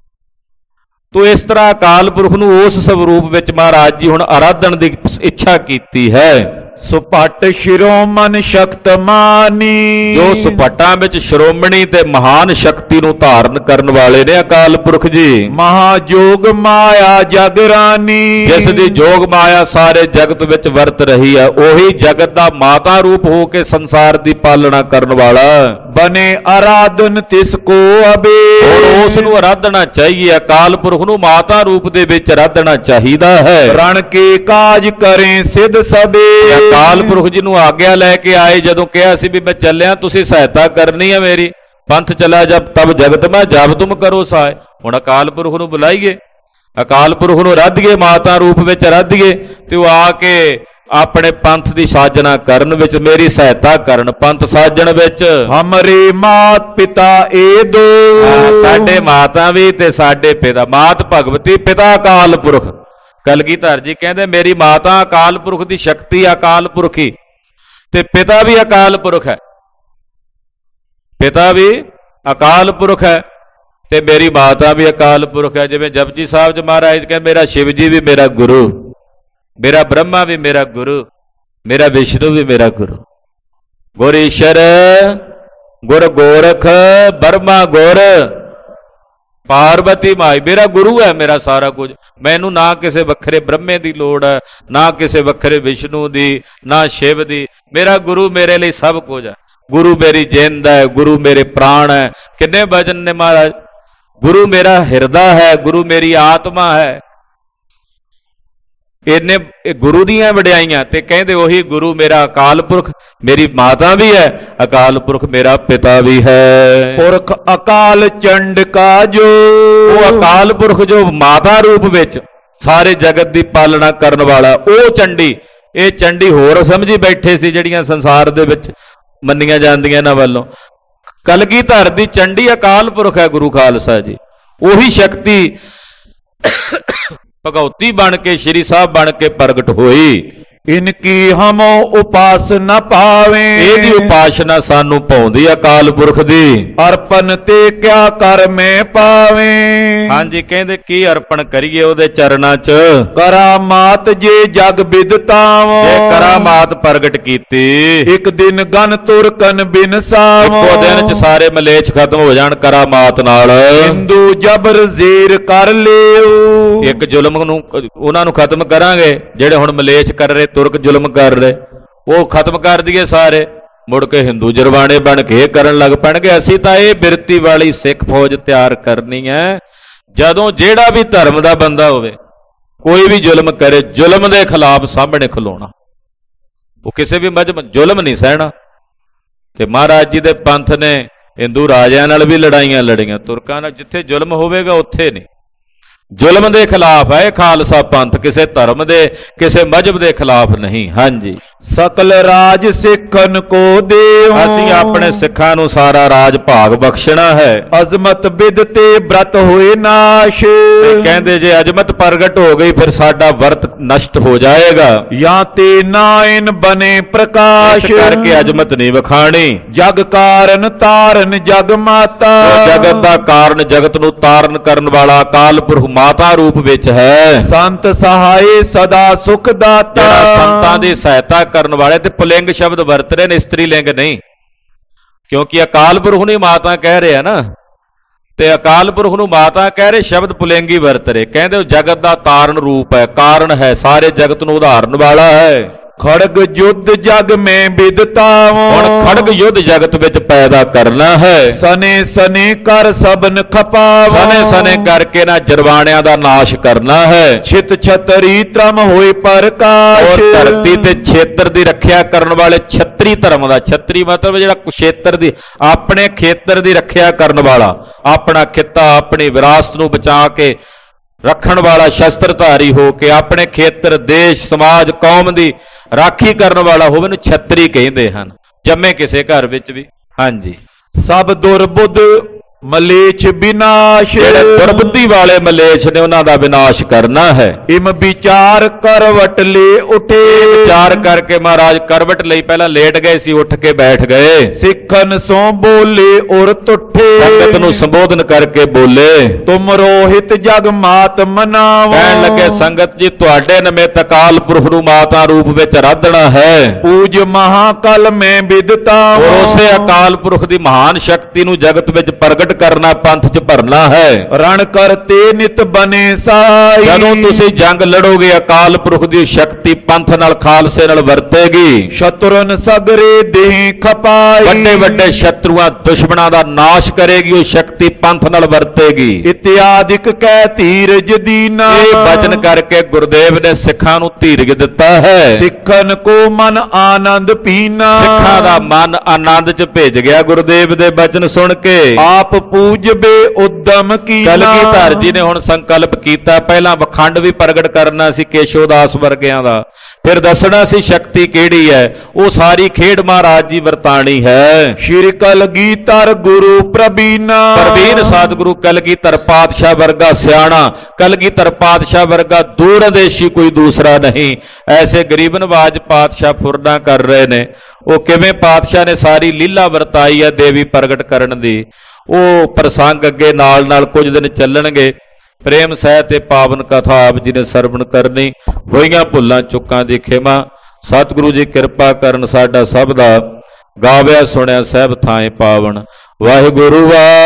ਤੋ ਇਸ ਤਰ੍ਹਾਂ ਅਕਾਲ ਪੁਰਖ ਨੂੰ ਉਸ ਸਰੂਪ ਵਿੱਚ ਮਹਾਰਾਜ ਜੀ ਹੁਣ ਆਰਾਧਨ ਦੀ ਇੱਛਾ ਕੀਤੀ ਹੈ।
ਸੁਪਟ ਸ਼ਿਰੋਮਨ ਸ਼ਕਤ ਮਾਨੀ,
ਜੋ ਸੁਪਟਾਂ ਵਿੱਚ ਸ਼੍ਰੋਮਣੀ ਤੇ ਮਹਾਨ ਸ਼ਕਤੀ ਨੂੰ ਧਾਰਨ ਕਰਨ ਵਾਲੇ ਨੇ ਅਕਾਲ ਪੁਰਖ ਜੀ।
ਮਹਾਜੋਗ ਮਾਇਆ ਜਗਰਾਨੀ,
ਜਿਸ ਦੀ ਜੋਗ ਮਾਇਆ ਸਾਰੇ ਜਗਤ ਵਿੱਚ ਵਰਤ ਰਹੀ ਹੈ, ਉਹੀ ਜਗਤ ਦਾ ਮਾਤਾ ਰੂਪ ਹੋ ਕੇ ਸੰਸਾਰ ਦੀ ਪਾਲਣਾ ਕਰਨ ਵਾਲਾ
ਬਨੇ ਆਰਾਧਨ ਤਿਸ ਕੋ ਅਬੇ।
ਹੁਣ ਉਸ ਨੂੰ ਆਰਾਧਨਾ ਚਾਹੀਏ, ਅਕਾਲ ਪੁਰਖ ਨੂੰ ਮਾਤਾ ਰੂਪ ਦੇ ਵਿੱਚ ਆਰਾਧਨਾ ਚਾਹੀਦਾ ਹੈ।
ਰਣ ਕੇ ਕਾਜ ਕਰੇ ਸਿੱਧ ਸਬੇ,
ਅਕਾਲ ਪੁਰਖ ਜੀ ਨੂੰ ਆਗਿਆ ਲੈ ਕੇ ਆਏ, ਜਦੋਂ ਕਿਹਾ ਸੀ ਵੀ ਮੈਂ ਚੱਲਿਆ, ਤੁਸੀਂ ਸਹਾਇਤਾ ਕਰਨੀ ਹੈ ਮੇਰੀ, ਪੰਥ ਚਲਾ ਜਬ ਤਬ ਜਗਤ ਮੈਂ ਜਬ ਤੁਮ ਕਰੋ ਸਹਾਇ। ਹੁਣ ਅਕਾਲ ਪੁਰਖ ਨੂੰ ਬੁਲਾਈਏ, ਅਕਾਲ ਪੁਰਖ ਨੂੰ ਆਰਾਧੀਏ, ਮਾਤਾ ਰੂਪ ਵਿੱਚ ਆਰਾਧੀਏ, ਤੇ ਉਹ ਆ ਕੇ ਆਪਣੇ ਪੰਥ ਦੀ ਸਾਜਣਾ ਕਰਨ ਵਿੱਚ ਮੇਰੀ ਸਹਾਇਤਾ ਕਰਨ। ਪੰਥ ਸਾਜਣ ਵਿੱਚ
ਹਮਰੇ ਮਾਤ ਪਿਤਾ ਏ ਦੋ,
ਸਾਡੇ ਮਾਤਾ ਵੀ ਤੇ ਸਾਡੇ ਪਿਤਾ, ਮਾਤ ਭਗਵਤੀ ਪਿਤਾ ਅਕਾਲ ਪੁਰਖ। ਕਲਗੀਧਰ ਜੀ ਕਹਿੰਦੇ ਮੇਰੀ ਮਾਤਾ ਅਕਾਲ ਪੁਰਖ ਦੀ ਸ਼ਕਤੀ ਅਕਾਲ ਪੁਰਖੀ, ਤੇ ਪਿਤਾ ਵੀ ਅਕਾਲ ਪੁਰਖ ਹੈ, ਪਿਤਾ ਵੀ ਅਕਾਲ ਪੁਰਖ ਹੈ, ਤੇ ਮੇਰੀ ਮਾਤਾ ਵੀ ਅਕਾਲ ਪੁਰਖ ਹੈ। ਜਿਵੇਂ ਜਪਜੀ ਸਾਹਿਬ ਚ ਮਹਾਰਾਜ ਕਹਿੰਦੇ ਮੇਰਾ ਸ਼ਿਵ ਜੀ ਵੀ ਮੇਰਾ ਗੁਰੂ, ਮੇਰਾ ਬ੍ਰਹਮਾ ਵੀ ਮੇਰਾ ਗੁਰੂ, ਮੇਰਾ ਵਿਸ਼ਨੂੰ ਵੀ ਮੇਰਾ ਗੁਰੂ। ਗੁਰ ਈਸ਼ਰ ਗੁਰ ਗੋਰਖ ਬਰਮਾ ਗੁਰ ਪਾਰਵਤੀ ਮਾਈ, ਮੇਰਾ ਗੁਰੂ ਹੈ ਮੇਰਾ ਸਾਰਾ ਕੁਝ। ਮੈਨੂੰ ਨਾ ਕਿਸੇ ਵੱਖਰੇ ਬ੍ਰਹਮੇ ਦੀ ਲੋੜ ਹੈ, ਨਾ ਕਿਸੇ ਵੱਖਰੇ ਵਿਸ਼ਨੂੰ ਦੀ, ਨਾ ਸ਼ਿਵ ਦੀ। ਮੇਰਾ ਗੁਰੂ ਮੇਰੇ ਲਈ ਸਭ ਕੁਝ ਹੈ। ਗੁਰੂ ਮੇਰੀ ਜਿੰਦ ਹੈ, ਗੁਰੂ ਮੇਰੇ ਪ੍ਰਾਣ ਹੈ। ਕਿੰਨੇ ਵਚਨ ਨੇ ਮਹਾਰਾਜ, ਗੁਰੂ ਮੇਰਾ ਹਿਰਦਾ ਹੈ, ਗੁਰੂ ਮੇਰੀ ਆਤਮਾ ਹੈ। ਇਹਨੇ ਗੁਰੂ ਦੀਆਂ ਵਡਿਆਈਆਂ, ਤੇ ਕਹਿੰਦੇ ਉਹੀ ਗੁਰੂ ਮੇਰਾ ਅਕਾਲ ਪੁਰਖ, ਮੇਰੀ ਮਾਤਾ ਵੀ ਹੈ, ਅਕਾਲ ਪੁਰਖ ਮੇਰਾ ਪਿਤਾ ਵੀ ਹੈ।
ਪੁਰਖ ਅਕਾਲ ਚੰਡ ਕਾ ਜੋ,
ਉਹ ਅਕਾਲ ਪੁਰਖ ਜੋ ਮਾਤਾ ਰੂਪ ਵਿੱਚ ਸਾਰੇ ਜਗਤ ਦੀ ਪਾਲਣਾ ਕਰਨ ਵਾਲਾ, ਉਹ ਚੰਡੀ। ਇਹ ਚੰਡੀ ਹੋਰ ਸਮਝੀ ਬੈਠੇ ਸੀ ਜਿਹੜੀਆਂ ਸੰਸਾਰ ਦੇ ਵਿੱਚ ਮੰਨੀਆਂ ਜਾਂਦੀਆਂ ਇਹਨਾਂ ਵੱਲੋਂ। ਕਲਗੀਧਰ ਦੀ ਚੰਡੀ ਅਕਾਲ ਪੁਰਖ ਹੈ ਗੁਰੂ ਖਾਲਸਾ ਜੀ। ਉਹੀ ਸ਼ਕਤੀ ਭਗਉਤੀ ਬਣ ਕੇ ਸ਼੍ਰੀ ਸਾਹਿਬ ਬਣ ਕੇ ਪ੍ਰਗਟ ਹੋਈ।
ਇਨਕੀ ਹਮੋ ਉਪਾਸਨਾ ਪਾਵੇ,
ਇਹਦੀ ਉਪਾਸਨਾ ਸਾਨੂੰ ਪਾਉਂਦੀ ਅਕਾਲ ਪੁਰਖ ਦੀ।
ਅਰਪਨ ਤੇ ਕਿਆ ਕਰ ਮੈਂ ਪਾਵੇ,
ਹਾਂਜੀ ਕਹਿੰਦੇ ਕੀ ਅਰਪਣ ਕਰੀਏ ਉਹਦੇ ਚਰਨਾਂ 'ਚ।
ਕਰਾਮਾਤ ਜੇ ਜਗ ਬਿਦਤਾਵੋ,
ਜੇ ਕਰਾਮਾਤ ਪ੍ਰਗਟ ਕੀਤੀ,
ਇੱਕ ਦਿਨ ਗਨ ਤੁਰ ਕਨ ਬਿਨ ਸਾਵੋ,
ਇੱਕੋ ਦਿਨ 'ਚ ਸਾਰੇ ਮਲੇਛ ਖਤਮ ਹੋ ਜਾਣ ਕਰਾਮਾਤ ਨਾਲ।
ਹਿੰਦੂ ਜਬਰ ਜ਼ੇਰ ਕਰ ਲਿਓ,
ਇੱਕ ਜ਼ੁਲਮ ਨੂੰ ਉਹਨਾਂ ਨੂੰ ਖਤਮ ਕਰਾਂਗੇ ਜਿਹੜੇ ਹੁਣ ਮਲੇਛ ਕਰ ਰਹੇ, ਤੁਰਕ ਜ਼ੁਲਮ ਕਰ ਰਹੇ, ਉਹ ਖਤਮ ਕਰ ਦਈਏ ਸਾਰੇ। ਮੁੜ ਕੇ ਹਿੰਦੂ ਜਰਵਾਣੇ ਬਣ ਕੇ ਕਰਨ ਲੱਗ ਪੈਣਗੇ। ਅਸੀਂ ਤਾਂ ਇਹ ਬਿਰਤੀ ਵਾਲੀ ਸਿੱਖ ਫੌਜ ਤਿਆਰ ਕਰਨੀ ਹੈ। ਜਦੋਂ ਜਿਹੜਾ ਵੀ ਧਰਮ ਦਾ ਬੰਦਾ ਹੋਵੇ, ਕੋਈ ਵੀ ਜ਼ੁਲਮ ਕਰੇ, ਜ਼ੁਲਮ ਦੇ ਖਿਲਾਫ ਸਾਹਮਣੇ ਖਲੋਣਾ। ਉਹ ਕਿਸੇ ਵੀ ਮਜ਼ਹਬ ਜ਼ੁਲਮ ਨਹੀਂ ਸਹਿਣਾ। ਤੇ ਮਹਾਰਾਜ ਜੀ ਦੇ ਪੰਥ ਨੇ ਹਿੰਦੂ ਰਾਜਿਆਂ ਨਾਲ ਵੀ ਲੜਾਈਆਂ ਲੜੀਆਂ, ਤੁਰਕਾਂ ਨਾਲ। ਜਿੱਥੇ ਜ਼ੁਲਮ ਹੋਵੇਗਾ ਉੱਥੇ ਨਹੀਂ। ਜ਼ੁਲਮ ਦੇ ਖਿਲਾਫ ਹੈ ਇਹ ਖਾਲਸਾ ਪੰਥ, ਕਿਸੇ ਧਰਮ ਦੇ ਕਿਸੇ ਮਜ਼ਹਬ ਦੇ ਖਿਲਾਫ ਨਹੀਂ। ਹਾਂਜੀ,
ਸਕਲ ਰਾਜ ਸਿੱਖਨ ਕੋ ਦੇਉ,
ਅਸੀਂ ਆਪਣੇ ਸਿੱਖਾਂ ਨੂੰ ਸਾਰਾ ਰਾਜ ਭਾਗ ਬਖਸ਼ਣਾ ਹੈ।
ਅਜ਼ਮਤ ਬਿਦ ਤੇ ਬ੍ਰਤ ਹੋਏ ਨਾਸ਼,
ਤੇ ਕਹਿੰਦੇ ਜੇ ਅਜ਼ਮਤ ਪ੍ਰਗਟ ਹੋ ਗਈ ਫਿਰ ਸਾਡਾ ਵਰਤ ਨਸ਼ਟ ਹੋ ਜਾਏਗਾ।
ਜਾਂ ਤੇ ਨਾਇਨ ਬਨੇ ਪ੍ਰਕਾਸ਼,
ਇਸ ਕਰਕੇ ਅਜ਼ਮਤ ਨਹੀਂ ਵਿਖਾਣੀ।
ਜਗ ਕਾਰਨ ਤਾਰਨ ਜਗ ਮਾਤਾ,
ਜਗਤ ਦਾ ਕਾਰਨ ਜਗਤ ਨੂੰ ਤਾਰਨ ਕਰਨ ਵਾਲਾ ਅਕਾਲ ਪੁਰਖ ਮਾਤਾ ਰੂਪ ਵਿੱਚ ਹੈ।
ਸੰਤ ਸਹਾਏ ਸਦਾ ਸੁਖ ਦਾਤਾ,
ਜਿਹੜਾ ਸੰਤਾਂ ਦੀ ਸਹਾਇਤਾ ਕਰਨ ਵਾਲੇ, ਤੇ ਪੁਲਿੰਗ ਸ਼ਬਦ ਵਰਤ ਰਹੇ ਨੇ, ਇਸਤਰੀ ਲਿੰਗ ਨਹੀਂ, ਕਿਉਂਕਿ ਅਕਾਲ ਪੁਰਖ ਨੂੰ ਮਾਤਾ ਕਹਿ ਰਹੇ ਆ ਨਾ, ਤੇ ਅਕਾਲ ਪੁਰਖ ਨੂੰ ਮਾਤਾ ਕਹਿ ਰਹੇ, ਸ਼ਬਦ ਪੁਲਿੰਗੀ ਵਰਤ ਰਹੇ। ਕਹਿੰਦੇ ਉਹ ਜਗਤ ਦਾ ਤਾਰਨ ਰੂਪ ਹੈ, ਕਾਰਨ ਹੈ, ਸਾਰੇ ਜਗਤ ਨੂੰ ਉਧਾਰਨ ਵਾਲਾ ਹੈ।
ਖੜਗ ਯੁੱਧ ਜਗ ਮੈਂ ਵਿਦਤਾਵਾਂ,
ਹੁਣ ਖੜਗ ਯੁੱਧ ਜਗਤ ਵਿੱਚ ਪੈਦਾ ਕਰਨਾ ਹੈ।
ਸਨੇ ਸਨੇ ਕਰ ਸਬਨ ਖਪਾਵਾਂ,
ਸਨੇ ਸਨੇ ਕਰਕੇ ਨਾ ਜਰਵਾਣਿਆਂ ਦਾ ਨਾਸ਼ ਕਰਨਾ ਹੈ।
ਛਿਤ ਛਤਰੀ ਧਰਮ ਹੋਏ ਪ੍ਰਕਾਸ਼,
ਔਰ ਧਰਤੀ ਤੇ ਛੇਤਰ ਦੀ ਰੱਖਿਆ ਕਰਨ ਵਾਲੇ ਛਤਰੀ ਧਰਮ ਦਾ, ਛਤਰੀ ਮਤਲਬ ਜਿਹੜਾ ਕੁਸ਼ੇਤਰ ਦੀ, ਆਪਣੇ ਖੇਤਰ ਦੀ ਰੱਖਿਆ ਕਰਨ ਵਾਲਾ, ਆਪਣਾ ਖਿੱਤਾ ਆਪਣੀ ਵਿਰਾਸਤ ਨੂੰ ਬਚਾ ਕੇ ਰੱਖਣ ਵਾਲਾ, ਸ਼ਸਤਰਧਾਰੀ ਹੋ ਕੇ ਆਪਣੇ ਖੇਤਰ ਦੇਸ਼ ਸਮਾਜ ਕੌਮ ਦੀ ਰਾਖੀ ਕਰਨ ਵਾਲਾ ਹੋਵੇ ਨੂੰ ਛਤਰੀ ਕਹਿੰਦੇ ਹਨ, ਜੰਮੇ ਕਿਸੇ ਘਰ ਵਿੱਚ ਵੀ। ਹਾਂਜੀ,
ਸਭ ਦੁਰਬੁੱਧ ਮਲੇਛ ਵਿਨਾਸ਼,
ਜਿਹੜੇ ਦੁਰਬੁੱਧੀ ਵਾਲੇ ਮਲੇਛ ਨੇ ਉਹਨਾਂ ਦਾ ਵਿਨਾਸ਼ ਕਰਨਾ ਹੈ।
ਇਮ ਵਿਚਾਰ ਕਰਵਟ ਲੈ ਉਠੇ,
ਵਿਚਾਰ ਕਰਕੇ ਮਹਾਰਾਜ ਕਰਵਟ ਲਈ ਪਹਿਲਾਂ ਲੇਟ ਗਏ ਸੀ, ਉੱਠ ਕੇ ਬੈਠ ਗਏ।
ਸਿੱਖਨ ਸੋ ਬੋਲੇ ਔਰ ਤੁਠੇ,
ਸੰਗਤ ਨੂੰ ਸੰਬੋਧਨ ਕਰਕੇ ਬੋਲੇ।
ਤੁਮ ਰੋਹਿਤ ਜਗ ਮਾਤ ਮਨਾਵੋ,
ਕਹਿਣ ਲੱਗੇ ਸੰਗਤ ਜੀ ਤੁਹਾਡੇ ਨਿਮਿਤ ਅਕਾਲ ਪੁਰਖ ਨੂੰ ਮਾਤਾ ਰੂਪ ਵਿੱਚ ਆਰਾਧਣਾ ਹੈ।
ਪੂਜ ਮਹਾਕਲ ਮੈਂ ਵਿਦਤਾ,
ਔਰ ਉਸੇ ਅਕਾਲ ਪੁਰਖ ਦੀ ਮਹਾਨ ਸ਼ਕਤੀ ਨੂੰ ਜਗਤ ਵਿੱਚ ਪ੍ਰਗਟ ਕਰਨਾ, ਪੰਥ ਚ ਭਰਨਾ ਹੈ।
ਰਣ ਕਰਤੇ ਨਿਤ ਬਨੇ ਸਾਈ,
ਜਦੋਂ ਤੁਸੀਂ ਜੰਗ ਲੜੋਗੇ ਅਕਾਲ ਪੁਰਖ ਦੀ ਸ਼ਕਤੀ ਪੰਥ ਨਾਲ, ਖਾਲਸੇ ਨਾਲ ਵਰਤੇਗੀ।
ਸ਼ਤਰਨ ਸਗਰੇ ਦੇਹ ਖਪਾਈ,
ਵੱਡੇ ਵੱਡੇ ਸ਼ਤਰੂਆਂ ਦੁਸ਼ਮਣਾਂ ਦਾ ਨਾਸ਼ ਕਰੇਗੀ ਉਹ ਸ਼ਕਤੀ, ਪੰਥ ਨਾਲ ਵਰਤੇਗੀ।
ਇਤਿਆਦਿਕ ਕਹਿ ਧੀਰਜ ਦੀਨਾ,
ਇਹ ਬਚਨ ਕਰਕੇ ਗੁਰਦੇਵ ਨੇ ਸਿੱਖਾਂ ਨੂੰ ਧੀਰਜ ਦਿੱਤਾ ਹੈ।
ਸਿੱਖਨ ਕੋ ਮਨ ਆਨੰਦ ਪੀਨਾ,
ਸਿੱਖਾਂ ਦਾ ਮਨ ਆਨੰਦ ਚ ਭਿੱਜ ਗਿਆ ਗੁਰਦੇਵ ਦੇ ਬਚਨ ਸੁਣ ਕੇ।
ਆਪ ਪੂਜਬੇ ਉਦਮ ਕੀਨਾ,
ਕਲਗੀਧਰ ਜੀ ਨੇ ਹੁਣ ਸੰਕਲਪ ਕੀਤਾ, ਪਹਿਲਾਂ ਵਖੰਡ ਵੀ ਪ੍ਰਗਟ ਕਰਨਾ ਸੀ ਕੇਸ਼ੋਦਾਸ ਵਰਗਿਆਂ ਦਾ, ਫਿਰ ਦੱਸਣਾ ਸੀ ਸ਼ਕਤੀ ਕਿਹੜੀ ਹੈ। ਉਹ ਸਾਰੀ ਖੇਡ ਮਹਾਰਾਜ ਜੀ ਵਰਤਾਣੀ ਹੈ।
ਸ਼੍ਰੀ ਕਲਗੀਧਰ ਗੁਰੂ ਪ੍ਰਬੀਨਾ,
ਪ੍ਰਵੀਨ ਸਤਿਗੁਰੂ ਕਲਗੀਧਰ ਪਾਤਸ਼ਾਹ ਵਰਗਾ ਸਿਆਣਾ, ਕਲਗੀਧਰ ਪਾਤਸ਼ਾਹ ਵਰਗਾ ਦੂਰਦੇਸ਼ੀ ਕੋਈ ਦੂਸਰਾ ਨਹੀਂ। ਐਸੇ ਗਰੀਬ ਨਵਾਜ ਪਾਤਸ਼ਾਹ ਫੁਰਨਾ ਕਰ ਰਹੇ ਨੇ। ਉਹ ਕਿਵੇਂ ਪਾਤਸ਼ਾਹ ਨੇ ਸਾਰੀ ਲੀਲਾ ਵਰਤਾਈ ਹੈ ਦੇਵੀ ਪ੍ਰਗਟ ਕਰਨ ਦੀ, ਉਹ ਪ੍ਰਸੰਗ ਅੱਗੇ ਨਾਲ ਨਾਲ ਕੁਝ ਦਿਨ ਚੱਲਣਗੇ। ਪ੍ਰੇਮ ਸਹਿਤ ਤੇ ਪਾਵਨ ਕਥਾ ਆਪ ਜੀ ਨੇ ਸਰਵਣ ਕਰਨੀ। ਹੋਈਆਂ ਭੁੱਲਾਂ ਚੁੱਕਾਂ ਦੀ ਖਿਮਾ, ਸਤਿਗੁਰੂ ਜੀ ਕਿਰਪਾ ਕਰਨ ਸਾਡਾ ਸਭ ਦਾ। ਗਾਵਿਆ ਸੁਣਿਆ ਸਹਿਬ ਥਾਏ ਪਾਵਨ। ਵਾਹਿਗੁਰੂ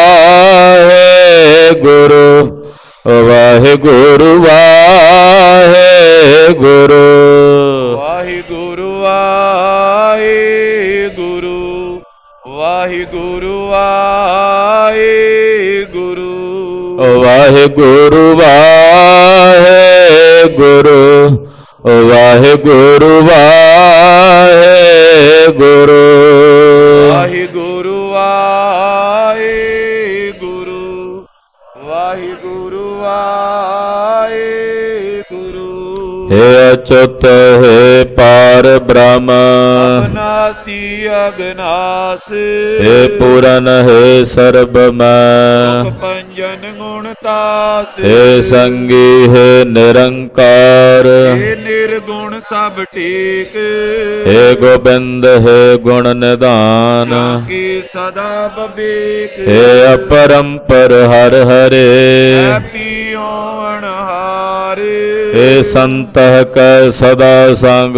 ਵਾਹਿਗੁਰੂ ਵਾਹਿਗੁਰੂ ਵਾਹਿਗੁਰੂ
ਵਾਹਿਗੁਰੂ ਵਾਹਿਗੁਰੂ ਵਾਹਿਗੁਰੂ ਵਾਹਿਗੁਰੂ
ਵਾਹਿਗੁਰੂ ਵਾਹਿਗੁਰੂ ਵਾਹਿਗੁਰੂ ਵਾਹਿਗੁਰੂ
ਵਾਹਿਗੁਰੂ ਵਾਹਿਗੁਰੂ ਵਾਹਿਗੁਰੂ ਵਾਹਿਗੁਰੂ
हे अच्युत हे पार ब्रह्म
अविनाशी अगनास
हे पूरन हे सर्वमय
पंजन गुणतास
हे संगी हे निरंकार
हे निर्गुण सब टेक
हे गोबिंद हे गुण निधान
की सदा बबेक
हे अपरंपर हर हरे
पियो अनहारे
हे संत कै सदा संग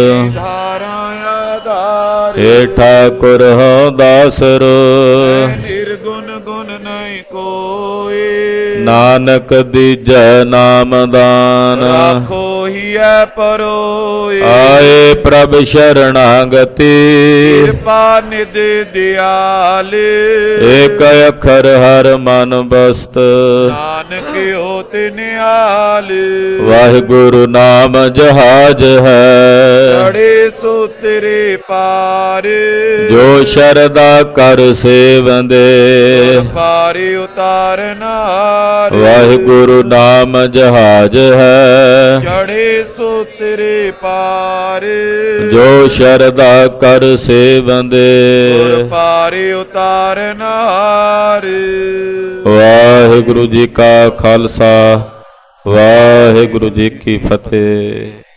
हे ठाकुर हो दासरो
निर्गुण गुण नहीं कोई
नानक दीजै नाम दान
राखो ਸੋਹੀਐ ਪਰੋਏ।
ਆਏ ਪ੍ਰਭ ਸ਼ਰਣਾਗਤੀ
ਕਿਰਪਾ ਨਿਧ ਦਿਆਲ।
ਏਕ ਅੱਖਰ ਹਰ ਮਨ ਬਸਤ
ਨਾਨਕ ਹੋਤ ਨਿਹਾਲ।
ਵਾਹਿਗੁਰੂ ਨਾਮ ਜਹਾਜ ਹੈ
ਚੜੇ ਸੋ ਤੇਰੇ ਪਾਰ।
ਜੋ ਸ਼ਰਦਾ ਕਰ ਸੇਵੰਦੇ
ਪਾਰ ਉਤਾਰਨਾਰ।
ਵਾਹਿਗੁਰੂ ਨਾਮ ਜਹਾਜ ਹੈ
ਚੜੇ ਸੋ ਤੇਰੇ ਪਾਰ।
ਜੋ ਸ਼ਰਦਾ ਕਰ ਸੇਵੰਦੇ
ਗੁਰ ਪਾਰ ਉਤਾਰਨਾਰ।
ਵਾਹਿਗੁਰੂ ਜੀ ਕਾ ਖਾਲਸਾ ਵਾਹਿਗੁਰੂ ਜੀ ਕੀ ਫਤਿਹ।